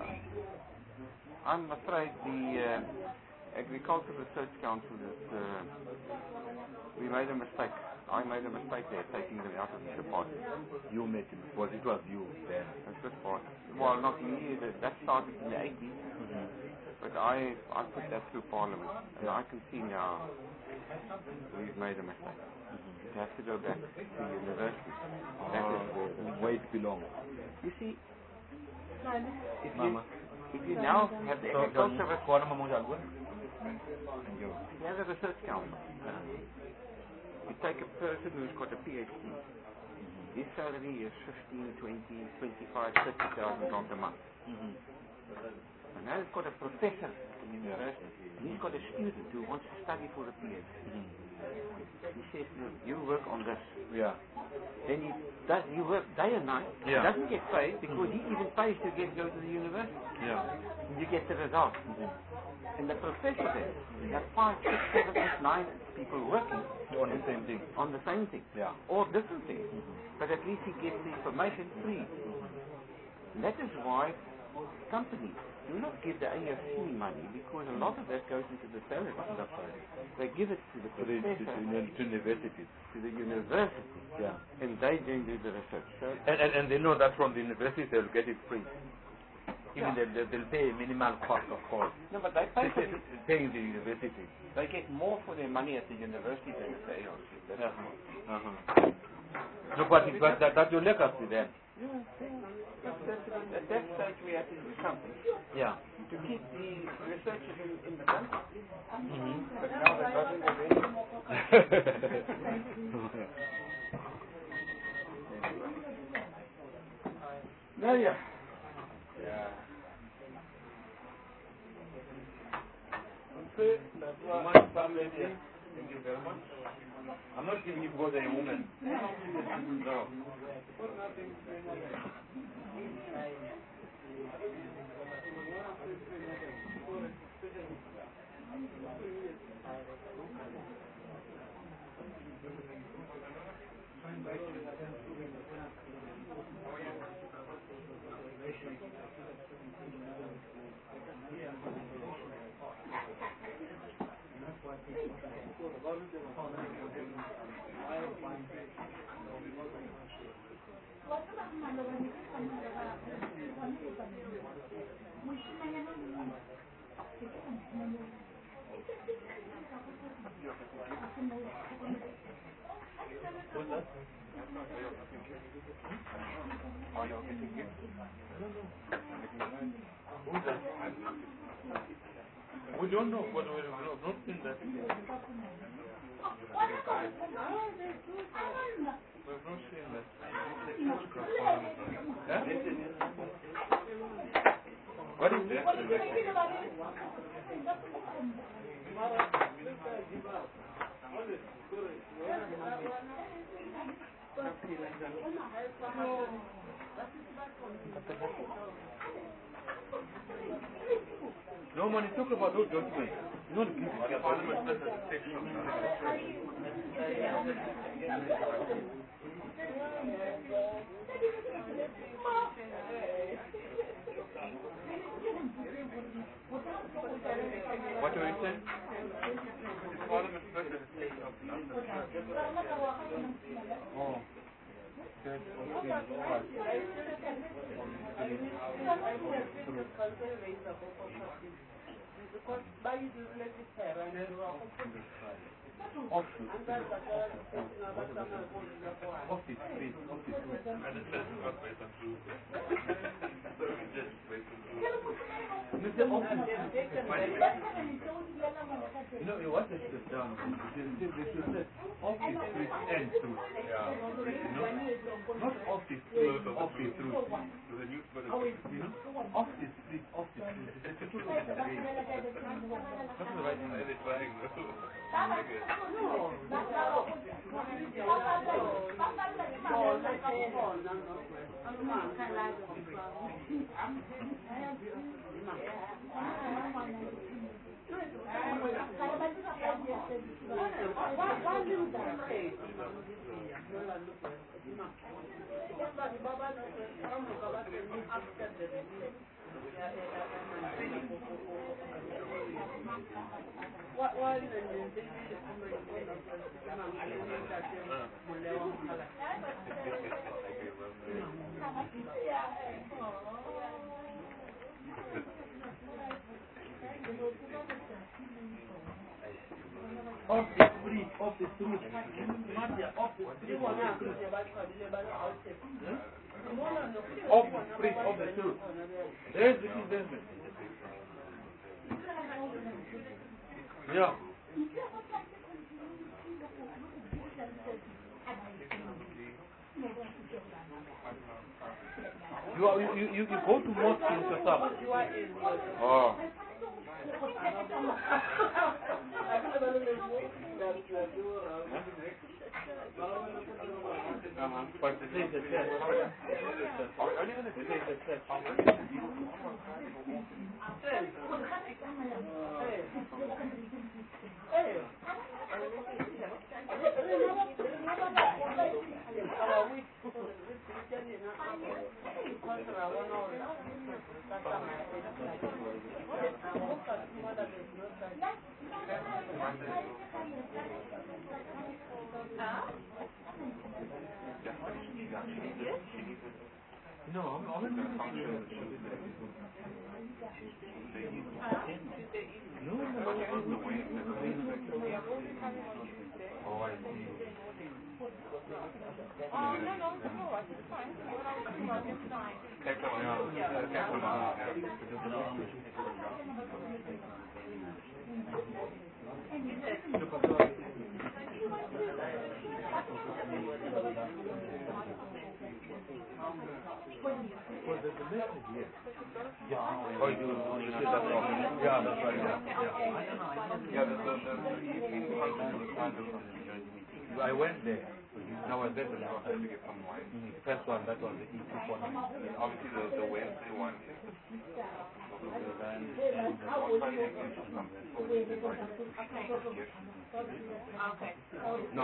I'm afraid the uh, Agricultural Research Council is. Uh, we made a mistake. I made a mistake there, taking them out of the department. You made it. Well, it was you then. That's this part. Well, not me. That that started in the eighties. Mm-hmm. But I I put that through Parliament, and Yeah. I can see now we've made a mistake. It has to go back to university. That is where, where it belongs. you see, if you, Mama. if you now have the So, agriculture, so, res- Kuala Mama Jalwa? if you have a research council, you take a person who's got a PhD, his salary is fifteen, twenty, twenty-five, thirty thousand rand a month. Mm-hmm. And now he's got a professor in university, and he's got a student who wants to study for a PhD. Mm-hmm. He says, "Look, you work on this." Yeah. Then he does. He works day and night. Yeah. He doesn't get paid because he even pays to get go to the university. Yeah. And you get the result. And the professor there, you have five, six, seven, eight, nine people working On the same thing. on the same thing, Yeah. or different things. But at least he gets the information free. And that is why companies do not give the A F C money, because a lot of that goes into the salary. They give it to the To the, to, professor, to, to universities. to the university, Yeah. and they then do the research. So And, and, and they know that from the university they'll get it free. Even Yeah. they, they, they'll pay a minimal cost, of course. no, but they pay They for pay, the, paying the university. they get more for their money at the university than at the A R C. That's Uh-huh. Uh-huh. No, but, but that, that's your legacy then. Yeah, yeah. But that's, at that stage we have to do something Yeah. to keep the researchers in, in the country. Mm-hmm. But now that doesn't go in. No, yeah. Yeah. See, that's what family. Thank you very much. I'm not giving you because I'm a woman. No. We don't know what we have not seen that. We have not seen that. Huh? What is that? No man, talk about those documents. Not give it Parliament presentation. What do you say? The Parliament presentation of Oh. That's because by the related parent, you are office, office, please, office. Mister Office. You know what they should have done? They should have said office street and through. Yeah. You know? Not office street, office through. You know? Office street, office through. That's the right thing. They're trying. What was the off the street, off the street. Maria, off the street, off the street. Off the street, off the street. There's the investment. Yeah. You, are, you, you, you go to mosque in Qatar. Oh. Uh-huh. But the thing is that no, I'm not going to function. No, no, no. Oh, I see. Oh, no, no, no, it's fine. What I was talking about is fine. Well, there's a message here. Yeah. Oh, you, you said that wrong. Yeah, that's right. Yeah, yeah. Yeah, that's, that's, I went there. I was there the last time. Mm-hmm. The first one, that was the E two forty. Obviously, the, the Wednesday one. Okay. No,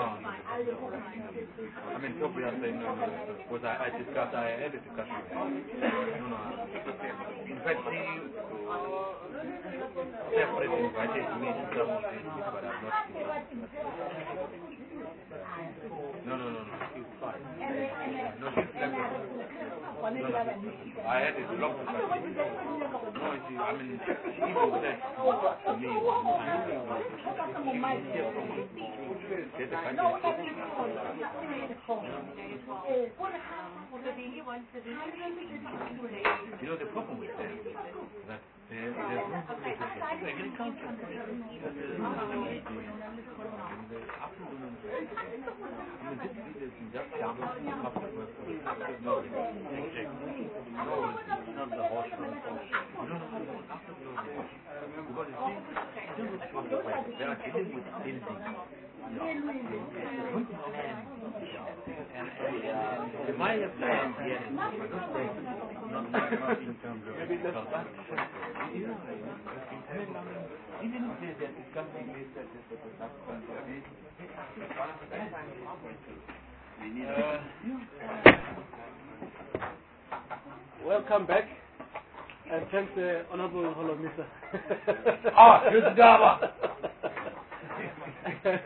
I mean, probably I'm saying no, no, because I, I discussed, I had a discussion with him. No, no, in fact, he separate invited me to some of these, but I'm not No, no, no, no, it's fine. No, she's separate. No, no, I had a long discussion. No, she, I mean, he even said to me, she was here from get the country. You know, the problem with them is that there, there's no agriculture. In the afternoon, I mean, this village is just down after work. No, no, it's not the horse. No, no, no, after the horse. Because you see, still with the fight, they are dealing with buildings. And, and, and the Maya plan here is not, not, not in terms of maybe that's that. Even if there's a discussion is that welcome back, and thanks the uh, Honorable Holomisa. Ah, good job. uh,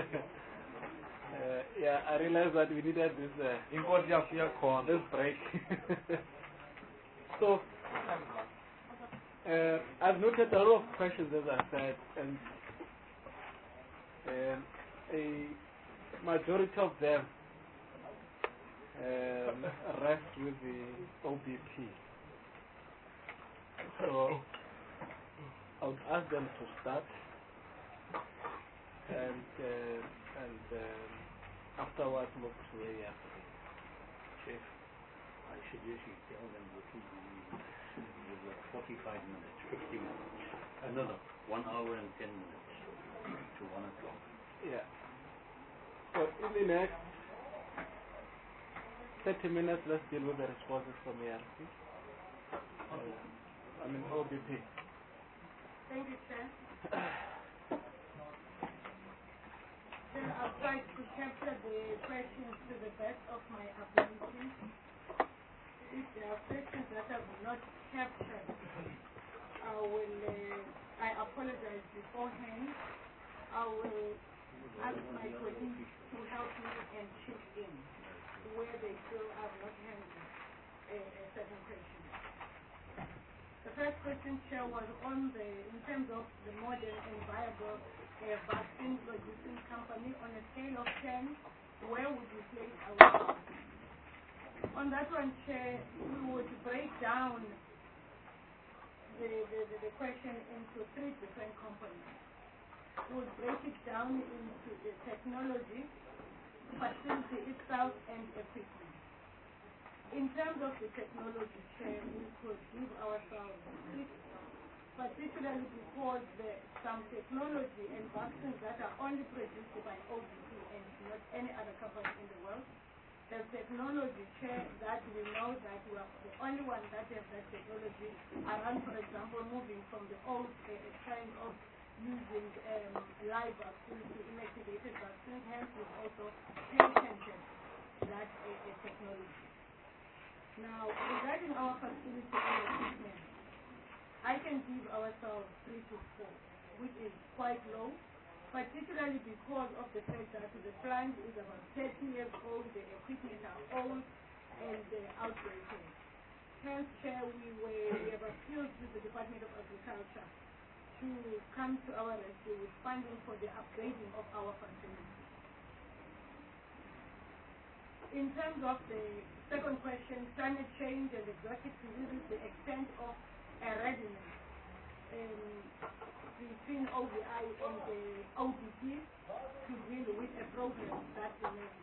yeah, I realized that we needed this uh, this break. So, uh, I've noted a lot of questions, as I said, and um, a majority of them um, rest with the O B P. So, I would ask them to start. And uh, and um, afterwards move to A R C. Chief, I suggest you tell them that you have forty-five minutes, fifty minutes, another one hour and ten minutes to one o'clock. Yeah. So in the next thirty minutes, let's deal with the responses from A R C. Uh, I mean O B P. Thank you, Chair. I'll try to capture the questions to the best of my ability. If there are questions that I have not captured, I will, uh, I apologize beforehand. I will ask my colleagues to help me and chip in where they feel I have not handled a, a certain question. The first question, Chair, was on the, in terms of the modern and viable a vaccine producing company. On a scale of ten, where would you place ourselves? On that one, Chair, we would break down the, the, the, the question into three different components. We would break it down into the technology, facility itself, and equipment. In terms of the technology, Chair, we could give ourselves six, particularly because there some technology and vaccines that are only produced by O B P and not any other company in the world. There's technology, Chair, that we know that we are the only one that has that technology around, for example, moving from the old uh, kind of using um, live vaccines to inactivated vaccines. Hence, we've also patented that uh, uh, technology. Now, regarding our facility and equipment, I can give ourselves three to four, which is quite low, particularly because of the fact that the plant is about thirty years old, the equipment are old, and they're outdated. Hence, Chair, we, were, we have appealed to the Department of Agriculture to come to our rescue with funding for the upgrading of our facility. In terms of the second question, climate change and exotic diseases, the extent of a readiness um, between O B I and the O B P to deal with a problem that emerges.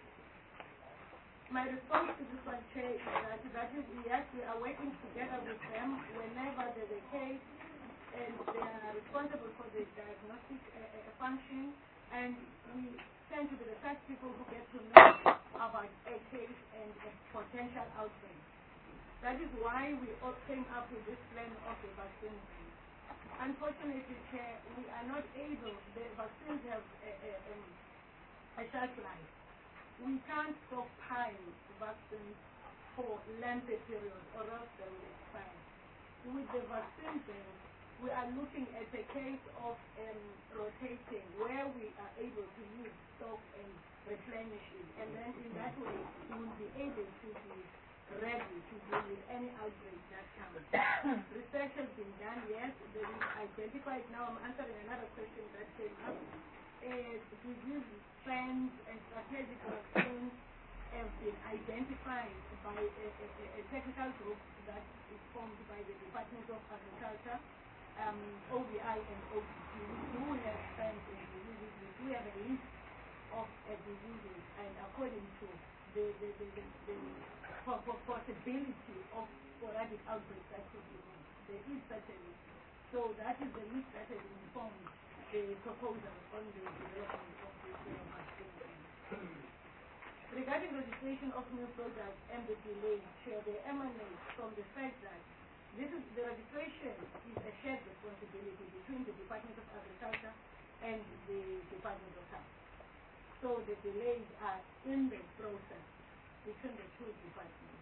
My response to this one, Chair, is that, that is, yes, we are working together with them whenever there's a case, and they are responsible for the diagnostic uh, uh, function, and we tend to be the first people who get to know about a case and a potential outbreak. That is why we all came up with this plan of the vaccine ban. Unfortunately, Chair, we are not able, the vaccines have a, a, um, a shelf life. We can't stockpile vaccines for lengthy periods or else they will expire. With the vaccine ban, we are looking at a case of um, rotating where we are able to use stock and replenish it. And then in that way, we will be able to be ready to deal with any outbreak that comes. Research has been done, yes, there is identified. Now I'm answering another question that came up. Uh, disease trends and strategic vaccines have been identified by a, a, a technical group that is formed by the Department of Agriculture, um, O V I and O P C. We do have trends in diseases, we do have a list of uh, diseases, and according to the, the, the, the, the for, for possibility of sporadic outbreaks that could be made. There is such a list. So that is the list that has informed the proposal on the development of this uh, vaccine. Regarding registration of new products and the delay, Chair, they emanate from the fact that this is the registration is a shared responsibility between the Department of Agriculture and the Department of Health. So the delays are in the process between the two departments.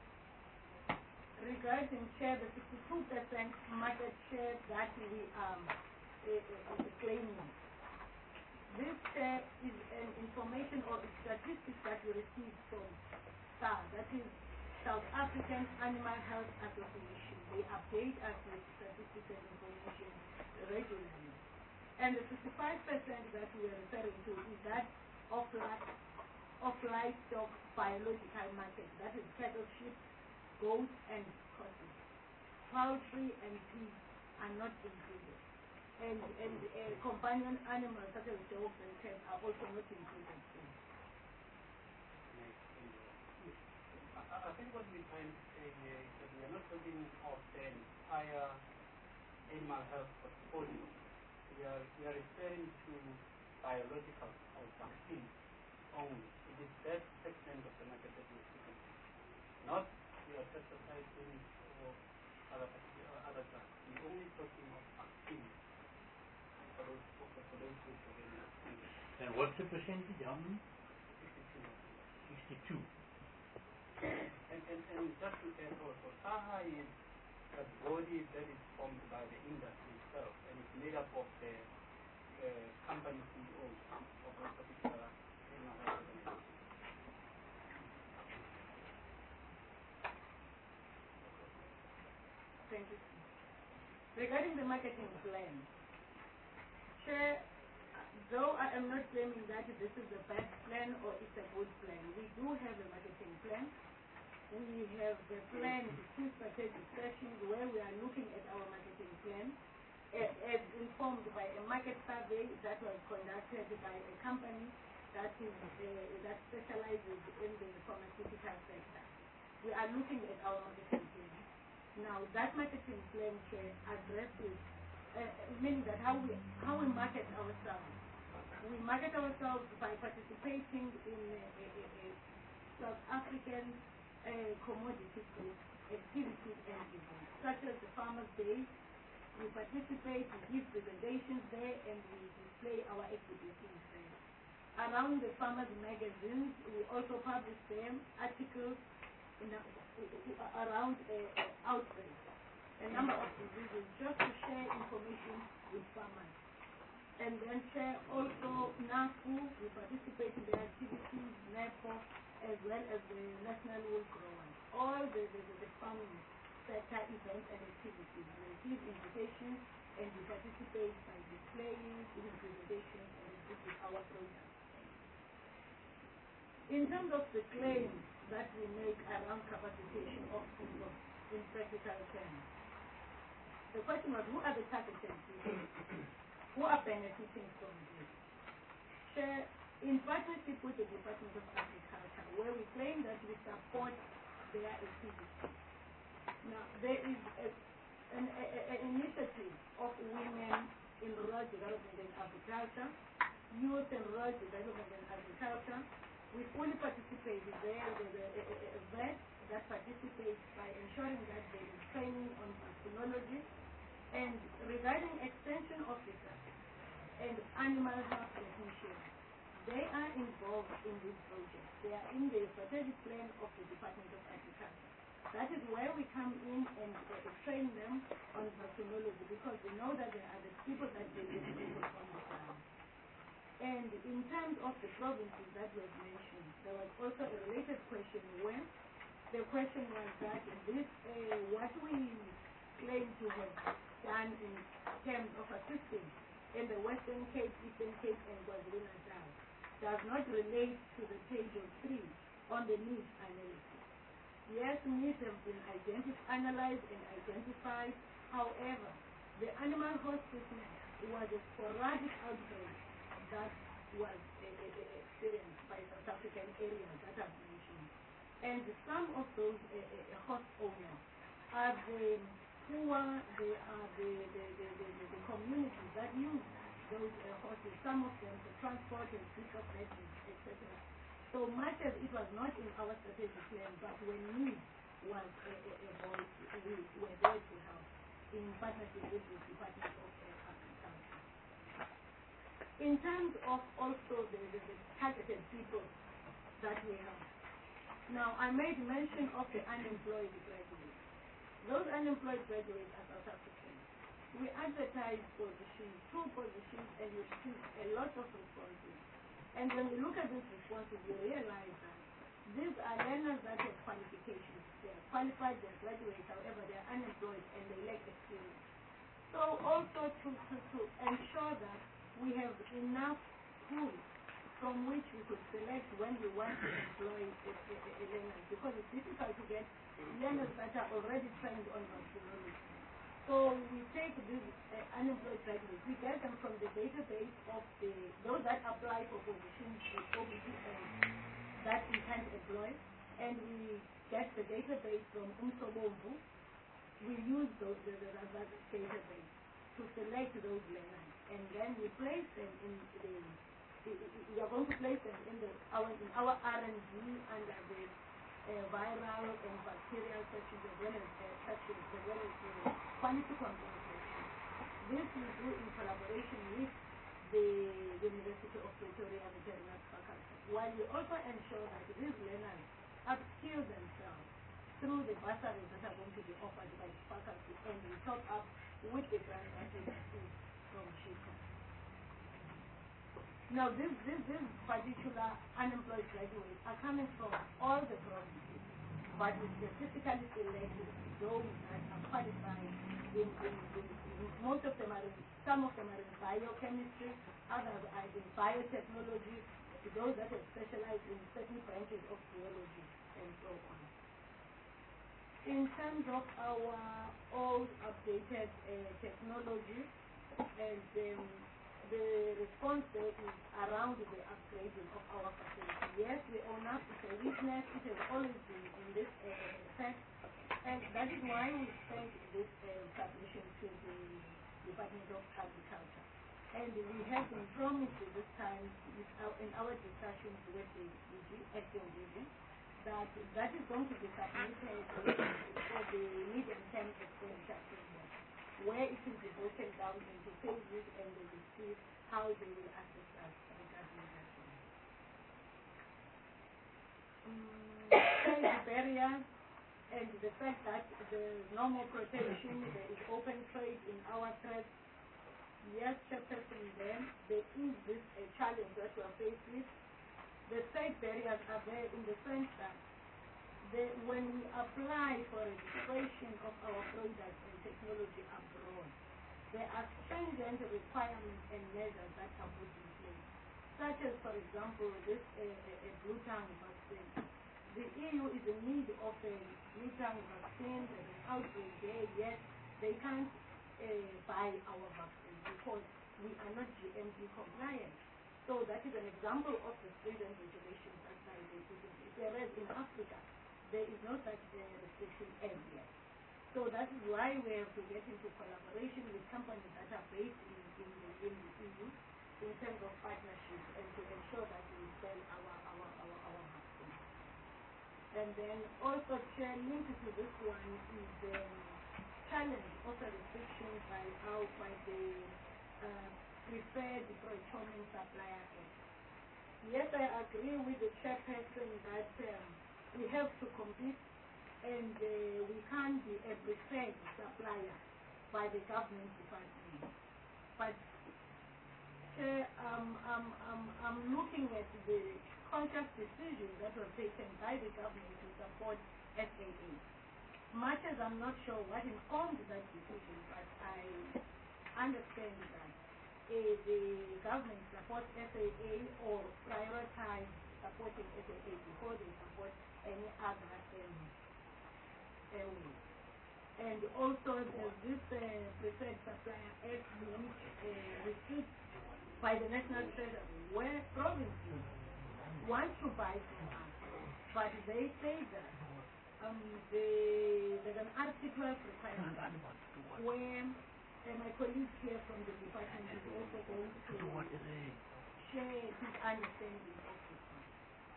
Regarding Chair, the sixty-two percent market share that we are um, uh, uh, claiming, this share is an information or statistics that we received from S A R, that is South African Animal Health Association. They update us with statistics and information regularly. And the sixty-five percent that we are referring to is that of, of livestock biological market, that is cattle, sheep, goats, and horses. Poultry and pigs are not included. And, and uh, companion animals such as dogs and cats are also not included. I, I think what we're trying to say here is that we are not talking of the entire animal health portfolio. We are, we are referring to biological or vaccines only. It is that segment of the market that we're speaking of. Not the pesticides or other, or other drugs. We're only talking of vaccines for those, for, for those groups of animals. And what's the percentage? How many? sixty-two. And, and, and just to add also, SAHA is a body that is formed by the industry itself, and it's made up of the uh, company C E Os of those particular animal health organizations. Thank you. Regarding the marketing plan, Chair, though I am not claiming that this is the best plan or it's a good plan, we do have a marketing plan. We have the plan, two strategic sessions where we are looking at our marketing plan uh, as informed by a market survey that was conducted by a company that is uh, that specializes in the pharmaceutical sector. We are looking at our marketing plan. Now, that marketing plan, Chair, addresses, uh, meaning that how we how we market ourselves. We market ourselves by participating in a, a, a, a South African uh, commodity group activities and events, such as the Farmers' Day. We participate, we give presentations there, and we display our exhibitions there. Around the Farmers' magazines, we also publish them articles in a, around uh, outbreaks, a number of diseases, just to share information with farmers. And then share also NAFU, we participate in the activities, NEPO, as well as the National Wool Growers. All the, the, the, the farming sector events and activities. We receive invitations and we participate by displaying, giving presentations, and exhibit our products. In terms of the claims that we make around capacitation of people in practical terms, the question was, who are the targeted people? Who are benefiting from this? Share, in partnership with the Department of Agriculture, where we claim that we support their activities. Now, there is a, an, a, an initiative of agriculture, youth and rural development and agriculture. We fully participate there. There's a, a, a V E T that participates by ensuring that there is training on vaccinology. And regarding extension officers and animal health technicians, they are involved in this project. They are in the strategic plan of the Department of Agriculture. That is where we come in and uh, train them on vaccinology, because we know that there are the people that they will people on the ground. And in terms of the provinces that was mentioned, there was also a related question where the question was that this, uh, what we claim to have done in terms of assisting in the Western Cape, Eastern Cape, and KwaZulu-Natal does not relate to the page of three on the needs analysis. Yes, needs have been identified, analyzed and identified. However, the animal hospital was a sporadic outbreak that was uh, uh, experienced by South African areas that I've mentioned. And some of those uh, uh, host owners are the poor, they are the, the, the, the, the, the communities that use those uh, horses, some of them for transport and pick up records, et cetera. So much as it was not in our strategic plan, but when need was a, a, a voice, we were there to help in partnership with the Department of uh, Agriculture. In terms of also the, the, the targeted people that we have. Now, I made mention of the unemployed graduates. Those unemployed graduates are South Africans. We advertise positions, two positions, and we receive a lot of responses. And when we look at these responses, we realize that these are learners that have qualifications. They are qualified, they are graduates, however, they are unemployed and they lack experience. So also to, to, to ensure that we have enough tools from which we could select when we want to employ a, a, a learner, because it's difficult to get learners that are already trained on vaccinology. So we take these uh, unemployed graduates, we get them from the database of the those that apply for positions with O B T N that we can't employ, and we get the database from Umsobomvu. We use those, the, the, that database to select those learners, and then we place them in the we are going to place them in the our in our R and D under the uh, viral and bacterial sections as well as uh, sections as well as the uh, quality control sections. This we do in collaboration with the University of Pretoria Veterinary Faculty, while we also ensure that these learners upskill themselves through the bursaries that are going to be offered by the faculty, and we top up with the grant that we receive from SHICO. Now, this, this, this particular unemployed graduates are coming from all the provinces, but we specifically selected those that are qualified in, in, in, in most of them are in, some of them are in biochemistry, others are in biotechnology, those that are specialized in certain branches of biology, and so on. In terms of our old updated uh, technology, and um, the response there is around the upgrading of our facility. Yes, we own up, it's a weakness, it has always been in this uh, fact, and that is why we sent this uh, submission to the Department of Agriculture. And we have been promised this time with our, in our discussions with the acting D G that that is going to be submitted for the medium-term expenditure framework, where it will be broken down into phases, and they will see how they will assess us regarding that one. Um, trade barrier and the fact that there is no more protection, there is open trade in our threats. Yes, Chairperson, then there is this a challenge that we are faced with. The trade barriers are there in the sense that the, when we apply for registration of our products and technology abroad, there are stringent requirements and measures that are put in place, such as, for example, this uh, uh, blue tongue vaccine. The E U is in need of a blue tongue vaccine. There is an outbreak there, yet they can't uh, buy our vaccine because we are not G M P compliant. So that is an example of the stringent regulations that are they put in place. Whereas in Africa, there is no such uh, restriction as yet. So that is why we have to get into collaboration with companies that are based in, in, the, in the E U in terms of partnership and to ensure that we sell our, our, our, our vaccine. And then also, Chair, linked to this one is the challenge of a restriction by our, by the uh, Preferred Procurement Supplier Act. Yes, I agree with the chairperson that um, we have to compete and uh, we can't be a preferred supplier by the government department. But Chair, um, um, um, I'm looking at the conscious decision that was taken by the government to support S A A. Much as I'm not sure what informed that decision, but I understand that uh, the government supports S A A or prioritize supporting S A A before they support any other um, airways. And also there's this uh, preferred supplier act which uh, restricts by the National Treasury where provinces want to buy from us, but they say that um, they, there's an article requirement where uh, my colleague here from the department is also going to share his understanding of this one.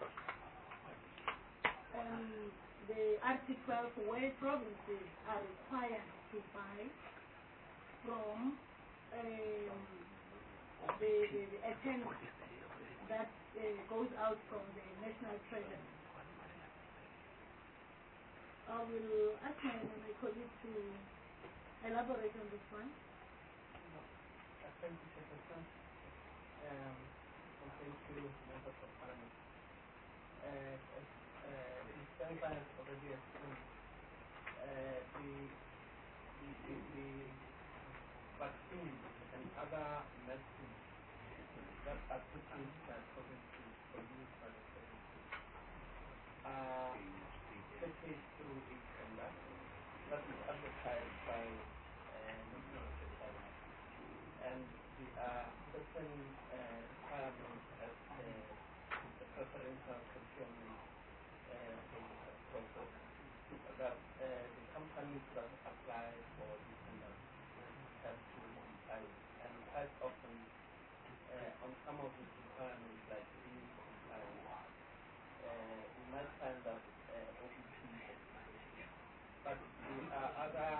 Um, the article where provinces are required to buy from um, the, the, the attendance that uh, goes out from the National Treasury. I will ask my, my colleague to elaborate on this one. Thank you, Chairperson. Um, and thank you, members of Parliament. Uh, as uh, the Senator has already explained, uh, the, the, the, the vaccines and other medicines that are produced by provinces, produced by the provinces, are purchased through a tender that is advertised by uh, National Treasury. And there are certain uh, requirements as uh, the preferential procurement uh, process that uh, the companies that apply for the tender have to comply with. And quite often, uh, on some of these requirements, like being compliant, uh, you might find that uh, O B P is sufficient. But there are other,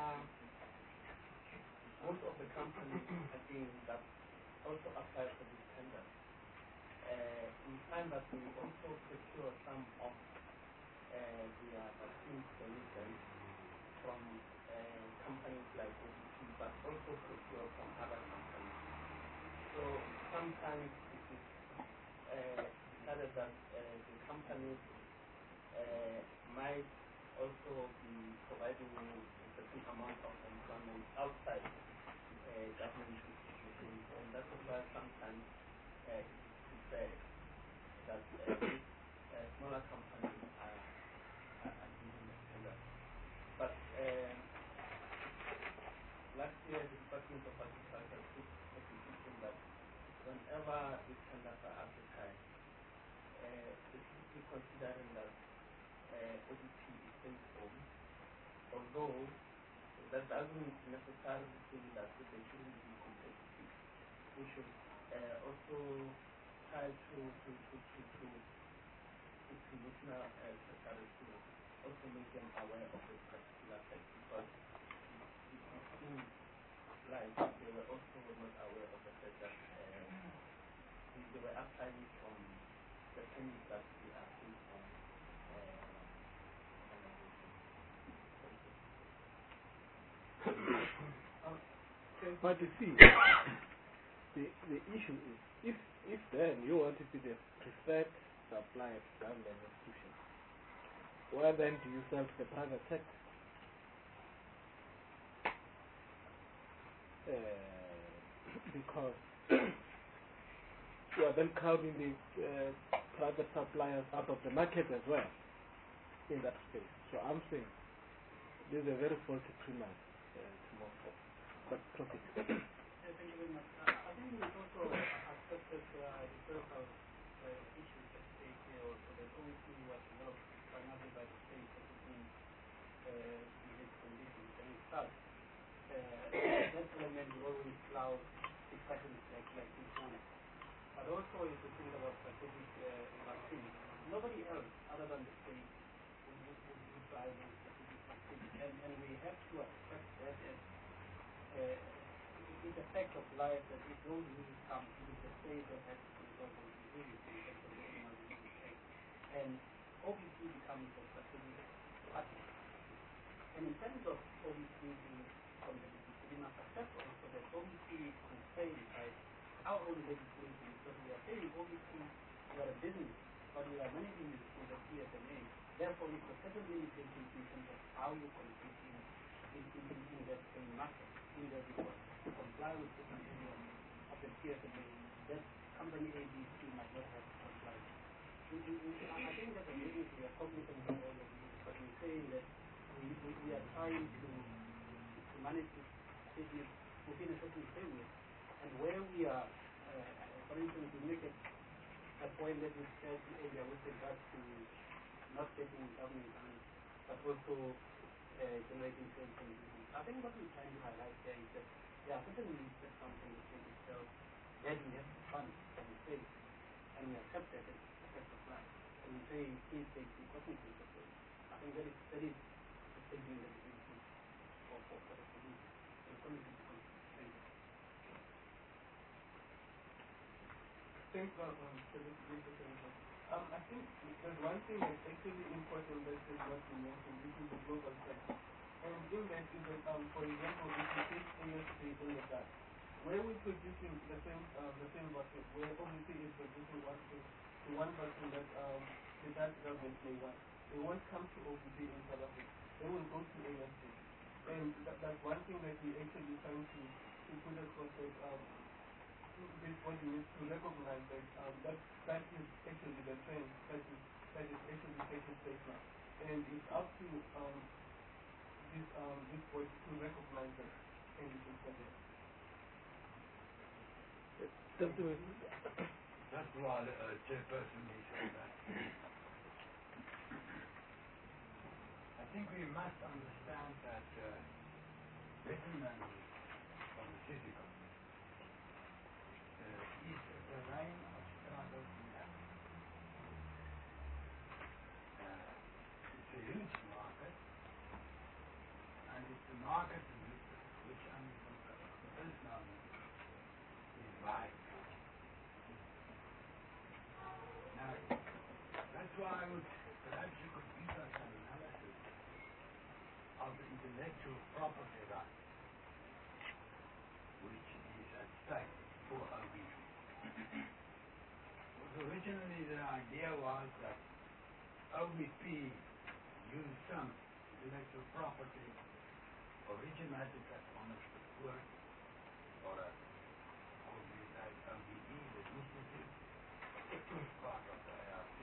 most of the companies, again, that also apply for this tender, uh, we find that we also procure some of uh, their vaccine solutions from uh, companies like O B P, but also procure from other companies. So sometimes it is uh, decided that uh, the companies uh, might also be providing a certain amount of employment outside uh, government institutions, and that is why sometimes uh, it is preferred that uh, these uh, smaller companies are, are, are given the tender. But uh, last year the Department of Agriculture took a decision that whenever these tenders are advertised, uh, specifically considering that uh, O B P is based on, although that doesn't necessarily say that they shouldn't be competitive. We should uh, also try to to to to to, to traditional uh, secretary to also make them aware of this particular fact, because it, it seems like they were also not aware of the fact that uh, they, they were applying from the things that they are based on. Uh, But you see, the the issue is, if if then you want to be the preferred supplier to government institutions, where then do you sell to the private sector? Uh, because you are then crowding the uh, private suppliers out of the market as well in that space. So I'm saying this is a very faulty premise uh, to move for. But profit. Yeah, thank you very much. Uh, I think we also accepted uh, historical uh, issues at stake here. Also, the O E C was developed primarily by the state assessing uh, disease conditions, and it starts. Uh, that element will always cloud discussions like, like this one. but also if you think about strategic uh, vaccines, nobody else other than the state would, would, would, would buy those strategic vaccines. And, and we have to accept that as uh, it's a fact of life that if those diseases come, it is the state that has to control those diseases in terms of the National Disease Act. And O B C becomes a strategic partner. And in terms of O B C being competitive, we must accept also that O B C is constrained by our own legislation, because we are saying O B C, we are a business, but we are managing it through the P S M A. Therefore, it's a certain limitations in terms of how you compete in, in, in, in, in that same market, in the because to comply with certain areas of the P S M A that company A B C might not have to comply with. We, we, we, I think that the business, we are cognizant of all of this, but we're saying that we, we, we are trying to, to manage this business within a certain framework. And where we are, uh, for instance, we make it a point that we said earlier with regard to not taking government money, but also uh, generating sales and business. I think what we're trying to highlight here is that there are certain needs that come from the state itself that we have to fund for the state, and we accept that as a fact of life. And we say, please take the cognizance of those. I think that is, that is the statement that we need for, for, for the police. For the police to come. Thank you. Thanks, uh, um, for this brief explanation. Um, I think there's one thing that's actually important that is what you mentioned, which is the global sector. And in that is that, um, for example, if you take A S P in the Dutch, where we're producing the same, uh, the same bucket, where obviously is producing one thing to one person that um, the Dutch government may want, they won't come to O B P in South Africa. They will go to A S P. And that, that's one thing that we actually trying to, to put across that um, this body needs to recognize that um, that that is actually the trend that is that is actually taking place now, and it's up to um, this um, this body to recognize that and to for that. That's why the uh, chairperson needs to that. I think we must understand that uh, veterinary pharmaceutical Uh, is a terrain of struggle in Africa. Uh, it's a huge market, and it's a market which, which I mean, the first moment is wide. Now, that's why I would, perhaps you could give us an analysis of the intellectual property right, which is at stake for O B P. Because originally the idea was that O B P used some intellectual property originated at one of the poor or a O B E, the Institute, which was part of the A R C,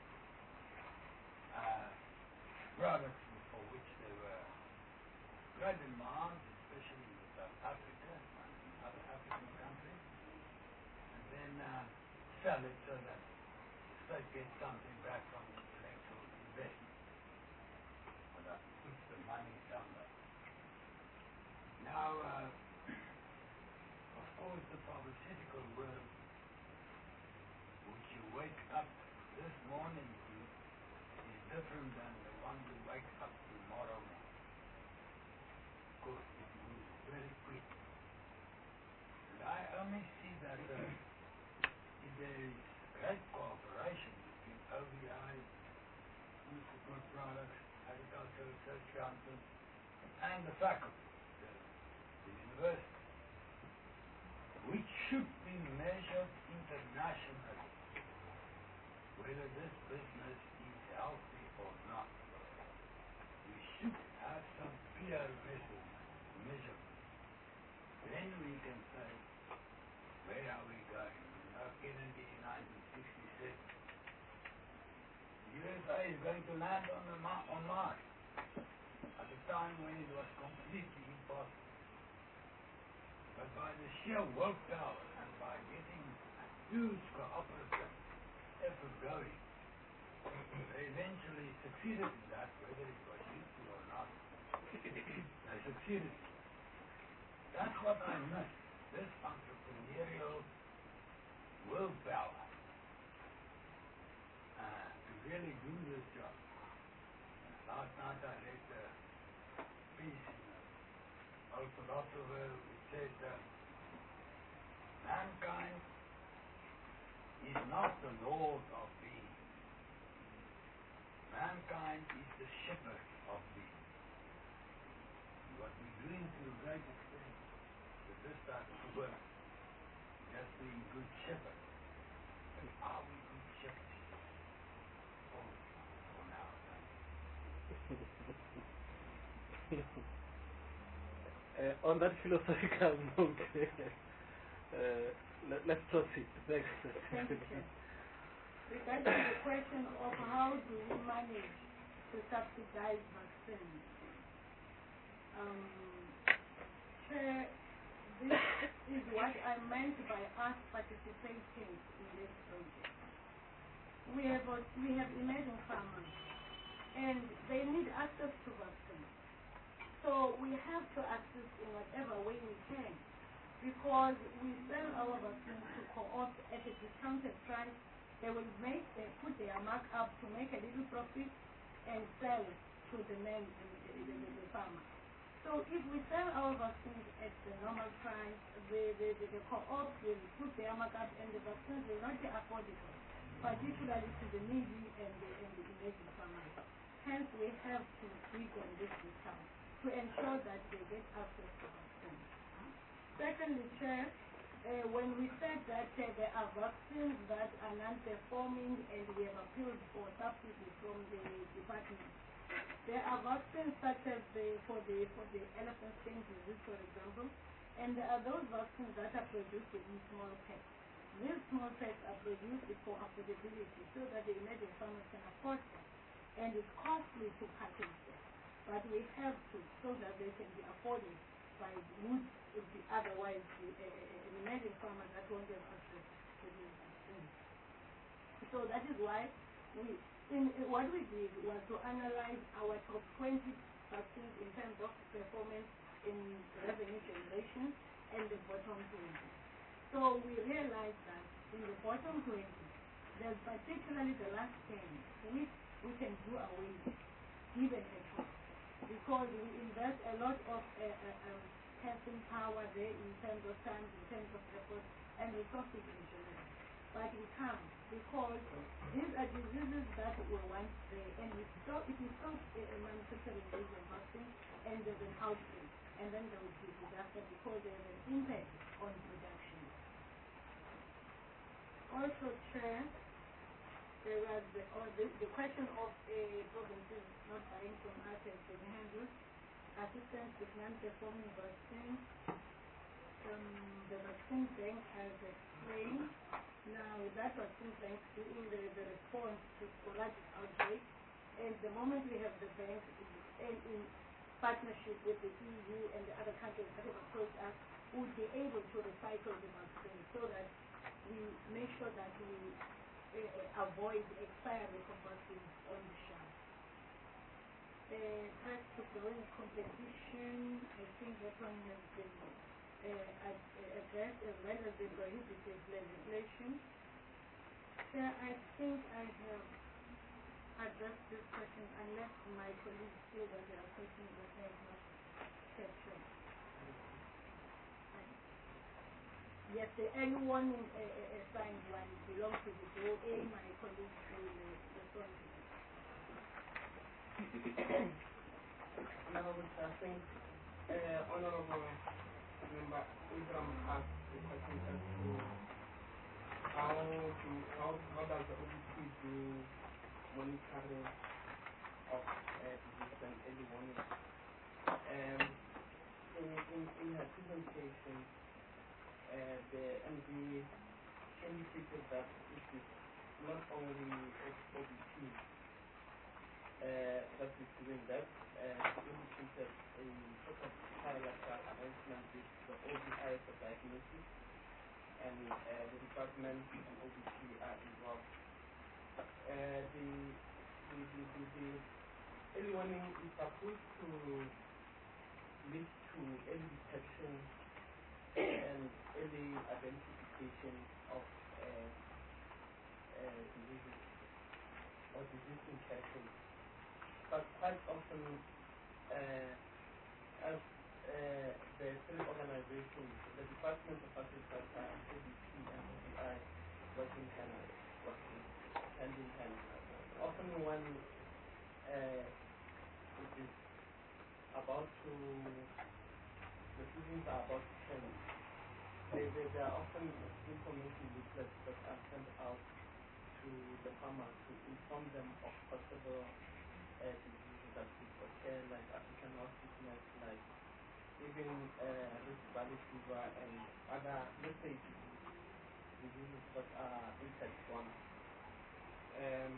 uh, products for which there were great demands, especially in South Africa and in other African countries. Then uh, sell it so that the state gets something back from the intellectual investment. Well, that puts the money somewhere. Now, uh, of course, the pharmaceutical world, which you wake up this morning to, is different than the one you wake up tomorrow morning. Of course, it moves very quick. And I only see that uh, there is great cooperation between O B I, Institute Products, Agricultural Research Council, and the faculty, the, the university, which should be measured internationally, whether this business is healthy or not. We should have some peer measurement. Then we can say, where are we going? Kennedy in nineteen sixty-six. The U S A is going to land on, the Ma on Mars at a time when it was completely impossible. But by the sheer willpower and by getting a huge cooperative effort going, they eventually succeeded in that, whether it was easy or not. They succeeded. That's what I miss. This entrepreneurial world willpower uh, to really do this job. Uh, last night I read the piece in an old philosopher who said uh, mankind is not the lord of being. Mankind is the shepherd of being. What we're doing to a great extent with this type of work, just being good shepherds. Are we good shepherds? Oh, for now. uh, on that philosophical note, uh, let, let's proceed. Thanks. Thank you, Chair. Regarding the question of how do we manage to subsidize vaccines, um, Chair, this is what I meant by us participating in this project. We have, we have emerging farmers, and they need access to vaccines. So we have to assist in whatever way we can, because we sell our vaccines to co-ops at a discounted price. They will make, they put their mark up to make a little profit and sell to the men, the, the, the, the farmer. So if we sell our vaccines at the normal price, the, the, the, the co-ops will put their mark up and the vaccines will not be affordable, particularly to the needy and the, and the emerging farmers. Hence, we have to dig on this discount to ensure that they get access to vaccines. Secondly, Chair, uh, when we said that uh, there are vaccines that are non-performing and we have appealed for subsidy from the department, there are vaccines such as the, for the for the elephant skin disease, for example, and there are those vaccines that are produced in small packs. These small packs are produced for affordability so that the emerging farmers can afford them, and it's costly to package them. But we have to, so that they can be afforded by would be otherwise the uh, uh, emerging farmers that won't have access to these vaccines. So that is why we, in, in what we did was to analyze our top twenty vaccines in terms of performance in revenue generation and the bottom twenty. So we realized that in the bottom twenty, there's particularly the last ten, which we can do away with, given a choice, because we invest a lot of uh, uh, um, testing power there in terms of time, in terms of effort, and resources in general. But we can't, because these are diseases that were once there, and we stop, if we stop uh, manufacturing these vaccines, and there's an outbreak, and then there will be disaster because there's an impact on production. Also, Chair, there was the, or the, the question of a uh, provinces not buying from us and from handles, assistance with non-performing vaccines. Um, the vaccine bank has explained. Now, that vaccine bank doing the, the response to sporadic outbreak, and the moment we have the bank in, in partnership with the E U and the other countries that have approached us, we would be able to recycle the vaccine so that we make sure that we uh, avoid expiry of vaccines on the shelf. Uh, threats to growing competition, I think that one has been uh, ad addressed as well as the prohibitive legislation. So I think I have addressed this question unless my colleagues feel that there are questions that I have not captured. Yes, the early warning uh, uh, sign one belongs to the O A. My colleagues will uh, respond to that. Now, I think uh, Honorable Member Abraham asked the question as to how to how how does the O B C do monitoring of uh, disease and early warning. Um, in, in in her presentation, uh, the M D indicated that it is not only O B C Uh, that is doing that, uh, indicated a sort of bilateral arrangement with the O B I for diagnosis, and uh, the department and O B C are involved. Uh, the, the, the, the, the early warning is supposed to lead to early detection and early identification of uh, or the existing cash in. But quite often, uh, as uh, the three organizations, the Department of Agriculture, A D P, and O D I, working hand, working hand in hand. Often when uh, it is about to, the seasons are about to change, there, there, there are often information leaflets that are sent out to the farmers to inform them of possible uh, diseases that could occur, like African horse sickness, like even uh, Rift Valley fever and other, let's say, diseases that are insect-borne. Um,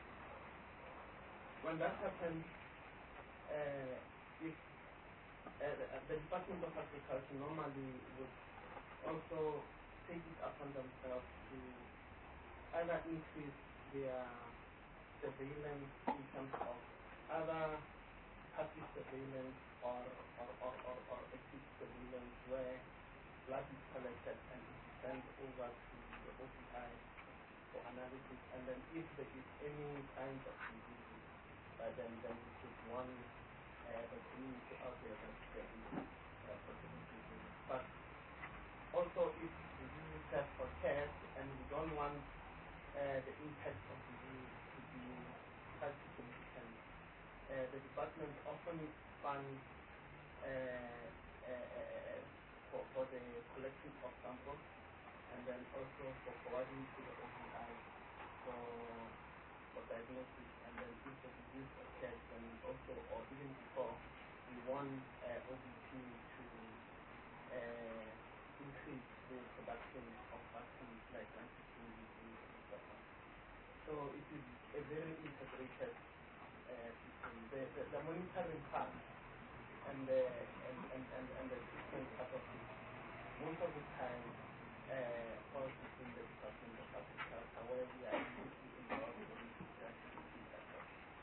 when that happens, uh, if uh, the Department of Agriculture normally would also take it upon themselves to either increase their surveillance in terms of other passive surveillance or, or, or, or, or active surveillance where blood is collected and it is sent over to the O D I for analysis, and then if there is any kind of disease, uh, then, then we should warn uh, the community out there that there is uh, possible disease. But also if diseases have occurred and we don't want uh, the impact of disease to be quite significant, uh, the department often funds uh, uh, uh, for, for the collection of samples and then also for forwarding to the O D I for, for diagnosis, and then if the disease occurs, then also, or even before, we want uh, O B P to uh, increase the production of vaccines like anti-flu disease, et cetera. So it is a very integrated uh, system. The, the, the monitoring part and the, and, and, and, and the treatment part of it, most of the time, uh, falls within the Department of Agriculture, where we are immediately involved in the activity sector.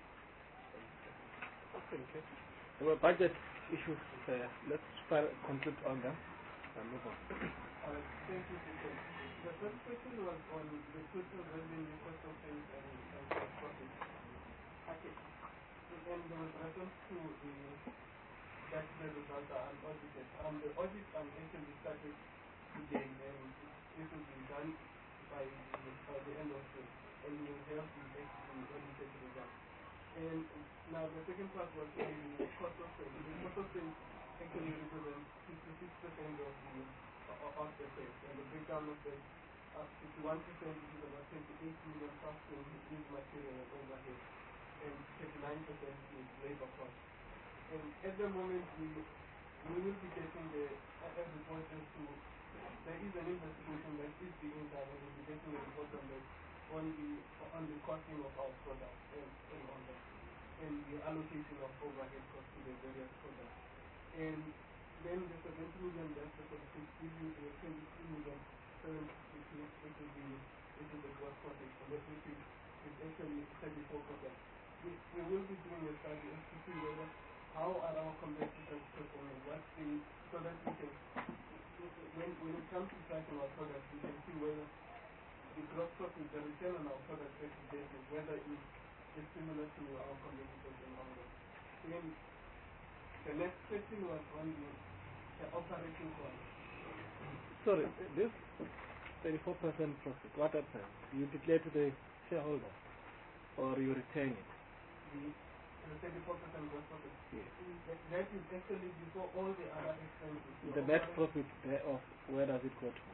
Thank you. There were budget issues. Uh, let's try to conclude on them and move on. Uh, thank you, Peter. The first question was on the total revenue, cost of sales, and, and gross profit. Okay. And there was reference to the statutory results are unaudited. Um, the audit um, actually started today, and this will be done by the, by the end of June, and we will have the actually audited results. And now the second part was the cost of sales. The cost of sales actually represents fifty-six percent of the of the sales, and the breakdown of the uh, fifty-one percent is about twenty-eight million cost in used material and overhead, and thirty-nine percent is labor cost. And at the moment, we we will be getting the as report as to there is an investigation that is being done, and we'll be getting a report on the on the on the costing of our products and, and on that, and the allocation of overhead costs to the various products. And then the seventy million that's the forty-six billion, the twenty-three million current which is which is the which is the gross profit, and that which is is actually thirty-four percent. We we will be doing a study as to see whether how are our competitors performing, what's the, so that we can, when, when it comes to pricing our products, we can see whether the gross profit, the return on our products versus basis, whether it is similar to our competitors and all that. Then the next question was on the, the operating cost. Sorry, this thirty-four percent profit, what happens? You declare to the shareholder or you retain it? The, the thirty-four percent gross profit. Yes. That, that is actually before all the other expenses. The net profit thereof, where does it go to?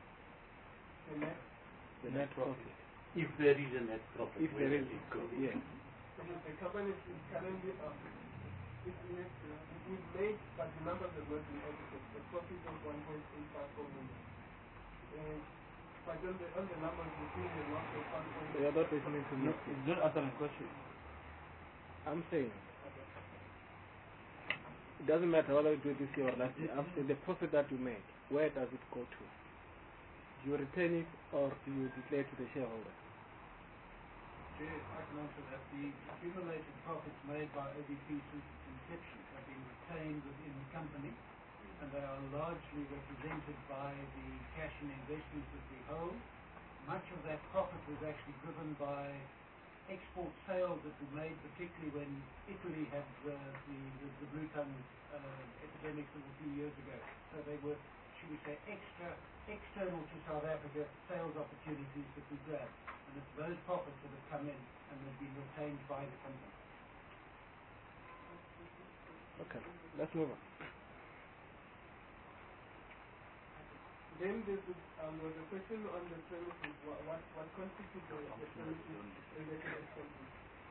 The net? The net, net profit. profit. If there is a net profit. If there is, it goes. Yes. The company is currently up. It is, we've made, but the numbers have not been audited. The profit of one point eight five four million. And but on the, on the numbers, we see the loss of one point eight. You are not listening to me. It's not answering the question. I'm saying, it doesn't matter whether you do it this year or last year. I'm saying the profit that you make, where does it go to? Do you retain it or do you declare to the shareholder? Chair, I can answer that. The accumulated profits made by O D P since its inception have been retained within the company, and they are largely represented by the cash and investments that we hold. Much of that profit was actually driven by export sales that we made, particularly when Italy had uh, the, the, the blue tongue uh, epidemics of a few years ago. So they were, should we say, extra, external to South Africa sales opportunities that we grabbed. And it's those profits that have come in and have been retained by the company. Okay, let's move on. Then there's a, um, there was a question on the premises, what, what, what constitutes the, the premises related expenses.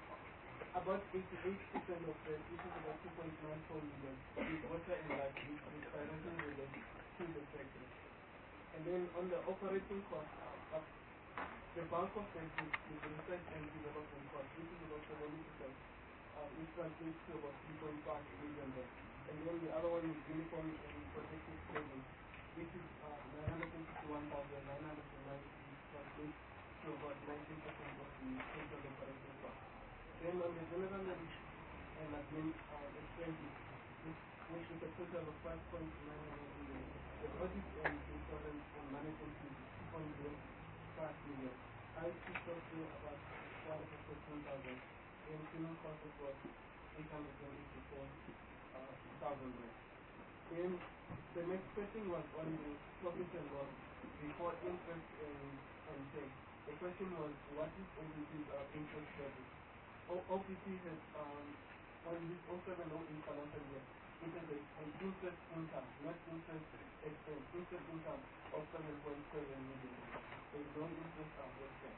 About eighty-eight percent of that, which is about two point nine four million, is water and light, which is directly related to the factory. And then on the operating cost, uh, uh, the bulk of that is, is research and development cost, which is about seventy percent, uh, which translates to about three point five million there. And then the other one is uniform and protective clothing, which is uh, nine hundred fifty-one thousand nine hundred ninety, translates to about nineteen percent of the total operating cost. Then on the general and admin uh, expenses, which, which is a total of five point nine million, the audit and insurance and management fees is two point zero five million, I T software about four hundred fifteen thousand, and criminal cost of about eight hundred eighty-four thousand. Then the next question was on the profit and loss before interest and, and tax. The question was, what is O B P's uh, interest level? O B P has, um, on this oh seven oh in financial year, it has a, an interest income, not interest expense, interest income of seven point seven million. There is no interest uh, expense.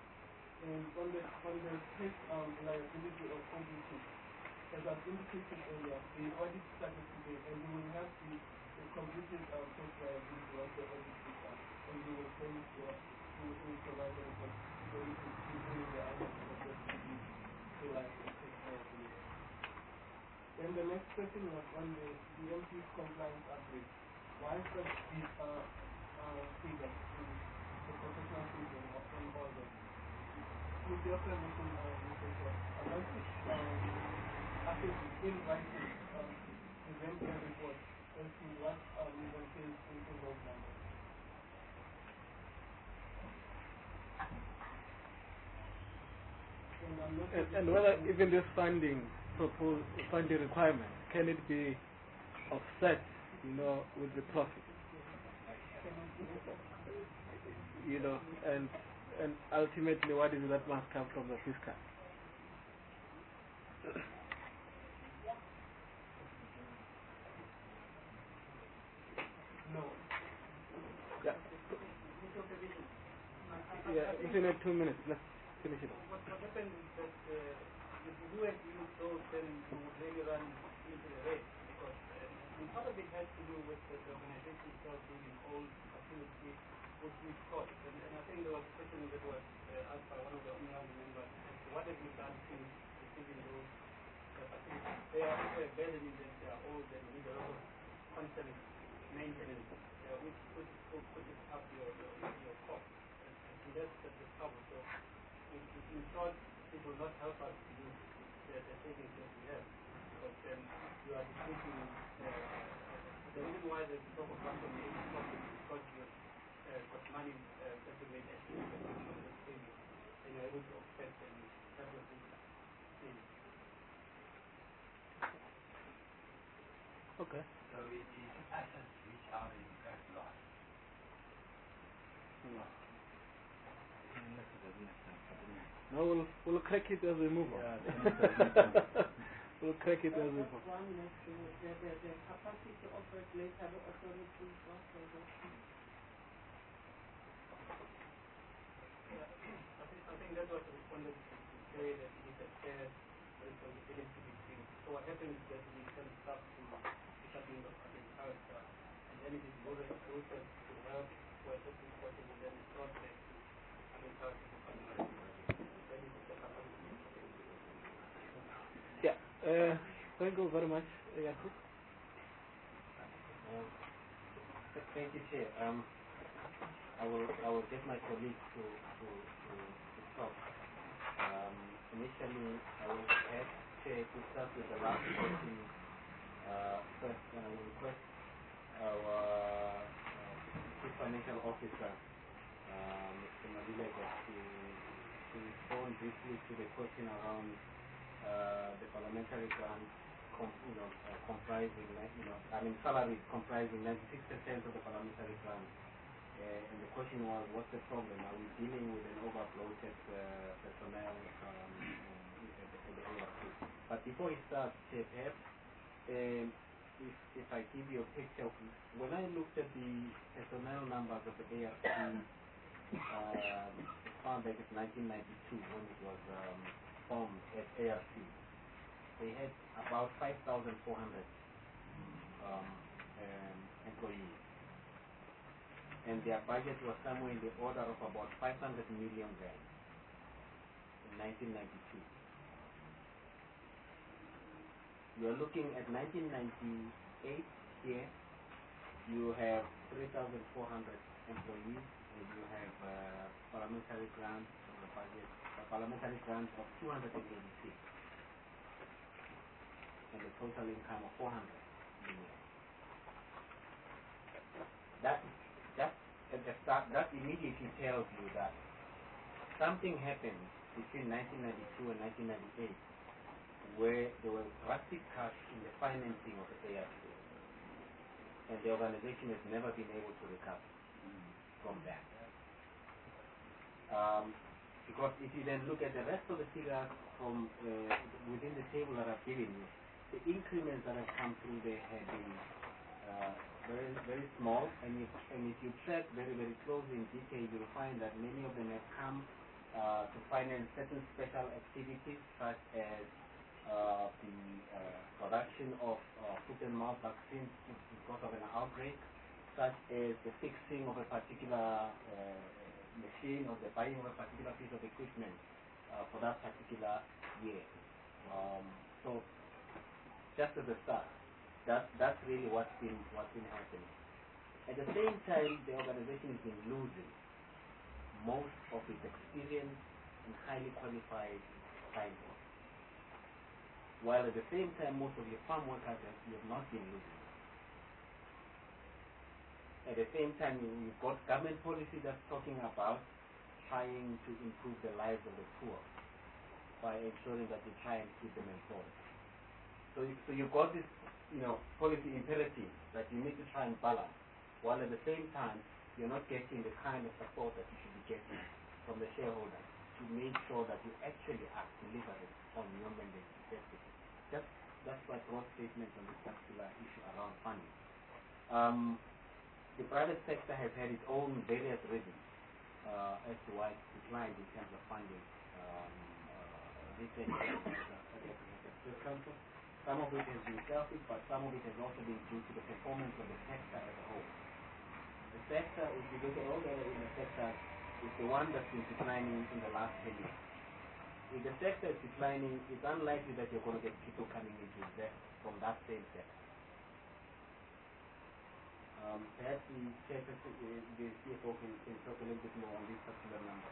And on the, on the tax um, liability of O B P, as I've indicated earlier, the audit started today, and we will have the, the completed uh, tax liability of the audit system, and we will claim it to us, we will, we will provide the report, so we can see the items of the to like the tax liability. Then the next question was on the D M P compliance upgrade. Why such big uh, uh, figure, the, the professional figure of on all them? With your permission, uh, Mister Chair, I'd like to um, after in writing, um, present a report as to what um, is entailed into those numbers. And, I'm not And, and whether even this funding proposed funding requirement, can it be offset, you know, with the profit? You know, and and ultimately, what is it that must come from the fiscal? No. Yeah. Yeah, within a two minutes, let's finish it off. What, what happens is that uh, if you do it, you those, then you would really run into the race, because uh, part of it has to do with the, the organization itself being an old facility with huge costs. And, and I think there was a question that was uh, asked by one of the honorable members as to what have you done since receiving those uh, facilities. They are also a burden in that they are old and need a lot of constant maintenance, uh, which puts, puts up your, your, your cost. And, and that's, that's the problem. So in, in short, it will not help us to use the, the savings that we have, because then you are decreasing. Uh, the reason why there's a talk of one point eight profit is because you've uh, got money uh, that you made actually from the savings, and you're able to offset and have your food savings. Okay. So it is assets which are in fact lost. No. No, we'll, we'll crack it as we move on. We'll crack it as we move on. One next to the, the, the capacity to operate later the authorities work for the Yeah, I think, I think that was responded to say that it is a shared responsibility between. So what happens is that we send stuff to the Department of Agriculture, and then it is voted voted to help where that is possible, then it's brought back to agriculture department. Then it is the capacity. Yeah. Uh, thank you very much, Yakub. Um, thank you, Chair. Um, I will I will get my colleagues to to to, to talk. Um, initially, I will ask Chair to start with the last question uh, first, and I will request our uh, Chief Financial Officer, uh, Mister Madilega, to to respond briefly to the question around uh, the parliamentary grant, com you know, uh, comprising, you know, I mean, salaries comprising ninety-six percent of the parliamentary grant. Uh, and the question was, what's the problem? Are we dealing with an overbloated uh, personnel um, uh, at the, at the A R C? But before it starts, Chair, perhaps, um, if, if I give you a picture, of, when I looked at the personnel numbers of the A R C, um, as far back as nineteen ninety-two, when it was um, formed as A R C, they had about five thousand four hundred um, um, employees. And their budget was somewhere in the order of about five hundred million rand in nineteen ninety-two. You are looking at nineteen ninety-eight here. You have three thousand four hundred employees, and you have uh, parliamentary grants on the budget, a parliamentary grant of two hundred eighty-six, and a total income of four hundred million. That that at the start, that immediately tells you that something happened between nineteen ninety-two and nineteen ninety-eight, where there were drastic cuts in the financing of the A R C, and the organization has never been able to recover from that. Um, because if you then look at the rest of the figures from uh, within the table that I've given you, the increments that have come through there have been uh, very, very small, and if, and if you track very, very closely in detail, you'll find that many of them have come uh, to finance certain special activities, such as uh, the uh, production of uh, foot and mouth vaccines because of an outbreak, such as the fixing of a particular uh, machine or the buying of a particular piece of equipment uh, for that particular year. Um, so, just as a start, that, that's really what's been, what's been happening. At the same time, the organization has been losing most of its experienced and highly qualified scientists, while at the same time, most of your farm workers have, you have not been losing. At the same time, you, you've got government policy that's talking about trying to improve the lives of the poor by ensuring that you try and keep them employed. So, you, so you've got this, you know, policy imperative that you need to try and balance, while at the same time, you're not getting the kind of support that you should be getting from the shareholders to make sure that you actually are delivering on your mandate effectively. Just, that's my broad statement on this particular issue around funding. Um, the private sector has had its own various reasons uh, as to why it declined in terms of funding um, uh, recently at the Council. Some of it has been selfish, but some of it has also been due to the performance of the sector as a whole. The sector, if you look at all the in the sector, is the one that's been declining in the last ten years. If the sector is declining, it's unlikely that you're going to get people coming in to invest from that same sector. Um, perhaps the chairperson, the C F O can, can talk a little bit more on this particular number.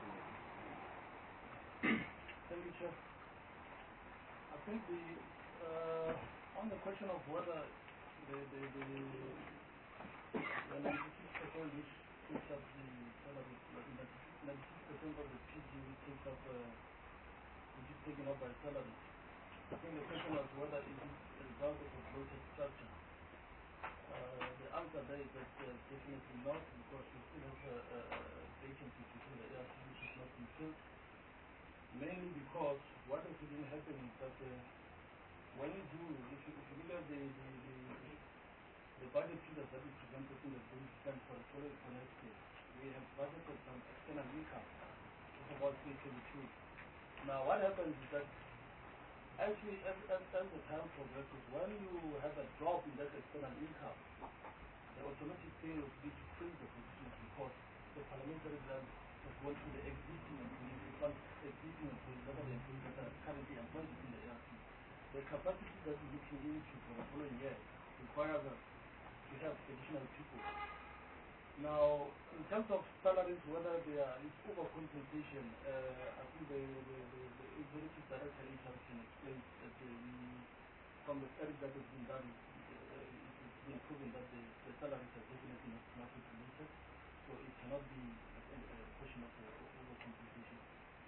Thank you, Chair. I think the uh, on the question of whether the the the, the ninety-six percent which takes up the salary, ninety-six percent of the P G which takes up uh, which is taken up by salary. I think the question was whether it is a result of a bloated structure. Uh, the answer there is that uh, definitely not, because we still have a, a, a vacancy within the A R C which has not been filled. Mainly because what has been happening is that uh, when you do, if you, if you look at the, the, the, the budget figures that we presented in the business plan for the following for next year, we have budgeted some external income of about three twenty-two. Now what happens is that as, we, as, as, as the time progresses, when you have a drop in that external income, the automatic thing would be to freeze the positions, because the parliamentary grant has gone to the existing employees, the funds existing employees, that are the employees that are currently employed in the A R C. The capacity that we're looking into for the following year requires us to have additional people. Now, in terms of salaries, whether there is overcompensation, uh, I think the, the, the, the executive director in charge can explain that the, from the study that has been done, uh, it's been proven that the, the salaries are definitely not market related, so it cannot be a, a question of uh, overcompensation.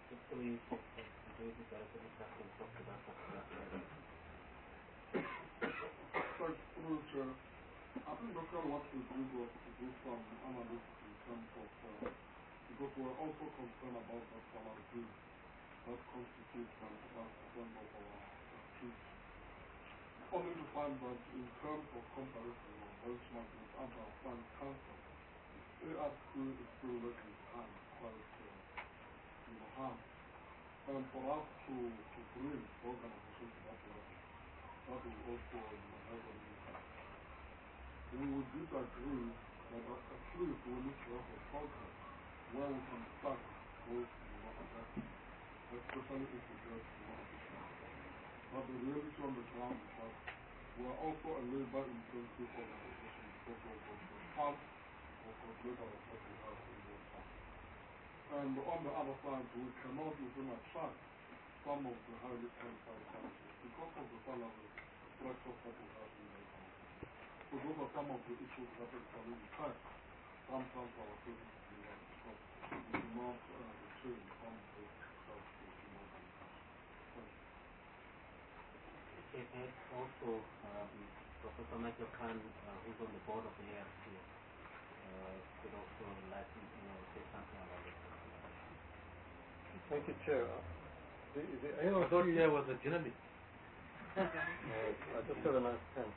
hopefully the security director can talk to that particular level. Thanks, Chair. I think the Doctor what we did was to do some analysis in terms of, uh, because we're also concerned about the salary that constitutes ninety-five percent of our troops. Only to find that in terms of comparison or benchmark with other Fund Council, A R C is still lagging behind quite uh, in the hand. And for us to, to bring organizations to that level, that will also have an impact. We would disagree that at least we need to have a program where we can start growth in the market, especially if we get more efficient. But the reality on the ground is that we are also a labor-intensive organization because of the funds or calculate our what we have in those funds. And on the other side, we cannot even attract some of the highly qualified scientists because of the salary structure that we have in the country. So those are some of the issues that actually impact sometimes our service delivery because we do not uh, retain some of the stuff to human organizations. Okay, and also, um, Professor Michael Khan, uh, who's on the board of the A R C, uh, could also like, you know, say something about this. Thank you, Chair. The, the A R C... I thought you was a journalist. uh, I just have a nice pen.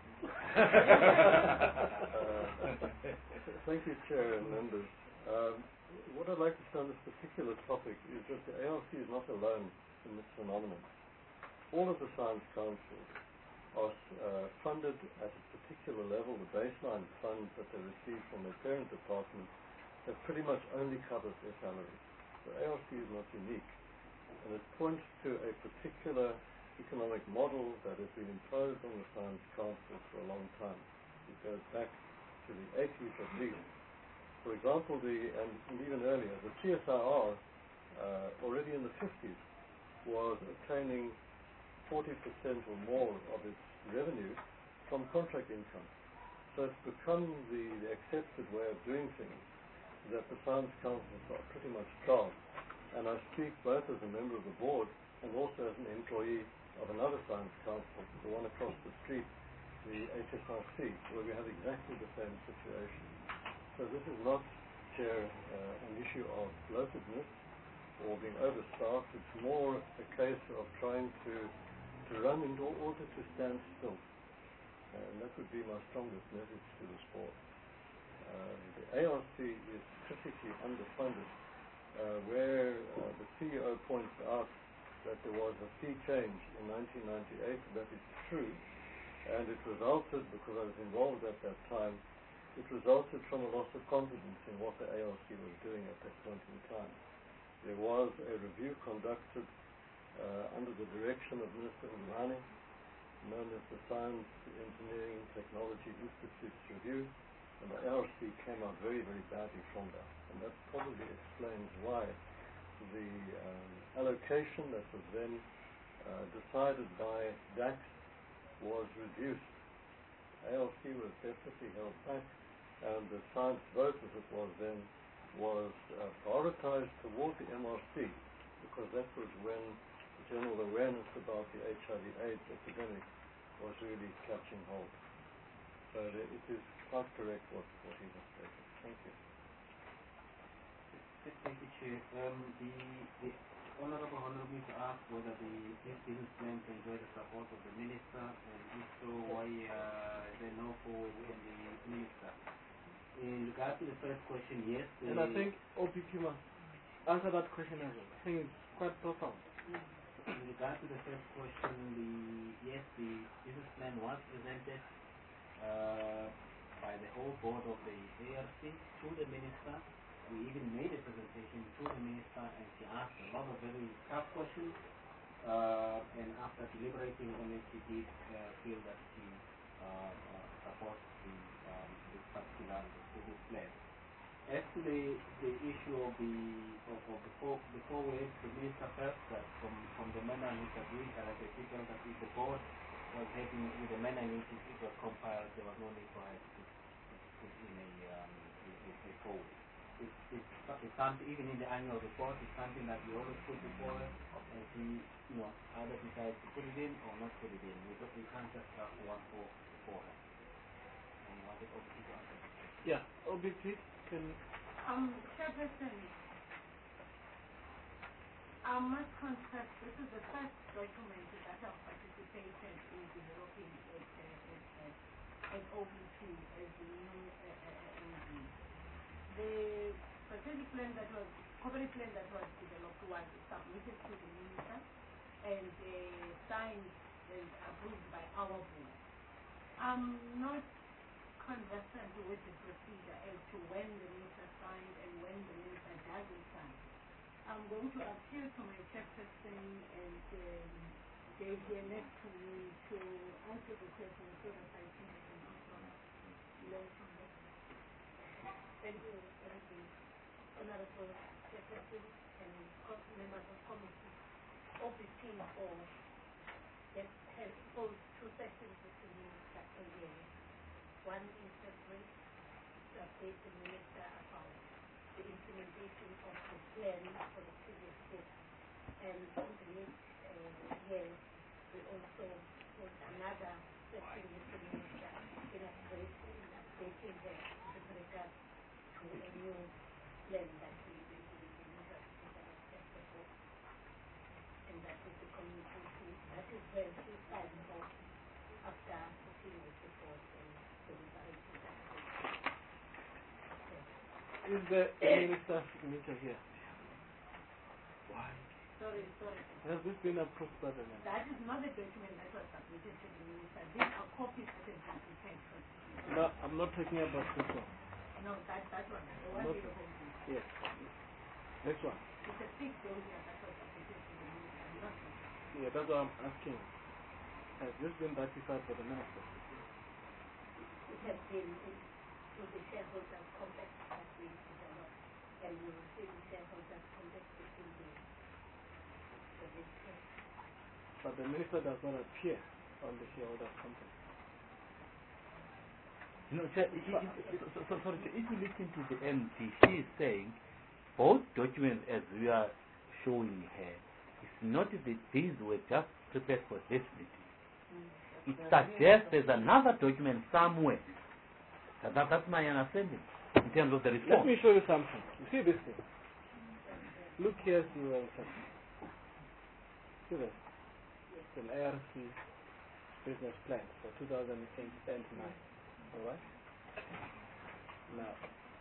uh, thank you, Chair and members. Um, what I'd like to say on this particular topic is that the A R C is not alone in this phenomenon. All of the science councils are uh, funded at a particular level. The baseline funds that they receive from their parent department have pretty much only covered their salaries. The A R C is not unique, and it points to a particular economic model that has been imposed on the science council for a long time. It goes back to the eighties at least. For example, the and, and even earlier, the C S I R uh, already in the fifties was obtaining forty percent or more of its revenue from contract income. So it's become the, the accepted way of doing things that the science councils are pretty much starved. And I speak both as a member of the board and also as an employee of another science council, the one across the street, the H S R C, where we have exactly the same situation. So this is not, Chair, uh, an issue of bloatedness or being overstaffed. It's more a case of trying to, to run in order to stand still. And that would be my strongest message to this board. Uh, the A R C is critically underfunded, uh, where uh, the C E O points out that there was a fee change in nineteen ninety-eight. That is true, and it resulted, because I was involved at that time, it resulted from a loss of confidence in what the A R C was doing at that point in time. There was a review conducted uh, under the direction of Minister Ulumane, known as the Science, Engineering, Technology Institute's Review, and the A R C came out very, very badly from that. And that probably explains why the um, allocation that was then uh, decided by D A C was reduced. A R C was definitely held back, and the science vote, as it was then, was uh, prioritized toward the M R C, because that was when the general awareness about the H I V AIDS epidemic was really catching hold. So it is quite correct what, what he has stated. Thank you. Thank you, Chair. Um, the, the Honorable Honorable to ask whether the this business plan enjoy the support of the Minister, and if so, why uh, there no forward from the Minister. In regard to the first question, yes. And I think O P P must answer that question as well. I think it's quite profound. In regard to the first question, the yes, the business plan was presented uh, by the whole board of the A R C to the Minister. We even made a presentation to the Minister, and she asked a lot of very tough questions. Uh, and after deliberating on it, she did uh, feel that she uh, uh, supports the um, this particular business plan. As to the, the issue of the of, of the four the four ways, the Minister felt that from, from the manner in which agreed that I think that if the board was happy with the manner in which it was compiled, there was no need for her to put in a um, a, a, a forward. It's, it's, it's something, even in the annual report, it's something that we always put before us and we, you know, either decide to put it in or not put it in. We, don't, we can't just have one for beforehand. And I think O B T to answer this question. Yeah, O B T can... Um, Chairperson, I must confess, this is the first document that I've participated in developing at, uh, at, at O B T as the new uh, uh, M D. The strategic plan that was, corporate plan that was developed was submitted to the minister and uh, signed and approved by our board. I'm not conversant with the procedure as to when the minister signed and when the minister doesn't sign. I'm going to appeal to my chairperson and um, they here next to me to answer the question so that I think I can also learn from them. Thank you, thank you. Honorable Chairperson and members of committee, O B T or that has posed two sessions with the minister a year. One is separate to update the minister about the implementation of the plan for the previous year. And in the next uh, year, we also hold another session with the minister in updating, in updating her with regard to a new plan that we will be implementing for. And that is the communication. That is where she signed off after putting the report and deliberating that. Is the minister's signature here? Why? Sorry, sorry. Has this been approved by the minister? That is not the document that was submitted to the minister. These are copies that have been prepared for the minister. No, I'm not talking about this one. No, that, that one. The one Not you one. holding. Yes. This one. It's a thick dossier that was submitted to the minister. Not this one. Yeah, that's what I'm asking. Has this been ratified by the minister? It has been in, in the shareholders' complex that we developed, and we will see the shareholders' complex between the for this case. But the minister does not appear on the shareholders' company. No, sir, i- i- i- so, so, sorry, sir, if you listen to the M P, she is saying both documents as we are showing here, it's not that these were just prepared for this meeting. It suggests there's another document somewhere. That, that, that's my understanding in terms of the Let response. me show you something. You see this thing? Look here, see what I'm saying. See this? It's an A R C business plan for two thousand eight and nine. Alright? Now,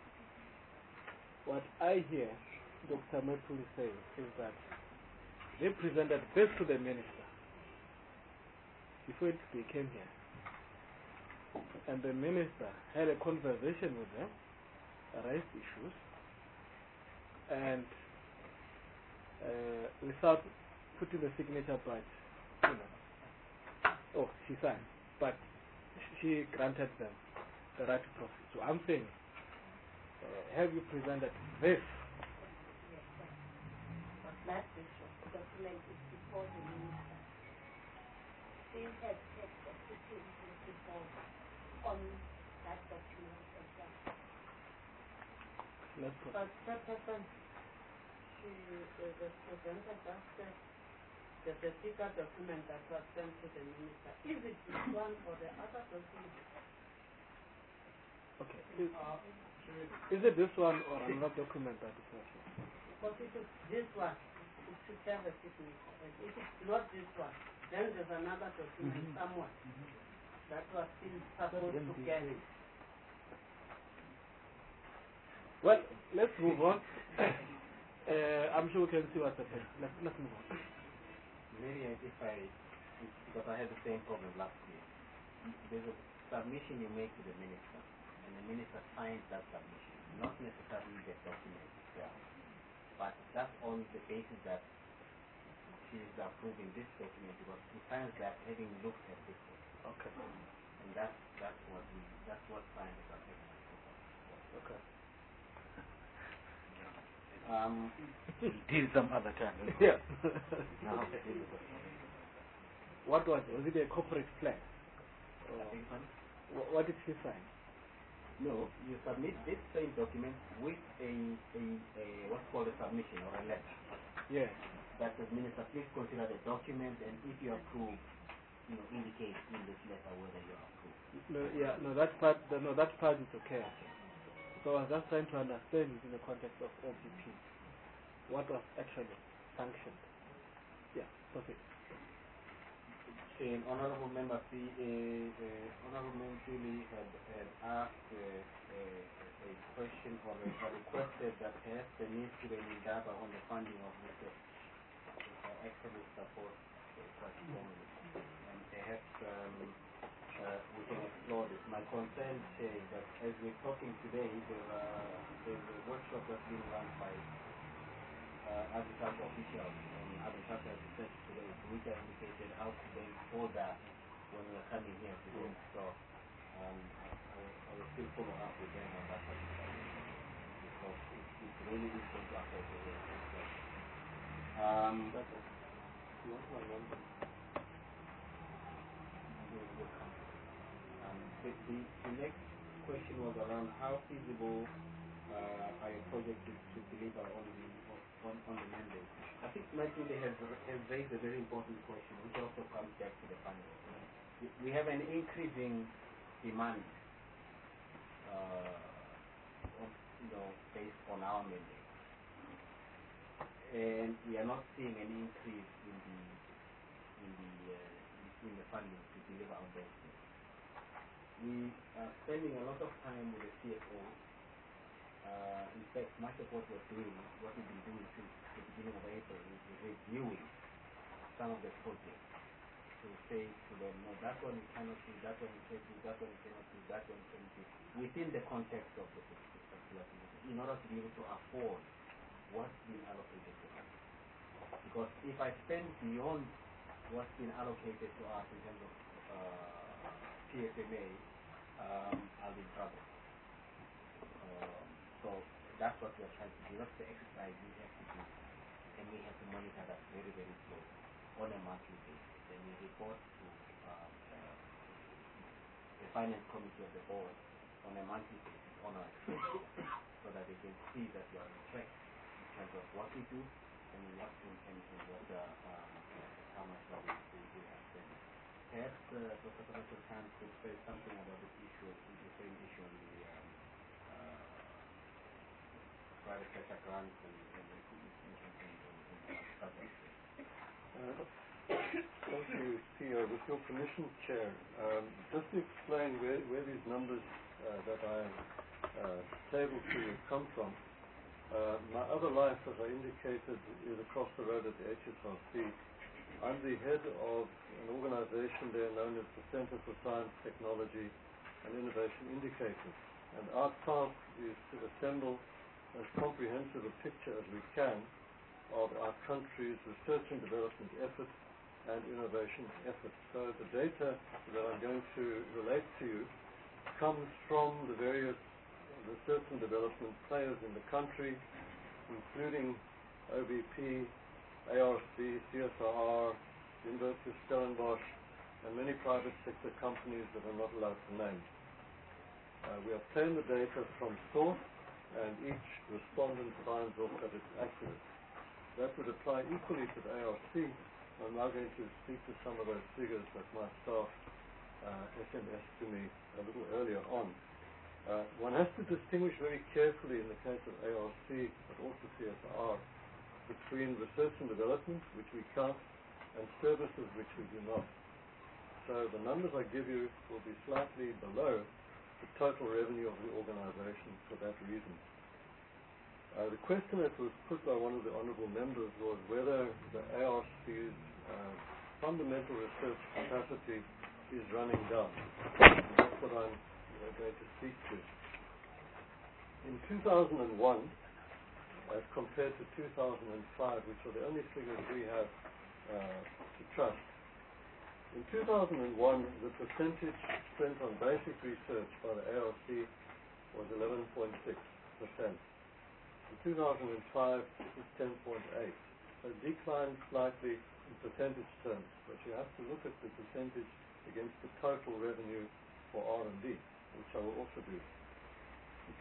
what I hear Doctor Mepuli saying is that they presented this to the minister before it became here. And the minister had a conversation with them, raised issues, and uh, without putting the signature by, you know, oh, she signed, but she granted them the right to proceed. So I'm saying, uh, have you presented this? Yes, sir. But that document is before the minister. She has had a sitting with the board on that document as well. Let's go. But Chairperson, she, the, the presenter just said there's a sticker document that was sent to the minister. Is it this one or the other document? Okay. Is, is it this one or another document that is not here? Because if it's this one, it should have a signature. And if it's not this one, then there's another document Mm-hmm. somewhere that was still supposed to carry. Well, let's move on. uh, I'm sure we can see what's happening. Let's, let's move on. Maybe if I, because I had the same problem last year. There's a submission you make to the minister, and the minister signs that submission, not necessarily the document itself, but that's on the basis that she is approving this document because she signs that having looked at this document. Okay. And that's that's what we that's what scientists are taking us for. Okay. Um, Till some other time. Yeah. now, What was it? Was it a corporate plan? Or I think, wh- what did she sign? No, you submit this same document with a, a, a what's called a submission or a letter. Yeah. That the minister, please consider the document, and if you approve, you know, indicate in this letter whether you approve. No, yeah, no, that part, no, that part is okay. So I was just trying to understand it in the context of O B P. What was actually sanctioned? Yeah, perfect. And Honorable Member C, uh, uh, Honorable Member Philly had, had asked uh, uh, a question or a, a requested that perhaps there needs to be an endeavor on the funding of research, which I actually support uh, quite strongly. And perhaps um, uh, we can explore this. My concern is that as we're talking today, there are, there's a workshop that's being run by uh, agriculture officials on agricultural research today, which I indicated how to then hold that when we're coming here today. So um, I, I, will, I will still follow up with them on that particular issue because it, it really is going to affect the way things work. Um, you want my number? Um, the, the, the next question was around how feasible uh, are your projects to, to deliver on the on, on the mandate. I think Matilde has, has raised a very important question, which also comes back to the funding. We, we have an increasing demand, uh, on, you know, based on our mandate, and we are not seeing an increase in the in the uh, in, in the funding to deliver on those things. We are spending a lot of time with the C F O. Uh, in fact, much of what we're doing, what we've been doing since the beginning of April, is reviewing some of the projects to say to them, no, that one we cannot do, that one we can do, that one we cannot do, that one we can do, within the context of the particular thing, in order to be able to afford what's been allocated to us. Because if I spend beyond what's been allocated to us in terms of uh, P S M A, um, I'll be in trouble. Um, So that's what we're trying to do. That's the exercise we have to do. And we have to monitor that very, very closely on a monthly basis. And we report to uh, uh, the finance committee of the board on a monthly basis on our expenses so that they can see that we are on track in terms of what we do and what and, and, and what uh, uh, how much money we, we have spent. Perhaps uh, Doctor Professor Khan could say something about this issue, the same issue on the um, uh, private sector grants and, and, and, and, and, and such issues. Uh, thank you, Theo. With your permission, Chair, um, just to explain where, where these numbers uh, that I uh, tabled to you come from, uh, my other life, as I indicated, is across the road at the H S R C. I'm the head of an organization there known as the Center for Science, Technology and Innovation Indicators. And our task is to assemble as comprehensive a picture as we can of our country's research and development efforts and innovation efforts. So the data that I'm going to relate to you comes from the various research and development players in the country, including O B P, A R C, C S R R, University of Stellenbosch, and many private sector companies that are not allowed to name. Uh, we obtain the data from source, and each respondent signs off that it's accurate. That would apply equally to the A R C. I'm now going to speak to some of those figures that my staff uh, S M S to me a little earlier on. Uh, one has to distinguish very carefully in the case of A R C, but also C S R, between research and development, which we count, and services, which we do not. So the numbers I give you will be slightly below the total revenue of the organization for that reason. Uh, the question that was put by one of the honorable members was whether the A R C's uh, fundamental research capacity is running down. And that's what I'm uh, going to speak to. In two thousand one, as compared to two thousand five, which are the only figures we have uh, to trust, in two thousand one, the percentage spent on basic research by the A R C was eleven point six percent. In two thousand five, it was ten point eight. So it declined slightly in percentage terms, but you have to look at the percentage against the total revenue for R and D, which I will also do.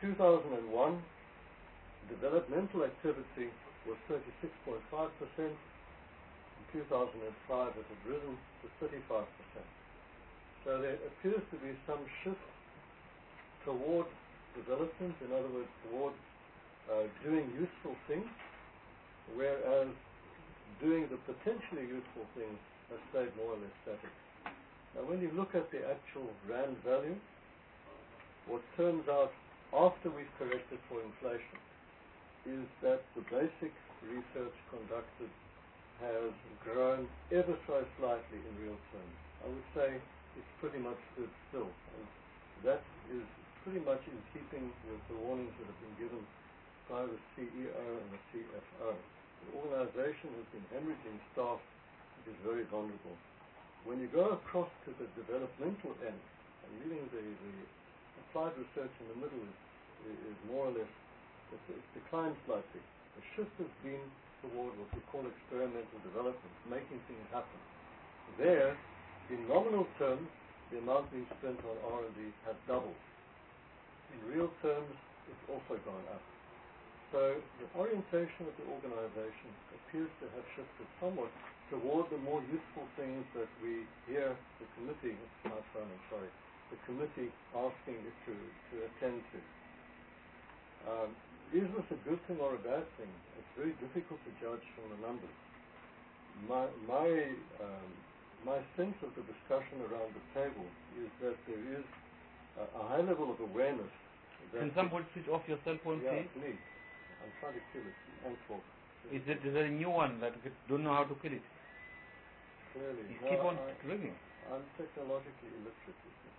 two thousand one, developmental activity was thirty-six point five percent. In two thousand five, it had risen to thirty-five percent. So there appears to be some shift toward development, in other words, toward uh, doing useful things, whereas doing the potentially useful things has stayed more or less static. Now, when you look at the actual rand value, what turns out after we've corrected for inflation is that the basic research conducted has grown ever so slightly in real terms. I would say it's pretty much stood still, and that is pretty much in keeping with the warnings that have been given by the C E O and the C F O. The organization has been hemorrhaging staff. It is very vulnerable. When you go across to the developmental end, and leaving the, the applied research in the middle is, is more or less, it's, it's declined slightly. The shift has been toward what we call experimental development, making things happen. There, in nominal terms, the amount being spent on R and D has doubled. In real terms, it's also gone up. So the orientation of the organization appears to have shifted somewhat toward the more useful things that we hear the committee, my phone, I'm sorry, the committee asking it to, to attend to. Um, is this a good thing or a bad thing? It's very difficult to judge from the numbers. My, my, um, my sense of the discussion around the table is that there is a, a high level of awareness. That Can someone switch off your cell phone, yeah, please? please. I'm trying to kill it and talk. Is it is there a new one that we don't know how to kill it? Clearly. You No, keep on I, ringing. I'm technologically illiterate. You see.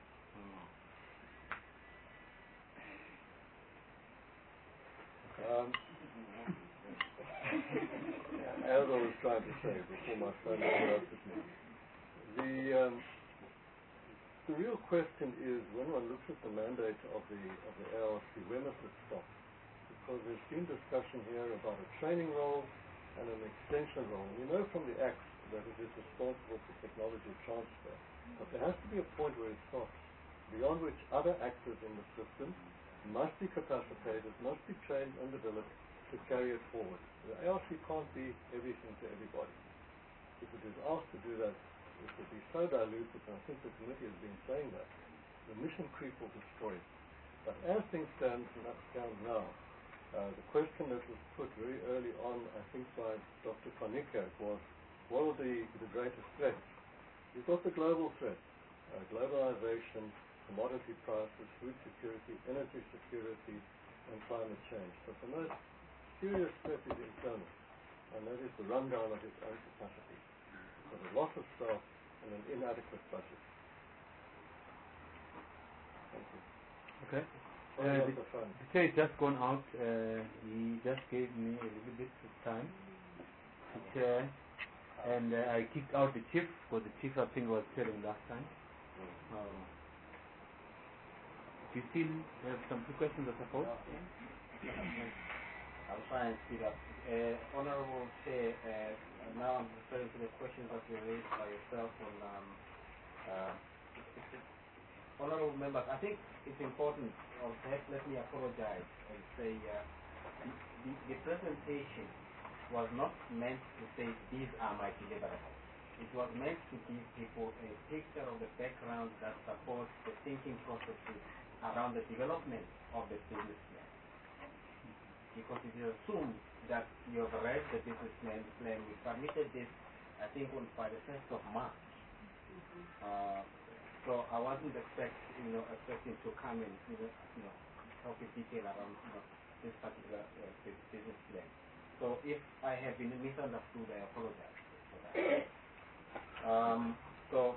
Um, as I was trying to say before my phone interrupted me, the um, the real question is, when one looks at the mandate of the of the A R C, where must it stop? Because there's been discussion here about a training role and an extension role. And you know from the Acts that it is responsible for technology transfer. But there has to be a point where it stops, beyond which other actors in the system must be capacitated, must be trained and developed to carry it forward. The A R C can't be everything to everybody. If it is asked to do that, it will be so diluted, and I think the committee has been saying that, the mission creep will destroy it. But as things stand, stand now, Uh, the question that was put very early on, I think by Doctor Konica, was what are the, the greatest threats? You've got the global threats, uh, globalization, commodity prices, food security, energy security, and climate change. But the most serious threat is internal, and that is the rundown of its own capacity. So the loss of staff and an inadequate budget. Thank you. Okay. Sorry Uh, about the, the phone. the chair is just gone out. Uh, he just gave me a little bit of time to chair, and uh, I kicked out the chief because the chief I think was chairing last time. Uh, do you still have some two questions, I suppose? I'll try and speed up. Uh, Honorable Chair, uh, now I'm referring to the questions that were raised by yourself on um, uh, honorable members. I think it's important, or perhaps let me apologize and say uh, the, the presentation was not meant to say these are my deliverables. It was meant to give people a picture of the background that supports the thinking processes around the development of the business plan. Because it is assumed that you have read the business plan, plan. We submitted this, I think, on by the first of March. Uh, So I wasn't expect, you know, expecting to come and, you know, you know talk in detail around, you know, this particular uh, business plan. So if I have been misunderstood, I apologize for that. Um, so,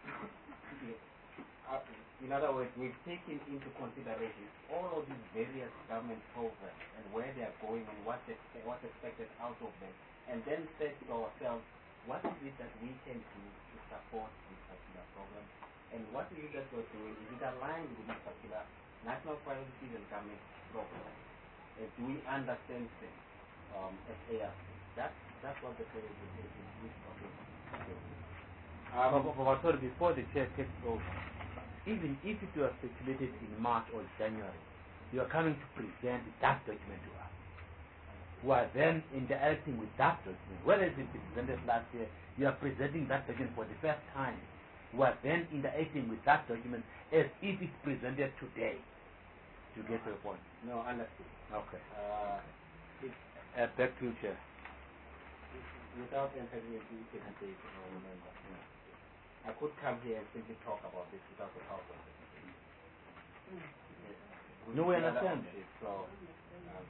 uh, in other words, we've taken into consideration all of these various government programs and where they are going and what's, ex- what's expected out of them, and then said to ourselves, what is it that we can do to support this particular program? And what is it that we're doing? Is it aligned with this particular national priorities and government programs? Uh, do we understand them um, as A R C? That, that's what the presentation is talking about. Um, but, but, sorry, before the chair takes over, even if it was circulated in March or January, you are coming to present that document to us. We are then interacting with that document. Whether it's been presented last year, you are presenting that document for the first time. We are then interacting with that document as if it's presented today. To get to the point. No, understood. Okay. Uh, it, uh, back to you, Chair. Without entering into implementation or remember, yeah. I could come here and simply talk about this without the PowerPoint presentation. Mm. No, we understand. So, um,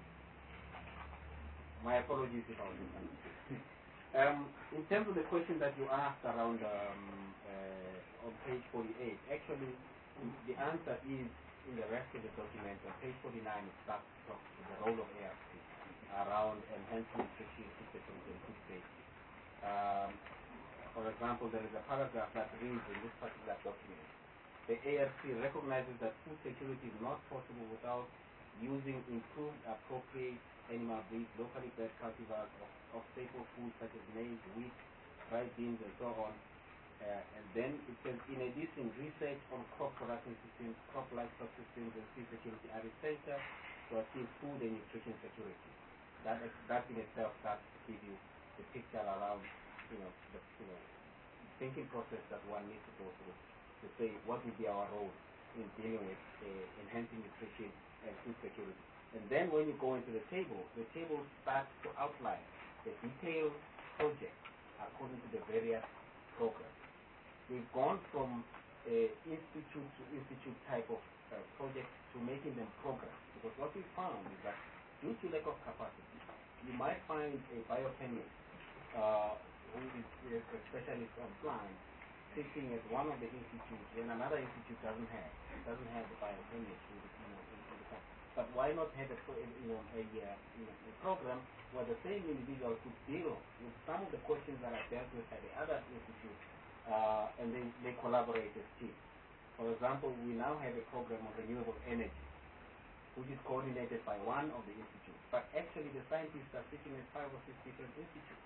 my apologies if I was misunderstood. um, in terms of the question that you asked around um, uh, on page forty-eight, actually the answer is in the rest of the document. On page forty-nine, it starts to talk to the role of A R C around enhancing nutrition, food security, and food safety. Um, for example, there is a paragraph that reads in this particular document, the A R C recognizes that food security is not possible without using improved, appropriate animal breeds, locally bred cultivars of, of staple foods such as maize, wheat, dried beans, and so on. Uh, and then it says, in addition, research on crop production systems, crop livestock systems, and food security are essential to achieve food and nutrition security. That, that in itself starts to give you the picture around, you know, the you know, thinking process that one needs to go through to say what would be our role in dealing with uh, enhancing nutrition and food security. And then when you go into the table, the table starts to outline the detailed project according to the various programs. We've gone from uh, institute to institute type of uh, projects to making them programs, because what we found is that due to lack of capacity, you might find a biochemist uh, who is a specialist on plants sitting at one of the institutes when another institute doesn't have doesn't have the biochemist who is, you know, in, in the but why not have a you know a, uh, you know, a program where the same individual could deal with some of the questions that are dealt with at the other institute, uh, and they, they collaborate as teams. For example, we now have a program of renewable energy, which is coordinated by one of the institutes. But actually the scientists are sitting at five or six different institutes.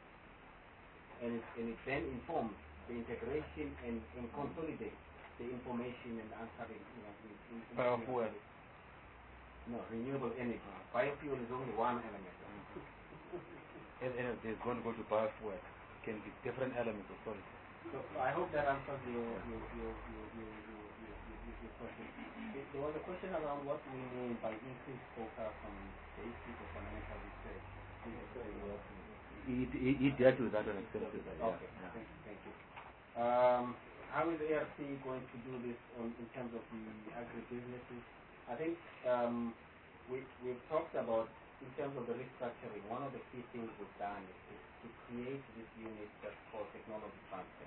And it, and it then informs the integration and, and consolidates the information and answering, you know, in, in, in Biofuel. No, renewable energy. Biofuel is only one element. And, and there's going to go to biofuel. It can be different elements of solid. So, so I hope that answers your your your your your your, your, your, your question. There was a question around what we mean by increased focus on the issues of fundamental research. It, it, it dealt with that and accepted that. Okay, yeah. thank you. Thank you. Um, how is A R C going to do this on, in terms of the agribusinesses? I think um, we, we've talked about, in terms of the restructuring, one of the key things we've done is to, to create this unit that's called technology transfer,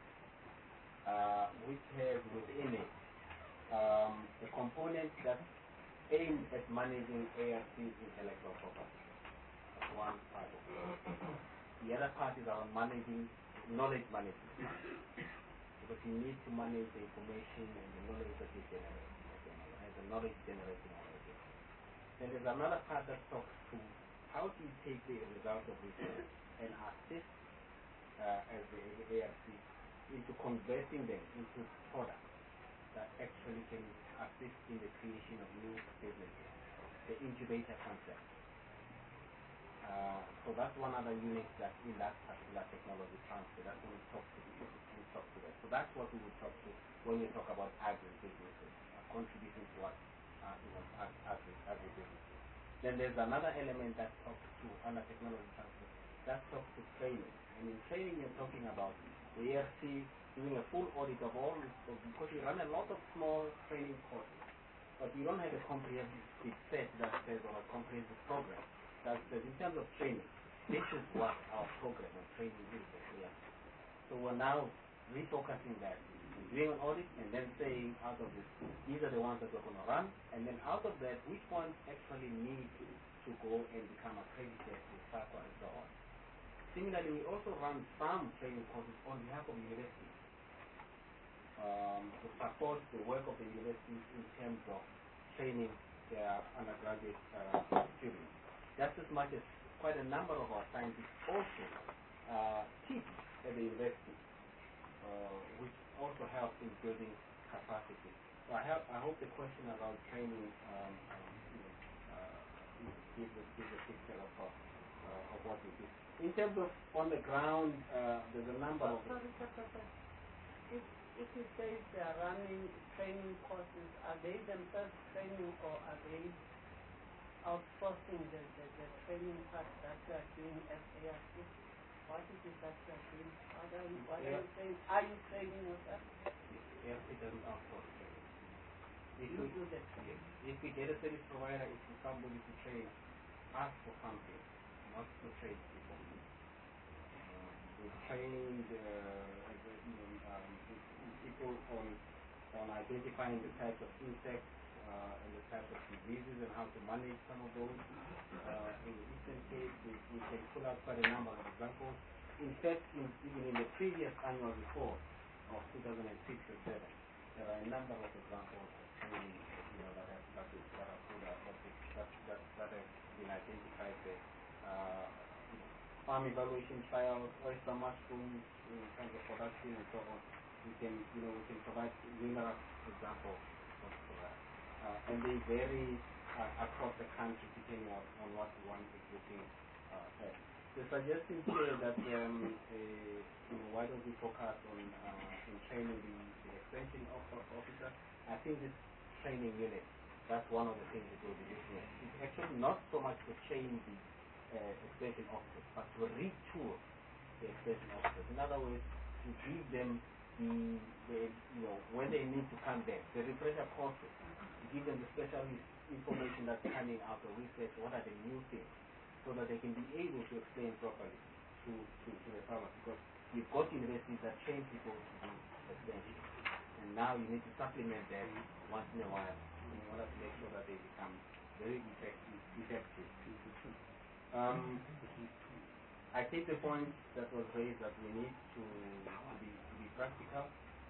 uh, which has within it um, a component that's aimed at managing A R C's intellectual property. That's one part of it. The other part is around managing knowledge management, because you need to manage the information and the knowledge that you generate, as a knowledge generating organization. Then there's another part that talks to how do you take the result of research and assist uh, as the A R C into converting them into products that actually can assist in the creation of new businesses, the incubator concept. Uh, so that's one other unit that's in that particular technology transfer. That's when we talk to the, we talk to that. So that's what we would talk to when we talk about agri-businesses, uh, contributing to what, uh, you know, agri, agri-businesses. Then there's another element that talks to, under technology transfer, that talks to training. And in training you're talking about the A R C doing a full audit of all this, because you run a lot of small training courses, but you don't have a comprehensive set that says, or a comprehensive program that says, in terms of training, this is what our program of training is. Yeah. So we're now refocusing that, doing an audit and then saying out of this, these are the ones that we're going to run, and then out of that, which ones actually need to go and become accredited with SACWA and so on. Similarly, we also run some training courses on behalf of universities um, to support the work of the universities in terms of training their undergraduate uh, students. Just as much as quite a number of our scientists also uh, teach at the university, uh, which also helps in building capacity. So I, have, I hope the question about training um, um, give a picture of, uh, uh, of what we do. In terms of on the ground, uh, there's a number of... Sorry, Secretary. If, if you say they are running training courses, are they themselves training or are they outsourcing the, the, the training part that you are doing as A R C? What is it that you are doing? What are you, what are you saying? Are you training yourself? Yes, it doesn't outsource training. If You we, do that. yes, if we get a service provider, it's for somebody to train us for something, not to train people. Uh, we've trained uh, you know, um, people on on identifying the types of insects uh, and the types of diseases and how to manage some of those. Uh, in the Eastern Cape, we, we can pull out quite a number of examples. In fact, in, even in the previous annual report of two thousand six and seven, there are a number of examples of training, you know, that have that, is, that are put out, that, is, that, that, that have been identified there. Uh, you know, farm evaluation trials, oyster mushrooms in terms of production and so on. We can, you know, we can provide numerous examples of that. Uh, and they vary uh, across the country depending on, on what one is looking uh, at. The suggestion here that um, uh, you know, why don't we focus on, uh, on training the, the extension of, of officer? I think this training unit, that's one of the things that we'll be looking at. It's actually not so much to train the uh, extension officers, but to retool the extension officers. In other words, to give them the, the you know, when they need to come back, the refresher courses, to give them the specialist information that's coming out of research, what are the new things, so that they can be able to explain properly to, to, to the farmers. Because you've got universities that train people to do extension, and now you need to supplement them once in a while in order to make sure that they become very effective. effective. Um, I take the point that was raised that we need to, to, be, to be practical.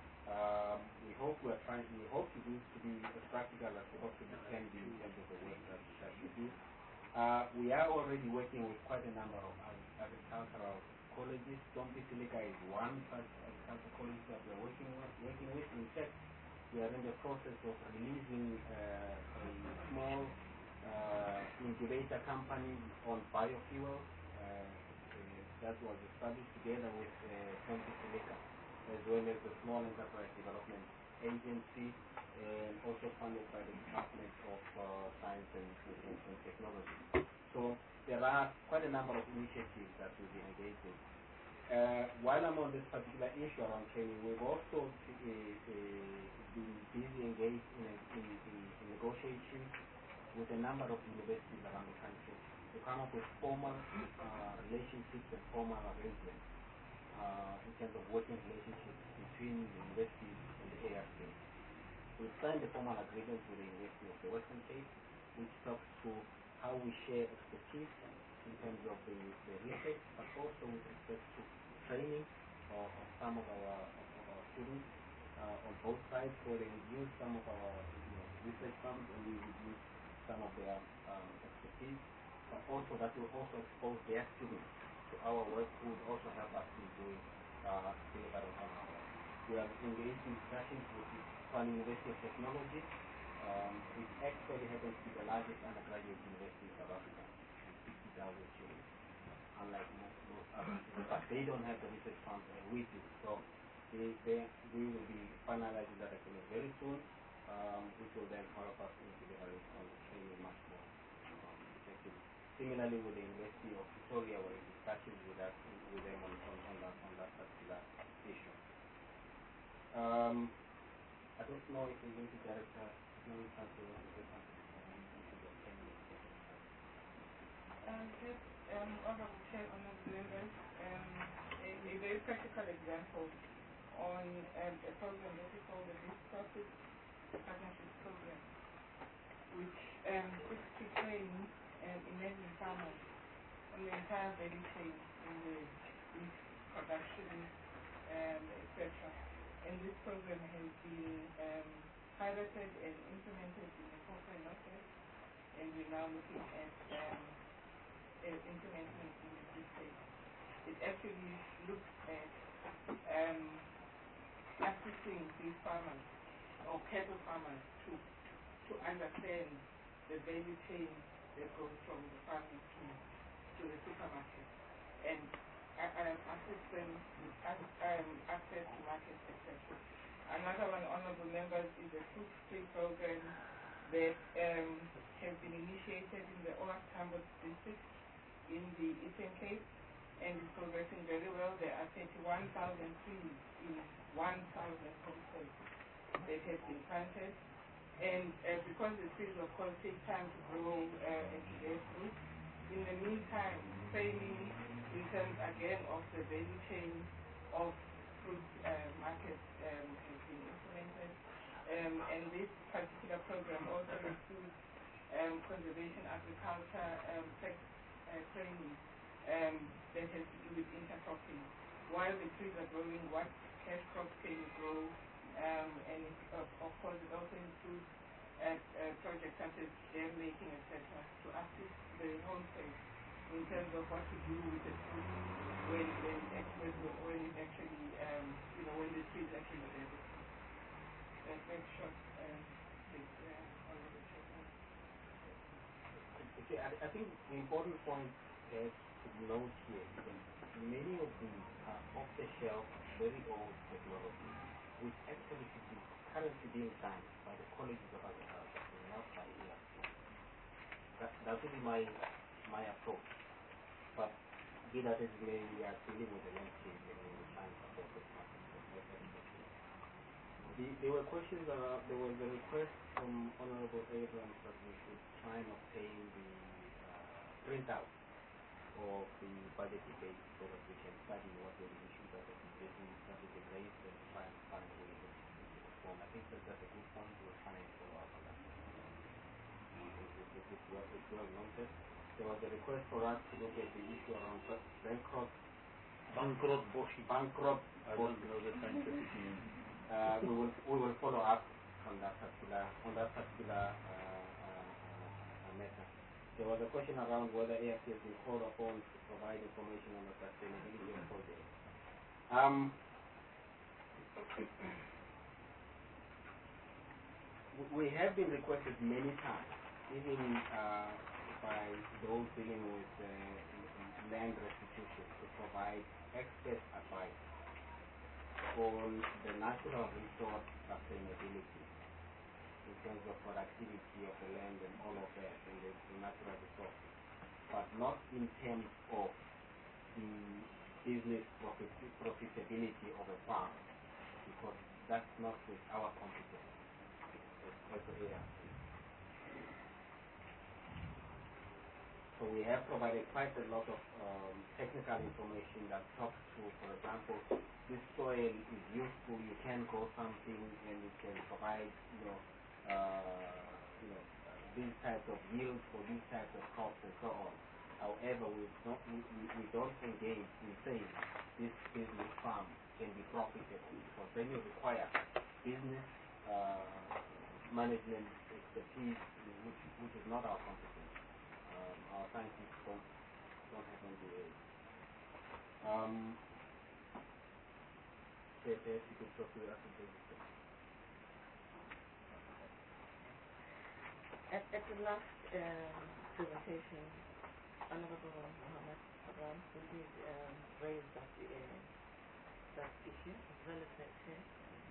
Um, we hope we are trying. We hope to do to be as practical as we possibly can be in terms of the work that, that we do. Uh, we are already working with quite a number of ag- agricultural colleges. Dompi Silica is one such agricultural college that we are working with. Working with. In fact, we are in the process of releasing uh, a small uh, incubator company on biofuels. Uh, that was established together with uh, Dompi Silica, as well as the Small Enterprise Development Agency, and also funded by the Department of uh, Science and, and, and Technology. So there are quite a number of initiatives that we've been engaged in. Uh, while I'm on this particular issue around training, we've also uh, uh, been busy engaged in, in, in, in negotiations with a number of universities around the country to come up with formal uh, relationships and formal arrangements uh, in terms of working relationships between the universities and the A R C. We've signed a formal agreement with the University of the Western Cape, which talks to how we share expertise in terms of the, the research, but also with respect to training of, of some of our, of, of our students uh, on both sides, so they would use some of our you know, research funds and we would use some of their um, expertise, but also that will also expose their students to our work, who would also help us in doing uh, delivery on our work. We are engaged in discussions with the Tshwane University of Technology, um, which actually happens to be the largest undergraduate university in South Africa, sixty thousand students, unlike most, most others. But they don't have the research funds and we do. So they, they, we will be finalizing that agreement very soon, um, which will then help us in delivering on the training much more um, effectively. Similarly, with the University of Pretoria, we're in discussions with, that, with them on, on, on, that, on that particular issue. Um, I don't know if the University Director knows how to say something. Um, just, um, Honorable Chair, Honorable Members, um, a, a very practical example on um, a program that we call the Best Practice Partnership Program, which um, seeks to train um, emerging farmers on the entire value chain in the beef production, um, et cetera. And this program has been um, piloted and implemented in the Kofa Northwest, and we're now looking at um, uh, implementing it in the Free State. It actually looks at um, assisting these farmers or cattle farmers to to understand the value chain that goes from the farming to, to the supermarket. And uh, um, access them, um, access to markets, et cetera. Another one, honorable members, is a food free program that um, has been initiated in the O A C Tambo district in the Eastern Cape and is progressing very well. There are thirty-one thousand trees in one thousand homesteads that have been planted. And uh, because the trees, of course, take time to grow uh, and to bear fruit, in the meantime, training in terms, again, of the value chain of fruit uh, markets um, has been implemented. Um, and this particular program also includes um, conservation agriculture um, tech, uh, training um, that has to do with intercropping. While the trees are growing, what cash crops can you grow? Um, and it, of, of course, it also includes uh, uh, projects such as dam making, et cetera, to assist the homestead in terms of what to do with the fruit when when it actually, when it actually um, you know, when the trees actually bear the fruit. That's very short. Um, big, uh, okay, I, I think the important point is to note here is that many of the uh, off-the-shelf, very old technology, which actually is currently being done by the colleges of agriculture and not by A R C. That, that would be my, my approach. But be that as may, we are dealing with the landscape and we will try and support the market. The, there were questions around, there was a request from Honorable Abrams that we should try and obtain the uh, printout of the budget debate so that we can study what were the issues that have been raised, that have been raised and try and find a way to perform. I think that that's a good point. We'll try and follow up on that. It is well, it's well noted. There was a request for us to look at the issue around bankrupt, bankrupt Boshi. Bankrupt I don't know the scientific name. Uh, we will we will follow up on that particular on that particular uh, uh, uh, matter. There was a question around whether A F C has been called upon to provide information on the sustainability of projects. Um, we have been requested many times, even uh, by those dealing with uh, land restitution, to provide expert advice on the natural resource sustainability in terms of productivity of the land and all of that and the, the natural resources, but not in terms of the business profit, profitability of a farm, because that's not with our competence as the A R C. So we have provided quite a lot of um, technical information that talks to, for example, this soil is useful, you can grow something and it can provide, you know, uh, you know, uh, these types of yields for these types of crops and so on. However, we don't, we, we don't engage in saying this business farm can be profitable, because then you require business uh, management expertise, which, which is not our competence. Um, our scientists don't, don't have N D As. Um, perhaps you could talk to us and At, at the last um, presentation, Honorable Mohammed Abraham, who did um, raise that, uh, that issue, as well as that chair.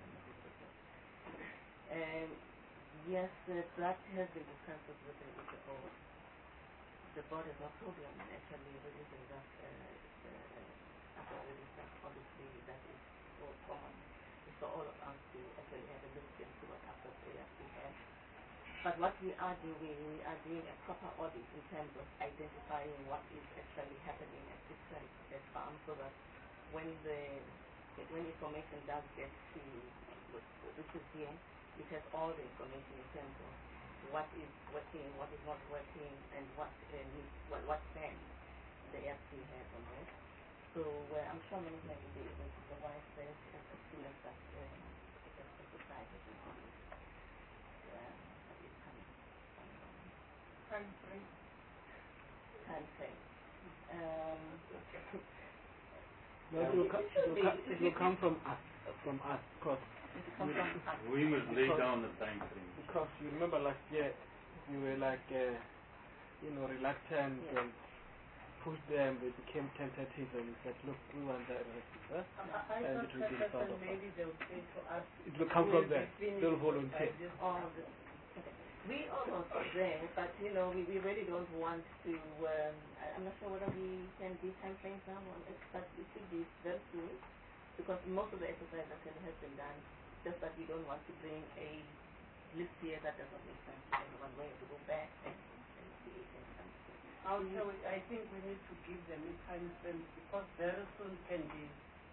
And yes, uh, that has been discussed with the, with the board. The board has no problem in actually releasing that uh, uh, after the discuss. Obviously, that is for common. It's for all of us to actually have a look and see what assets we actually have. But what we are doing, we are doing a proper audit in terms of identifying what is actually happening at this site at farm, so that when the when information does get to Richard here, it has all the information in terms of what is working, what is not working, and what uh, needs, what what plans the A F C has on that. So uh, I'm sure management will be able to provide that as soon as that uh, as the site has been completed. Time frame. Time frame. Um, no, it will, co- it, will co- it will come from us, from us, because we, we must lay down the time frame. Because you remember last year, we were like uh, you know, reluctant Yeah. and pushed them, they became tentative and said, look, we want that register. I And thought it will be that part of maybe they would say to us, It will come we from will them. be finished They'll by volunteer. this Oh, the, okay. We almost there, but you know, we, we really don't want to. Um, I- I'm not sure whether we can give time frames now on it, but it should be very soon because most of the exercise actually has been done. Just that we don't want to bring a list here that doesn't make sense to everyone. We have to go back and, and see it and come. Also, I think we need to give them a time frame because very soon can be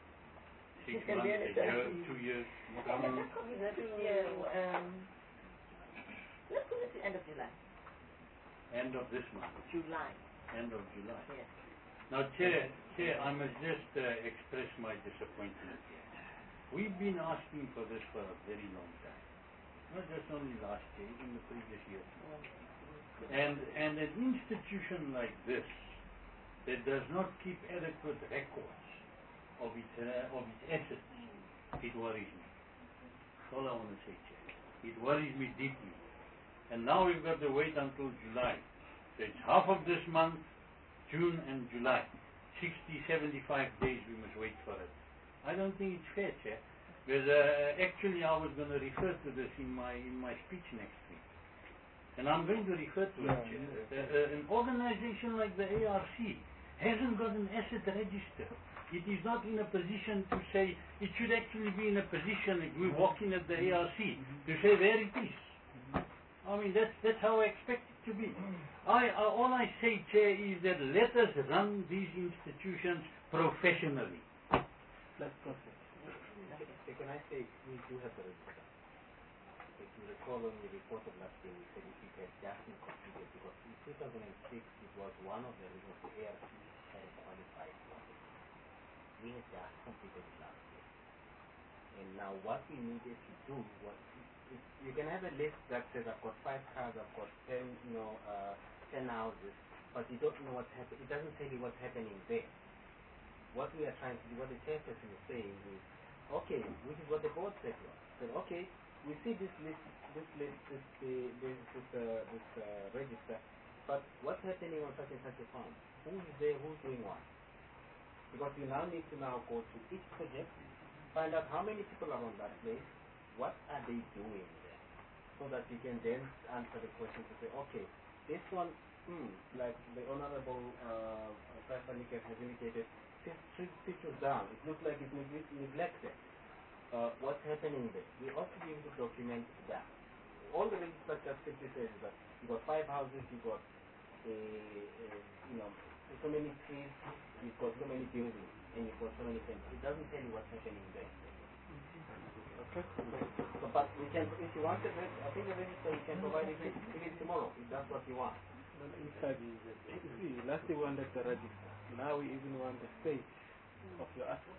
Six It can months, be a anything. year, two years. Um, that year, um, let's put it to end of July. End of this month. July. End of July. Yes. Now, Chair, Chair, I must just uh, express my disappointment here. We've been asking for this for a very long time. Not just only last year, even the previous year. And, and an institution like this that does not keep adequate records of its, uh, of its assets, it worries me. That's all I want to say, Chair. It worries me deeply. And now we've got to wait until July. So it's half of this month, June and July. sixty, seventy-five days we must wait for it. I don't think it's fair, Chair. Because uh, actually I was going to refer to this in my, in my speech next week. And I'm going to refer to it, Chair. Uh, uh, an organization like the A R C hasn't got an asset register. It is not in a position to say, it should actually be in a position, if we walk in at the A R C, to say there it is. I mean, that's, that's how I expect it to be. I, uh, all I say, Chair, is that let us run these institutions professionally. Let's proceed. Can I say we do have the register? If you recall when we reported last year, we said it had just been completed because in two thousand six it was one of the reasons the A R C had qualified for it. We had just completed it last year. And now what we needed to do was, if you can have a list that says I've got five cars, I've got ten, you know, uh, ten houses, but you don't know what's happening. It doesn't tell you what's happening there. What we are trying to do, what the chairperson is saying is, okay, which is what the board said to us. Said, okay, we see this list, this list, this uh, this this, uh, this uh, register, but what's happening on such and such a farm? Who is there? Who's doing what? Because we now need to now go to each project, find out how many people are on that place, what are they doing there, so that we can then answer the question to say, okay, this one, hmm, like the honorable uh, Papanik has indicated, three pictures down. It looks like it's neg- neglected. Uh, what's happening there? We ought to be able to document that. All the register just simply says that you've got five houses, you've got a, a, you know, so many trees, you've got so many buildings, and you've got so many things. It doesn't tell you what's happening there. Okay. So, but we can, if you want the register, I think the register we can provide it, it is tomorrow, if that's what you want. Well, inside is it. See, last we wanted the register. Now we even want the state of your assets.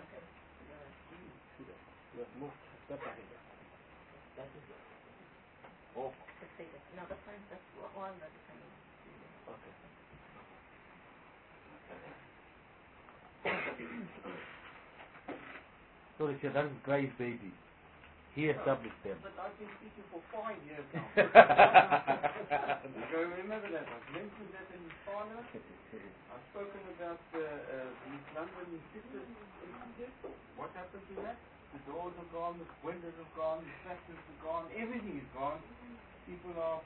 You have moved a step ahead. That is it. Oh. The status. No, that's fine. That's one that can. Okay. Sorry, Chair, that is Guy's baby. He established them. But I've been speaking for five years now. You remember that? I've mentioned that in Parliament. I've spoken about uh, uh, the East London Sisters Institute. What happened to that? The doors are gone, the windows are gone, the tractors are gone, everything is gone. People are...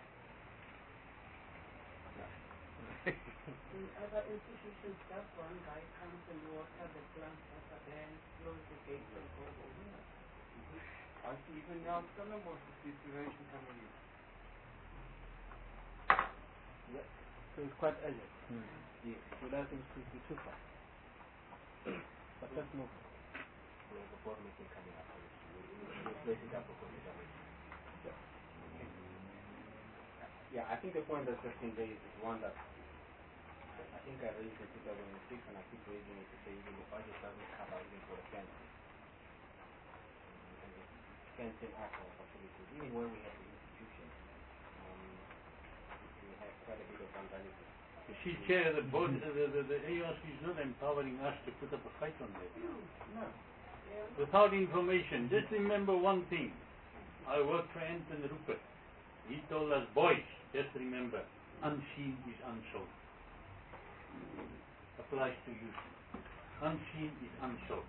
In other institutions, just one guy comes and waters the plants after then close the gates and go home. I see even now Scotland was the situation coming in. Yeah. So it's quite urgent. Hmm. Yes. July seems to be too far. But let's move. We have a board meeting coming up. We'll place it up for consideration. Yeah. Okay. Yeah, I think the point that's just been raised is one that I think I raised in two thousand six and I keep raising it to say even the budget doesn't cover even for the fencing. And the fencing up our facilities, even when we have the institutions, um, we have quite a bit of vandalism. You see, Chair, the, board, the, the, the A R C is not empowering us to put up a fight on that. No. Without information, just remember one thing. I worked for Anton Rupert. He told us, boys, just remember, Unseen is unsold. Applies to you. Unseen is unsold.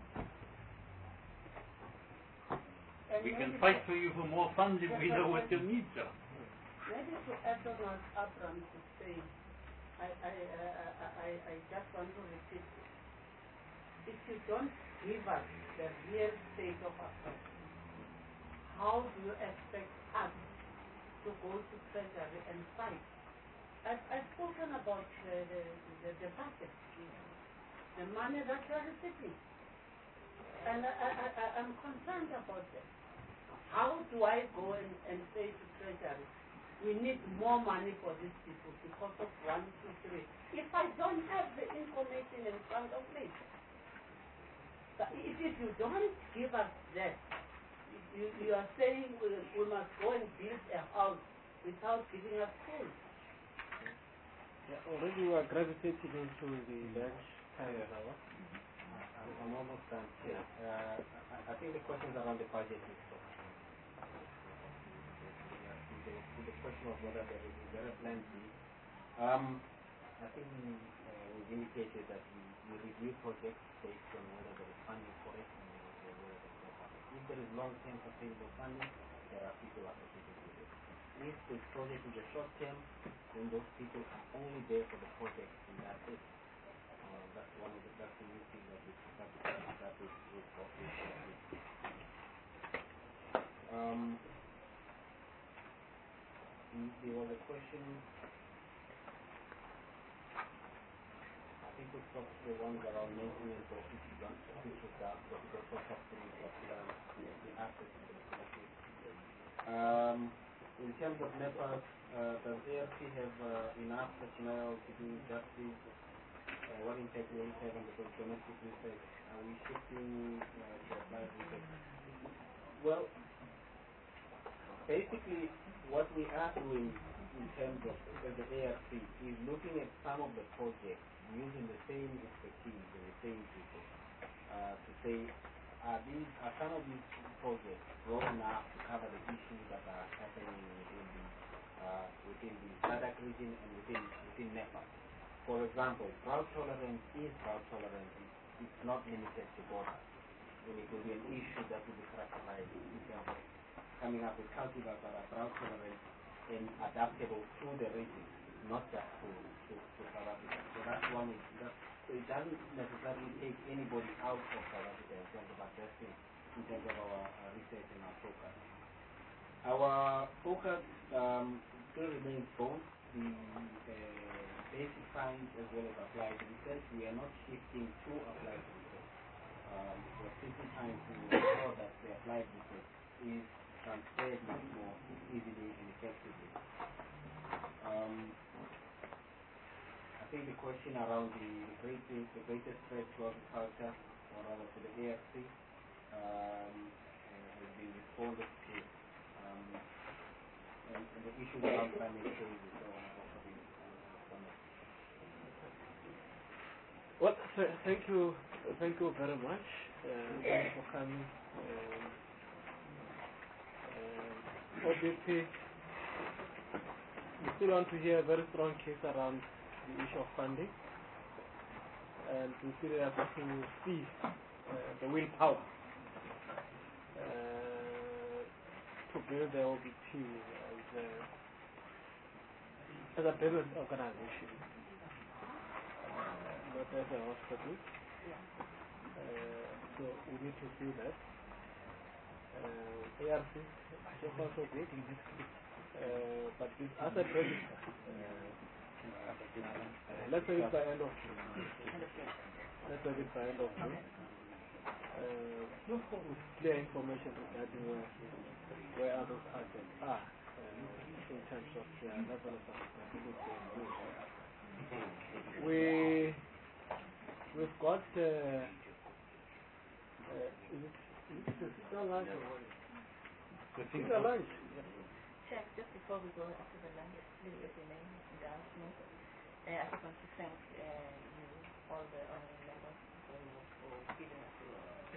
And We can maybe fight to- for you for more funds if we know what your needs are. Maybe to add on what Abraham to say, I, I, uh, I, I, I just want to repeat it. If you don't give us the real state of affairs, how do you expect us to go to Treasury and fight? I've, I've spoken about the, the, the, the budget, the money that you are receiving. And I, I, I, I'm concerned about that. How do I go and, and say to Treasury, we need more money for these people because of one, two, three, if I don't have the information in front of me? But if, if you don't give us that, you, you are saying we, we must go and build a house without giving us tools. Yeah, already we are gravitating into the lunch time now. I'm, I'm almost done. Yeah. Uh, I, I think the question is around the budget itself. The, the question of whether there is, is there a plan B. Um, I think we, uh, we've indicated that we, we review projects based on whether there is funding for it and whether there is no funding. If there is long-term sustainable funding, there are people associated with it. If the project is a short-term, then those people are only there for the project and that's it. Uh, that's one of the that's the new thing that we start to start with with with Um, there was a question. I think we talked the ones around maintenance or future gas, future gas, but we also talked to the the assets of the collective. Um, in terms of network, uh, does A R C have uh, enough personnel to do justice? Uh, what impact will it have on the domestic research? Are we shifting uh, to applied research? Well, basically, what we are doing in terms of uh, the A R C is looking at some of the projects using the same expertise and the same people uh, to say, are these are some of these projects broad enough to cover the issues that are happening within the uh, within the SADC region and within within NEPA? For example, drought tolerance is drought tolerance. It's not limited to borders. And it will be an issue that will be characterized in terms of coming up with cultivars that are drought tolerant and adaptable to the region, not just to, to, to South Africa. So that's one. That, so it doesn't necessarily take anybody out of South Africa in terms of addressing, in terms of our uh, research and our focus. Our focus um, still remains both the uh, basic science as well as applied research. We are not shifting to applied research. Um, we're simply trying to ensure that the applied research is transferred much more easily and effectively. Um, I think the question around the greatest, the greatest threat to agriculture, or rather to the A R C, um, uh, has been responded to. Um, and, and the issues around climate change is uh, also been responded to. Well, th thank you, thank you very much uh, thank you for coming. Um, um, O D P, we still want to hear a very strong case around the issue of funding, and we still have to see uh, the willpower uh, to build the O D P as a, as a business organization, uh, not as a hospital. Uh, so we need to see that. Uh, A R C, so far so good. Uh, but this asset register, uh, let's say it's by end of June. Let's say it's by end of June. Uh, with clear information regarding where, where are those assets are uh, in terms of their level of sustainability and use. We, we've got, uh, uh, is it, is it still lunch or what? It's still lunch. Yeah. Check, just before we go to the lunch, please let your name in the announcement. Uh, I just want to thank uh, you, all the honorable members, for, for giving us your